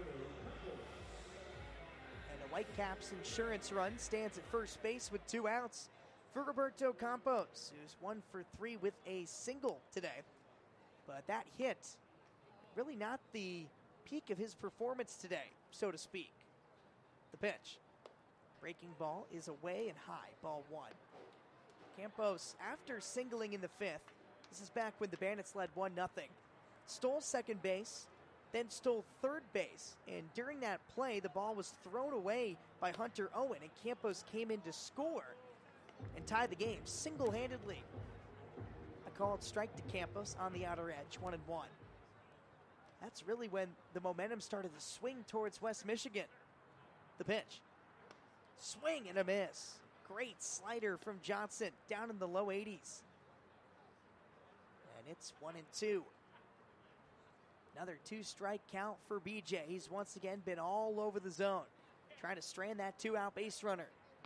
And the Whitecaps insurance run stands at first base with two outs for Roberto Campos, who's one for three with a single today. But that hit, really not the peak of his performance today, so to speak. The pitch. Breaking ball is away and high, ball one. Campos, after singling in the fifth, this is back when the Bandits led one nothing, stole second base, then stole third base. And during that play, the ball was thrown away by Hunter Owen, and Campos came in to score and tie the game single-handedly. A called strike to Campos on the outer edge, one and one. That's really when the momentum started to swing towards West Michigan. The pitch. Swing and a miss. Great slider from Johnson down in the low eighties. And it's one and two. Another two-strike count for B J. He's once again been all over the zone, trying to strand that two-out base runner.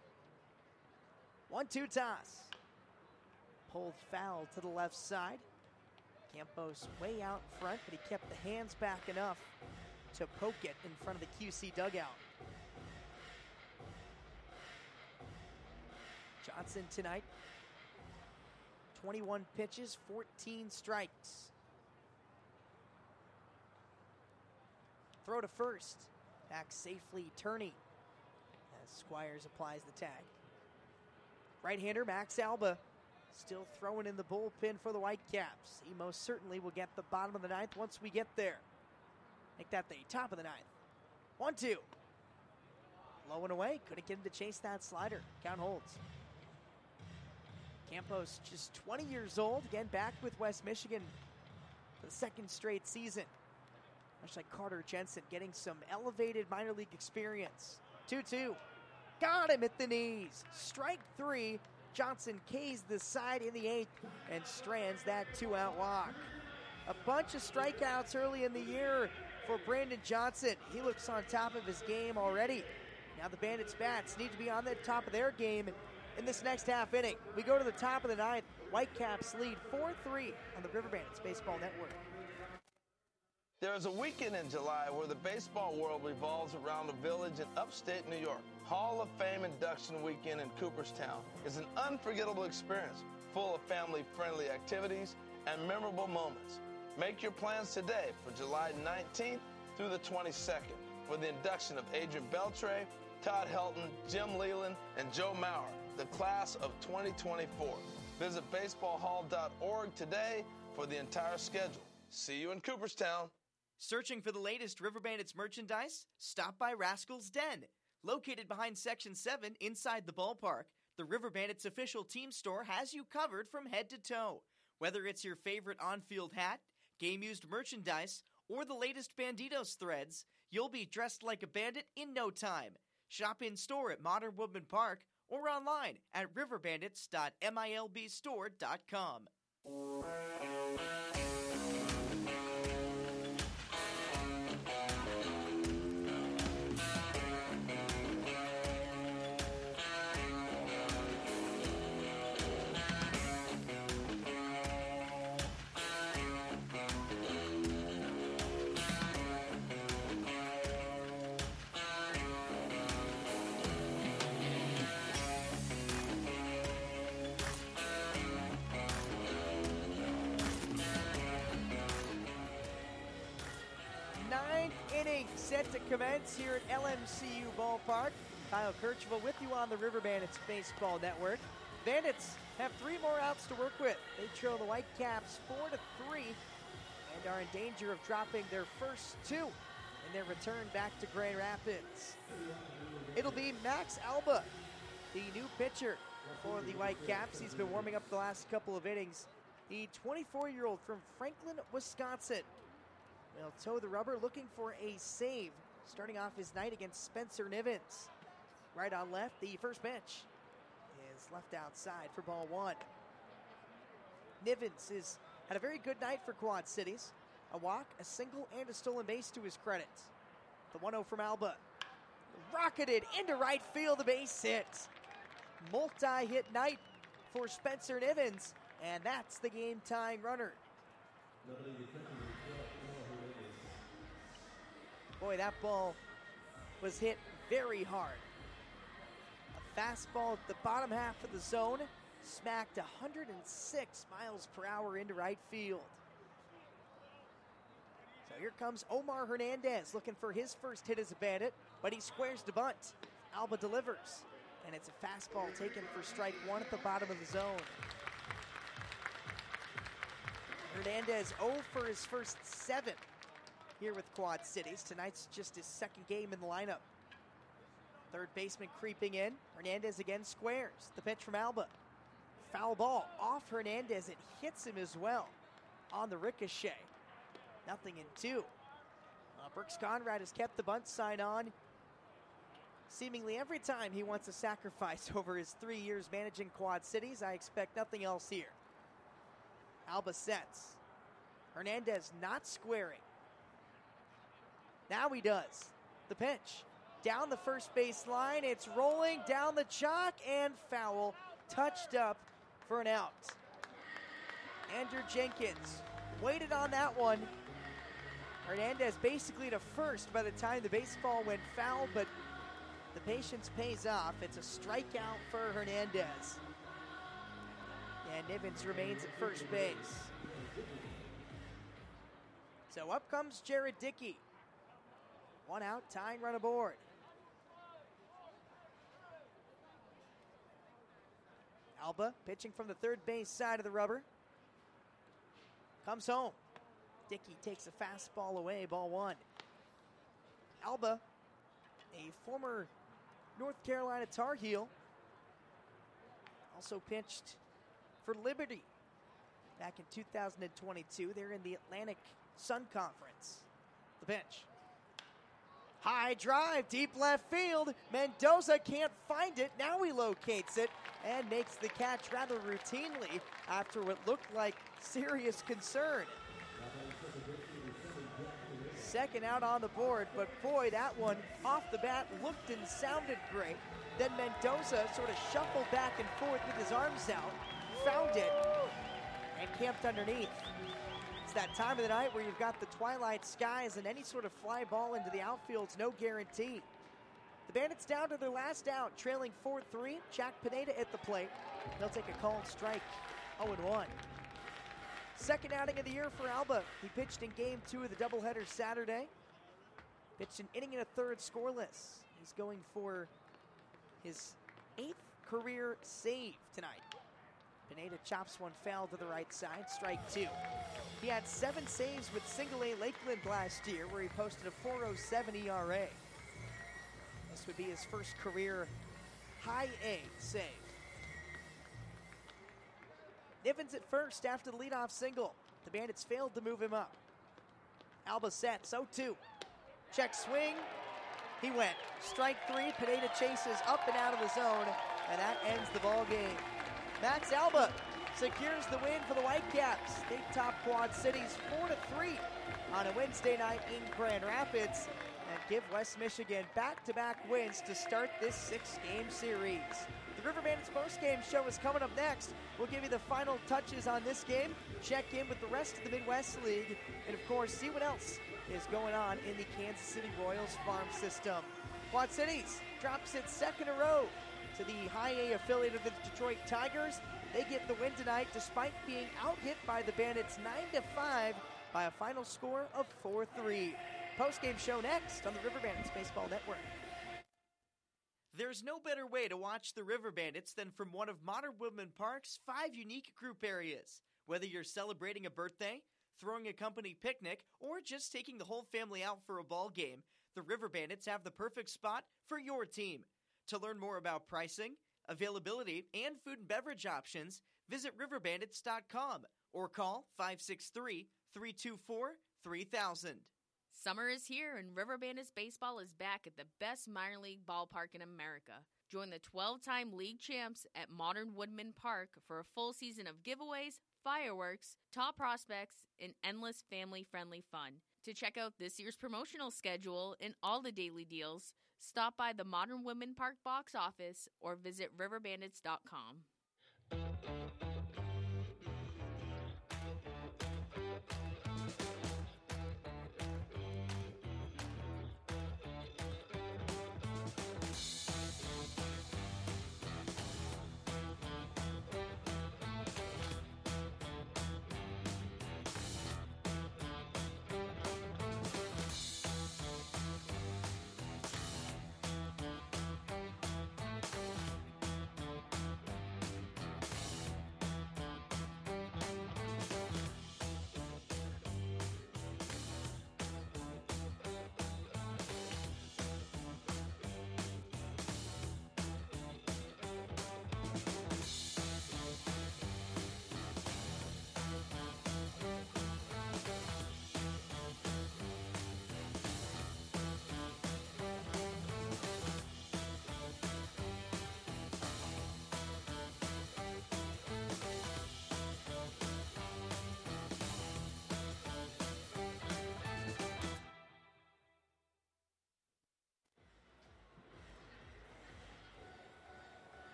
one two toss. Pulled foul to the left side. Campos way out front, but he kept the hands back enough to poke it in front of the Q C dugout. Johnson tonight, twenty-one pitches, fourteen strikes. Throw to first. Back safely, Turney, as Squires applies the tag. Right-hander Max Alba still throwing in the bullpen for the Whitecaps. He most certainly will get the bottom of the ninth once we get there. Make that the top of the ninth. one two. Low and away. Couldn't get him to chase that slider. Count holds. Campos just twenty years old. Again, back with West Michigan for the second straight season. Much like Carter Jensen, getting some elevated minor league experience. two two. Got him at the knees. Strike three. Johnson K's the side in the eighth and strands that two-out walk. A bunch of strikeouts early in the year for Brandon Johnson. He looks on top of his game already. Now the Bandits bats need to be on the top of their game in this next half inning. We go to the top of the ninth. Whitecaps lead four three on the River Bandits Baseball Network. There is a weekend in July where the baseball world revolves around a village in upstate New York. Hall of Fame induction weekend in Cooperstown is an unforgettable experience full of family-friendly activities and memorable moments. Make your plans today for July nineteenth through the twenty-second for the induction of Adrian Beltre, Todd Helton, Jim Leland, and Joe Mauer, the class of twenty twenty-four. Visit baseball hall dot org today for the entire schedule. See you in Cooperstown. Searching for the latest River Bandits merchandise? Stop by Rascal's Den. Located behind Section seven inside the ballpark, the River Bandits official team store has you covered from head to toe. Whether it's your favorite on-field hat, game-used merchandise, or the latest Banditos threads, you'll be dressed like a bandit in no time. Shop in-store at Modern Woodman Park or online at river bandits dot milb store dot com. Inning set to commence here at L M C U Ballpark. Kyle Kercheval with you on the River Bandits Baseball Network. Bandits have three more outs to work with. They trail the Whitecaps four to three and are in danger of dropping their first two in their return back to Grand Rapids. It'll be Max Alba, the new pitcher for the Whitecaps. He's been warming up the last couple of innings. The twenty-four-year-old from Franklin, Wisconsin, will toe the rubber, looking for a save, starting off his night against Spencer Nivens. Right on left, the first pitch is left outside for ball one. Nivens has had a very good night for Quad Cities. A walk, a single, and a stolen base to his credit. The one oh from Alba. Rocketed into right field, the base hit. Multi-hit night for Spencer Nivens, and that's the game-tying runner. Boy, that ball was hit very hard. A fastball at the bottom half of the zone, smacked one hundred six miles per hour into right field. So here comes Omar Hernandez looking for his first hit as a Bandit, but he squares to bunt. Alba delivers, and it's a fastball taken for strike one at the bottom of the zone. Hernandez oh for his first seven here with Quad Cities. Tonight's just his second game in the lineup. Third baseman creeping in. Hernandez again squares. The pitch from Alba. Foul ball off Hernandez. It hits him as well on the ricochet. Nothing in two. Uh, Brooks Conrad has kept the bunt sign on seemingly every time he wants a sacrifice over his three years managing Quad Cities. I expect nothing else here. Alba sets. Hernandez not squaring. Now he does. The pitch. Down the first base line. It's rolling down the chalk and foul. Touched up for an out. Andrew Jenkins waited on that one. Hernandez basically to first by the time the baseball went foul, but the patience pays off. It's a strikeout for Hernandez. And Nivens remains at first base. So up comes Jared Dickey. One out, tying run aboard. Alba pitching from the third base side of the rubber. Comes home. Dickey takes a fastball away, ball one. Alba, a former North Carolina Tar Heel, also pitched for Liberty back in two thousand twenty-two. They're in the Atlantic Sun Conference. The pitch. High drive, deep left field. Mendoza can't find it. Now he locates it and makes the catch rather routinely after what looked like serious concern. Second out on the board, but boy, that one off the bat looked and sounded great. Then Mendoza sort of shuffled back and forth with his arms out, found it, and camped underneath. It's that time of the night where you've got the twilight skies and any sort of fly ball into the outfield's no guarantee. The Bandits down to their last out, trailing four three. Jack Pineda at the plate. They'll take a called strike, oh and one. Second outing of the year for Alba. He pitched in game two of the doubleheader Saturday. Pitched an inning and a third scoreless. He's going for his eighth career save tonight. Pineda chops one foul to the right side, strike two. He had seven saves with single A Lakeland last year, where he posted a four oh seven E R A. This would be his first career high A save. Nivens at first after the leadoff single. The Bandits failed to move him up. Alba sets, oh two. Check swing. He went. Strike three. Pineda chases up and out of the zone, and that ends the ball game. Max Alba secures the win for the Whitecaps. They top Quad Cities four to three on a Wednesday night in Grand Rapids and give West Michigan back-to-back wins to start this six-game series. The River Bandits postgame show is coming up next. We'll give you the final touches on this game, check in with the rest of the Midwest League, and of course see what else is going on in the Kansas City Royals farm system. Quad Cities drops its second in a row to the high A affiliate of the Detroit Tigers. They get the win tonight despite being out-hit by the Bandits nine to five by a final score of four three. Postgame show next on the River Bandits Baseball Network. There's no better way to watch the River Bandits than from one of Modern Woodmen Park's five unique group areas. Whether you're celebrating a birthday, throwing a company picnic, or just taking the whole family out for a ball game, the River Bandits have the perfect spot for your team. To learn more about pricing, availability, and food and beverage options, visit river bandits dot com or call five six three, three two four, three thousand. Summer is here and River Bandits baseball is back at the best minor league ballpark in America. Join the twelve-time league champs at Modern Woodmen Park for a full season of giveaways, fireworks, top prospects, and endless family-friendly fun. To check out this year's promotional schedule and all the daily deals, stop by the Modern Woodmen Park box office or visit river bandits dot com.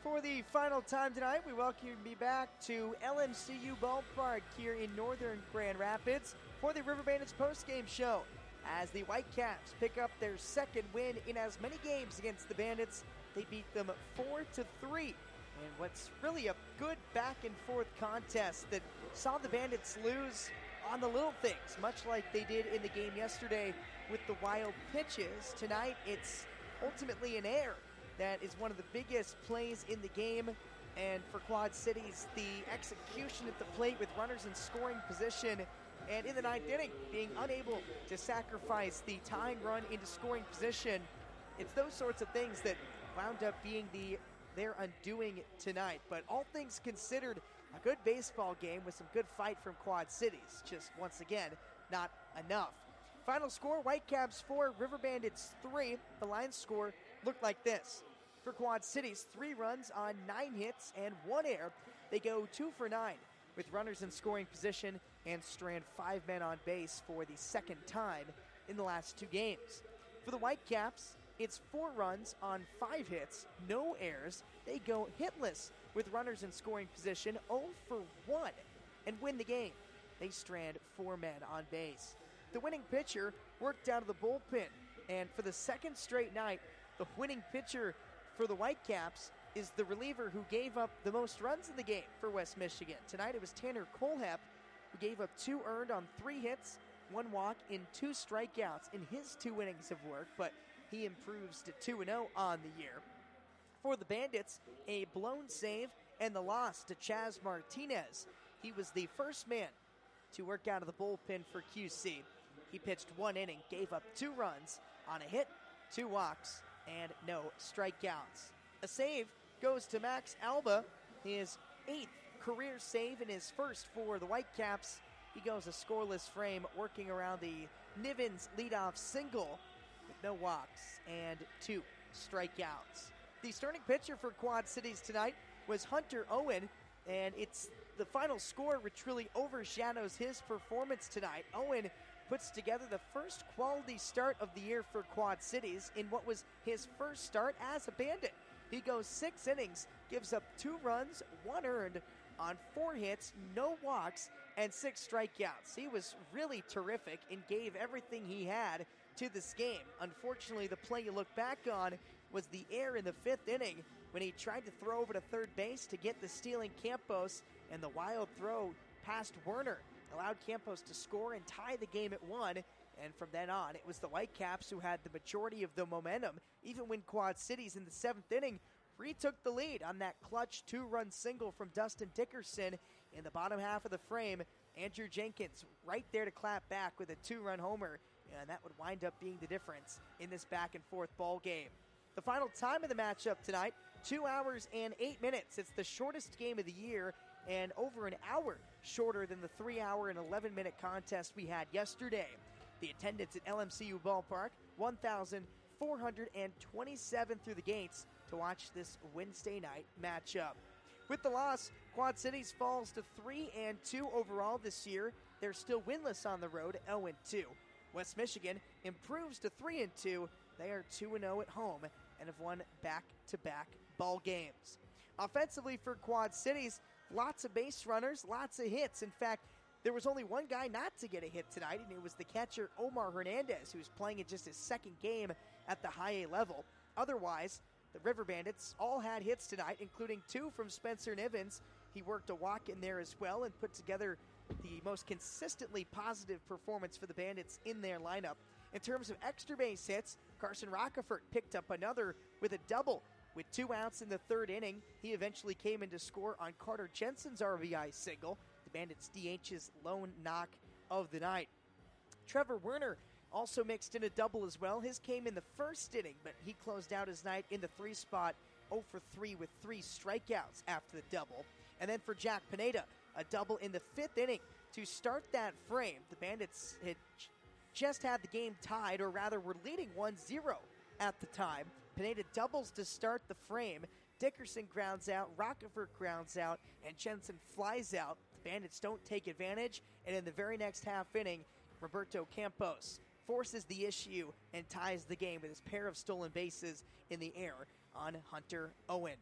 For the final time tonight, we welcome you back to L M C U Ballpark here in northern Grand Rapids for the River Bandits postgame show. As the Whitecaps pick up their second win in as many games against the Bandits, they beat them four to three. And what's really a good back-and-forth contest that saw the Bandits lose on the little things, much like they did in the game yesterday with the wild pitches. Tonight, it's ultimately an error that is one of the biggest plays in the game. And for Quad Cities, the execution at the plate with runners in scoring position, and in the ninth inning, being unable to sacrifice the tying run into scoring position. It's those sorts of things that wound up being the their undoing tonight. But all things considered, a good baseball game with some good fight from Quad Cities. Just, once again, not enough. Final score, Whitecaps four, River Bandits three. The line score looked like this. For Quad Cities, three runs on nine hits and one error. They go two for nine with runners in scoring position and strand five men on base for the second time in the last two games. For the Whitecaps, it's four runs on five hits, no errors. They go hitless with runners in scoring position, oh for one, and win the game. They strand four men on base. The winning pitcher worked out of the bullpen, and for the second straight night, the winning pitcher for the Whitecaps is the reliever who gave up the most runs in the game for West Michigan. Tonight it was Tanner Kohlhepp, who gave up two earned on three hits, one walk, and two strikeouts in his two innings of work, but he improves to two and oh on the year. For the Bandits, a blown save and the loss to Chaz Martinez. He was the first man to work out of the bullpen for Q C. He pitched one inning, gave up two runs on a hit, two walks, and no strikeouts. A save goes to Max Alba, his eighth career save and his first for the Whitecaps. He goes a scoreless frame, working around the Nivens leadoff single with no walks and two strikeouts. The starting pitcher for Quad Cities tonight was Hunter Owen, and it's the final score which really overshadows his performance tonight. Owen puts together the first quality start of the year for Quad Cities in what was his first start as a Bandit. He goes six innings, gives up two runs, one earned on four hits, no walks, and six strikeouts. He was really terrific and gave everything he had to this game. Unfortunately, the play you look back on was the error in the fifth inning when he tried to throw over to third base to get the stealing Campos, and the wild throw past Werner allowed Campos to score and tie the game at one. And from then on, it was the Whitecaps who had the majority of the momentum, even when Quad Cities in the seventh inning retook the lead on that clutch two-run single from Dustin Dickerson in the bottom half of the frame. Andrew Jenkins right there to clap back with a two-run homer, and that would wind up being the difference in this back-and-forth ball game. The final time of the matchup tonight, two hours and eight minutes. It's the shortest game of the year and over an hour shorter than the three-hour and eleven-minute contest we had yesterday. The attendance at L M C U Ballpark, one thousand four hundred twenty-seven through the gates to watch this Wednesday night matchup. With the loss, Quad Cities falls to three and two overall this year. They're still winless on the road, oh and two. West Michigan improves to three and two. They are two and oh at home and have won back-to-back ball games. Offensively for Quad Cities, lots of base runners, lots of hits. In fact, there was only one guy not to get a hit tonight, and it was the catcher Omar Hernandez, who's playing in just his second game at the high A level. Otherwise, the River Bandits all had hits tonight, including two from Spencer Nivens. He worked a walk in there as well and put together the most consistently positive performance for the Bandits in their lineup. In terms of extra base hits, Carson Rockefort picked up another with a double. With two outs in the third inning, he eventually came in to score on Carter Jensen's R B I single, the Bandits' D H's lone knock of the night. Trevor Werner also mixed in a double as well. His came in the first inning, but he closed out his night in the three spot, oh for three with three strikeouts after the double. And then for Jack Pineda, a double in the fifth inning to start that frame. The Bandits had just had the game tied, or rather were leading one zero at the time. Pineda doubles to start the frame. Dickerson grounds out, Rockefort grounds out, and Jensen flies out. The Bandits don't take advantage, and in the very next half inning, Roberto Campos forces the issue and ties the game with his pair of stolen bases in the air on Hunter Owen.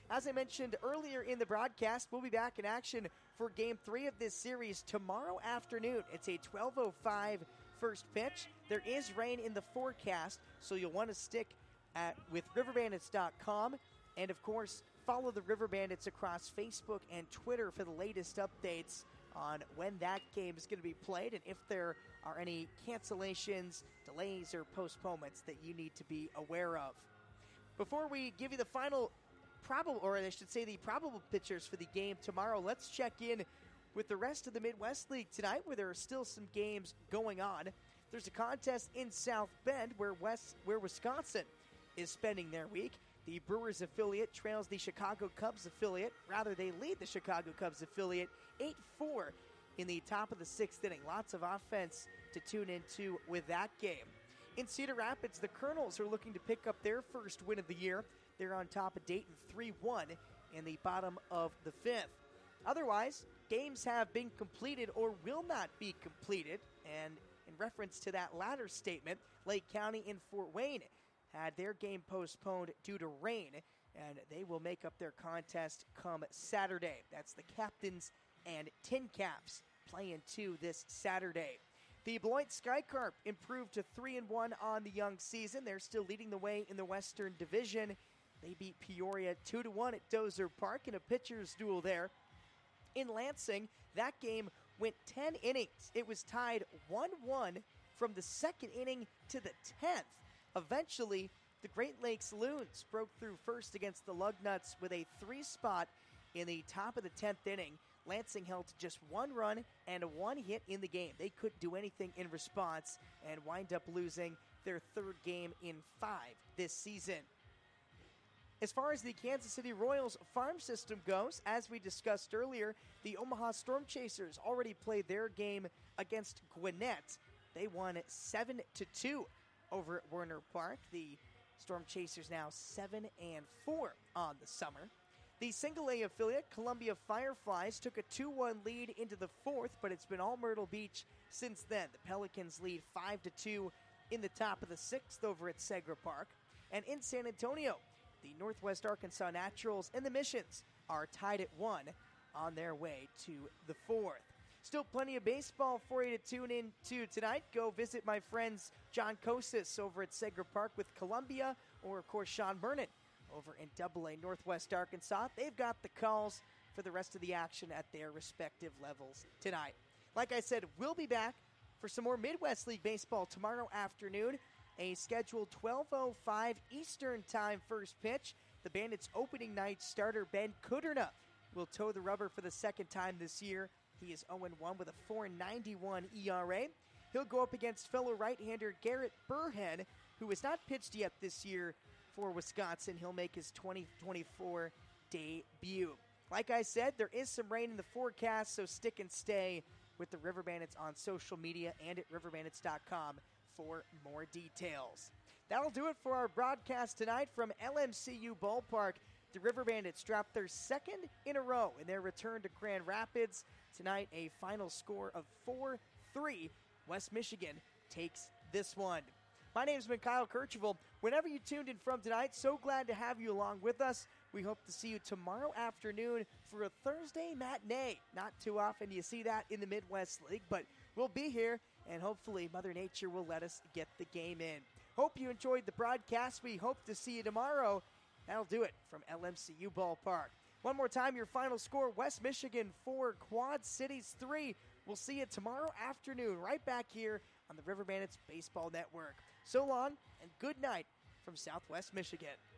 As I mentioned earlier in the broadcast, we'll be back in action for Game three of this series tomorrow afternoon. It's a twelve oh five first pitch. There is rain in the forecast, so you'll want to stick at, with river bandits dot com. And, of course, follow the River Bandits across Facebook and Twitter for the latest updates on when that game is going to be played and if there are any cancellations, delays, or postponements that you need to be aware of. Before we give you the final probable, or I should say the probable pitchers for the game tomorrow, let's check in with the rest of the Midwest League tonight, where there are still some games going on. There's a contest in South Bend where West, where Wisconsin is spending their week. The Brewers affiliate trails the Chicago Cubs affiliate. Rather, they lead the Chicago Cubs affiliate eight four in the top of the sixth inning. Lots of offense to tune into with that game. In Cedar Rapids, the Colonels are looking to pick up their first win of the year. They're on top of Dayton three one in the bottom of the fifth. Otherwise, games have been completed or will not be completed. And in reference to that latter statement, Lake County and Fort Wayne had their game postponed due to rain, and they will make up their contest come Saturday. That's the Captains and Tin Caps playing two this Saturday. The Beloit Skycarp improved to three and one on the young season. They're still leading the way in the Western Division. They beat Peoria two to one at Dozer Park in a pitcher's duel there. In Lansing, that game went ten innings. It was tied one one from the second inning to the tenth. Eventually, the Great Lakes Loons broke through first against the Lugnuts with a three-spot in the top of the tenth inning. Lansing held to just one run and one hit in the game. They couldn't do anything in response and wind up losing their third game in five this season. As far as the Kansas City Royals farm system goes, as we discussed earlier, the Omaha Storm Chasers already played their game against Gwinnett. They won seven to two over at Werner Park. The Storm Chasers now seven and four on the summer. The single A affiliate, Columbia Fireflies, took a two one lead into the fourth, but it's been all Myrtle Beach since then. The Pelicans lead five to two in the top of the sixth over at Segra Park. And in San Antonio, the Northwest Arkansas Naturals and the Missions are tied at one on their way to the fourth. Still plenty of baseball for you to tune in to tonight. Go visit my friends John Kosis over at Segra Park with Columbia, or, of course, Sean Vernon over in Double A Northwest Arkansas. They've got the calls for the rest of the action at their respective levels tonight. Like I said, we'll be back for some more Midwest League baseball tomorrow afternoon. A scheduled twelve oh five Eastern Time first pitch. The Bandits' opening night starter, Ben Kuderna, will toe the rubber for the second time this year. He is oh and one with a four ninety-one E R A. He'll go up against fellow right-hander Garrett Burhead, who has not pitched yet this year for Wisconsin. He'll make his twenty twenty-four debut. Like I said, there is some rain in the forecast, so stick and stay with the River Bandits on social media and at river bandits dot com for more details. That'll do it for our broadcast tonight from L M C U Ballpark. The River Bandits dropped their second in a row in their return to Grand Rapids. Tonight, a final score of four three. West Michigan takes this one. My name's been Kyle Kercheval. Whenever you tuned in from tonight, so glad to have you along with us. We hope to see you tomorrow afternoon for a Thursday matinee. Not too often you see that in the Midwest League, but we'll be here, and hopefully Mother Nature will let us get the game in. Hope you enjoyed the broadcast. We hope to see you tomorrow. That'll do it from L M C U Ballpark. One more time, your final score, West Michigan four, Quad Cities three. We'll see you tomorrow afternoon right back here on the River Bandits Baseball Network. So long, and good night from Southwest Michigan.